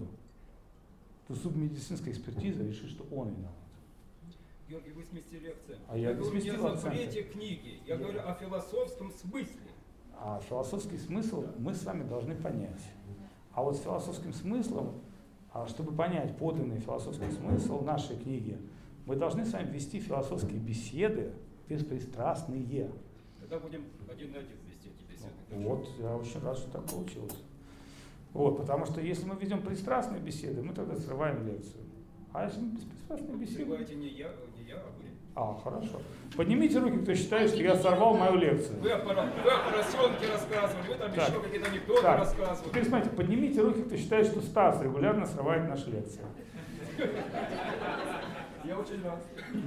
то судмедицинская экспертиза решит, что он виноват. Георгий, вы сместили акцент. А я, я говорю не акцент. о запрете книги, я, я говорю о философском смысле. А философский смысл мы с вами должны понять. А вот с философским смыслом, чтобы понять подлинный философский смысл нашей книги, мы должны с вами вести философские беседы беспристрастные. Тогда будем один на один вести эти беседы. Вот, я очень рад, что так получилось. Вот, потому что если мы ведем пристрастные беседы, мы тогда срываем лекцию. А если мы беспристрастные беседы... Срываете не я, не я, а вы. А, хорошо. Поднимите руки, кто считает, что я сорвал мою лекцию. Вы о, вы о поросенке рассказывали, вы там так, еще какие-то анекдоты так, рассказывали. Теперь смотрите, поднимите руки, кто считает, что Стас регулярно срывает наши лекции. Я очень рад.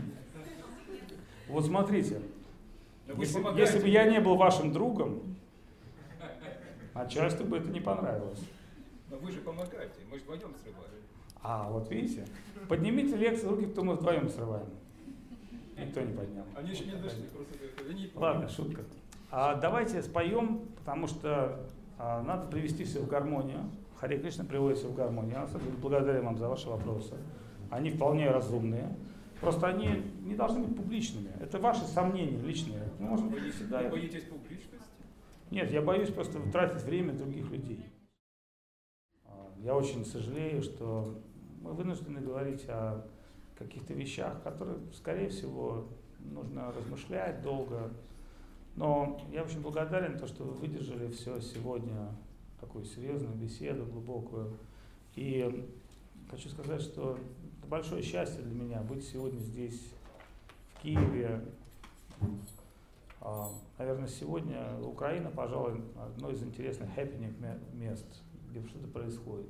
Вот смотрите, если, если бы я не был вашим другом, начальству бы это не понравилось. Но вы же помогаете, мы же вдвоем срываем. А, вот видите, поднимите лекцию руки, кто мы вдвоем срываем. Никто не поднял. Они еще не дошли, просто они... Ладно, шутка. А, давайте споем, потому что а, надо привести все в гармонию. Харе Кришна приводит все в гармонию. Я особенно благодарен вам за ваши вопросы. Они вполне разумные. Просто они не должны быть публичными. Это ваши сомнения личные. Мы можем Вы всегда... не боитесь публичности? Нет, я боюсь просто тратить время других людей. Я очень сожалею, что мы вынуждены говорить о каких-то вещах, которые, скорее всего, нужно размышлять долго. Но я очень благодарен, то, что вы выдержали все сегодня, такую серьезную беседу, глубокую. И хочу сказать, что это большое счастье для меня быть сегодня здесь, в Киеве. Наверное, сегодня Украина, пожалуй, одно из интересных happening мест, где что-то происходит.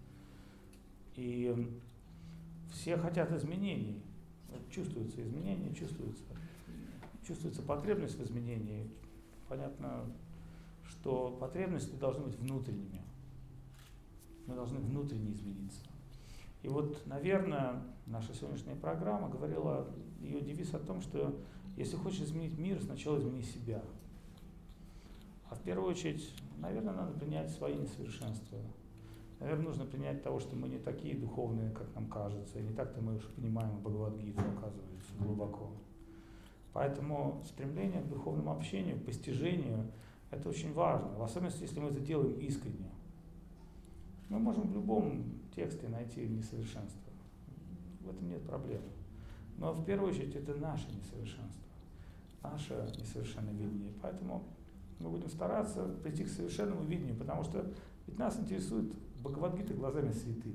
И все хотят изменений. Чувствуются изменения, чувствуется, чувствуется потребность в изменении. Понятно, что потребности должны быть внутренними. Мы должны внутренне измениться. И вот, наверное, наша сегодняшняя программа говорила, ее девиз о том, что если хочешь изменить мир, сначала измени себя. А в первую очередь, наверное, надо принять свои несовершенства. Наверное, нужно принять того, что мы не такие духовные, как нам кажется, и не так-то мы уж понимаем Бхагавад-гиту, оказывается, глубоко. Поэтому стремление к духовному общению, к постижению, это очень важно, в особенности, если мы это делаем искренне. Мы можем в любом тексте найти несовершенство. В этом нет проблем. Но в первую очередь это наше несовершенство, наше несовершенное видение. Поэтому мы будем стараться прийти к совершенному видению, потому что ведь нас интересует Бхагавад-гита глазами святых.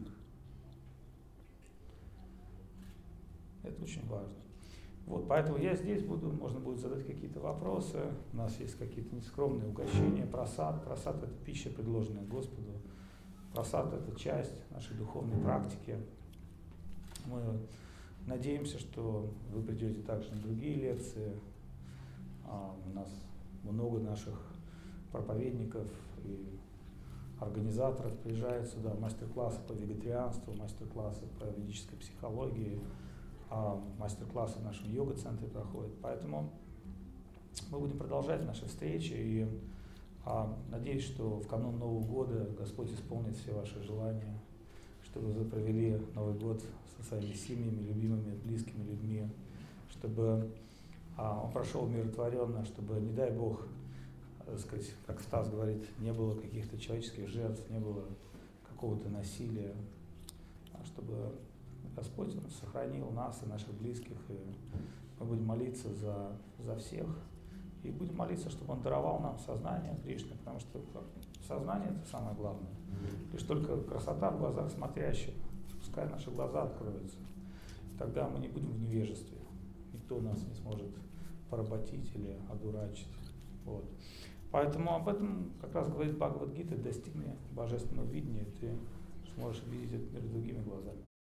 Это очень важно. Вот, поэтому я здесь буду, можно будет задать какие-то вопросы. У нас есть какие-то нескромные угощения, прасад. Прасад – это пища, предложенная Господу. Прасад – это часть нашей духовной практики. Мы надеемся, что вы придете также на другие лекции. А, у нас много наших проповедников и организаторов приезжают сюда, мастер-классы по вегетарианству, мастер-классы по ведической психологии, а мастер-классы в нашем йога-центре проходят. Поэтому мы будем продолжать наши встречи и а, надеюсь, что в канун Нового года Господь исполнит все ваши желания, чтобы вы провели Новый год со своими семьями, любимыми, близкими людьми, чтобы а, он прошел умиротворенно, чтобы, не дай Бог, так сказать, как Стас говорит, не было каких-то человеческих жертв, не было какого-то насилия, а чтобы Господь Он сохранил нас и наших близких, и мы будем молиться за, за всех, и будем молиться, чтобы Он даровал нам сознание Кришны, потому что сознание – это самое главное. Лишь только красота в глазах смотрящих, пускай наши глаза откроются, тогда мы не будем в невежестве, никто нас не сможет поработить или одурачить. Вот. Поэтому об этом как раз говорит Бхагавад-гита: достигни божественного видения, ты сможешь видеть этот мир другими глазами.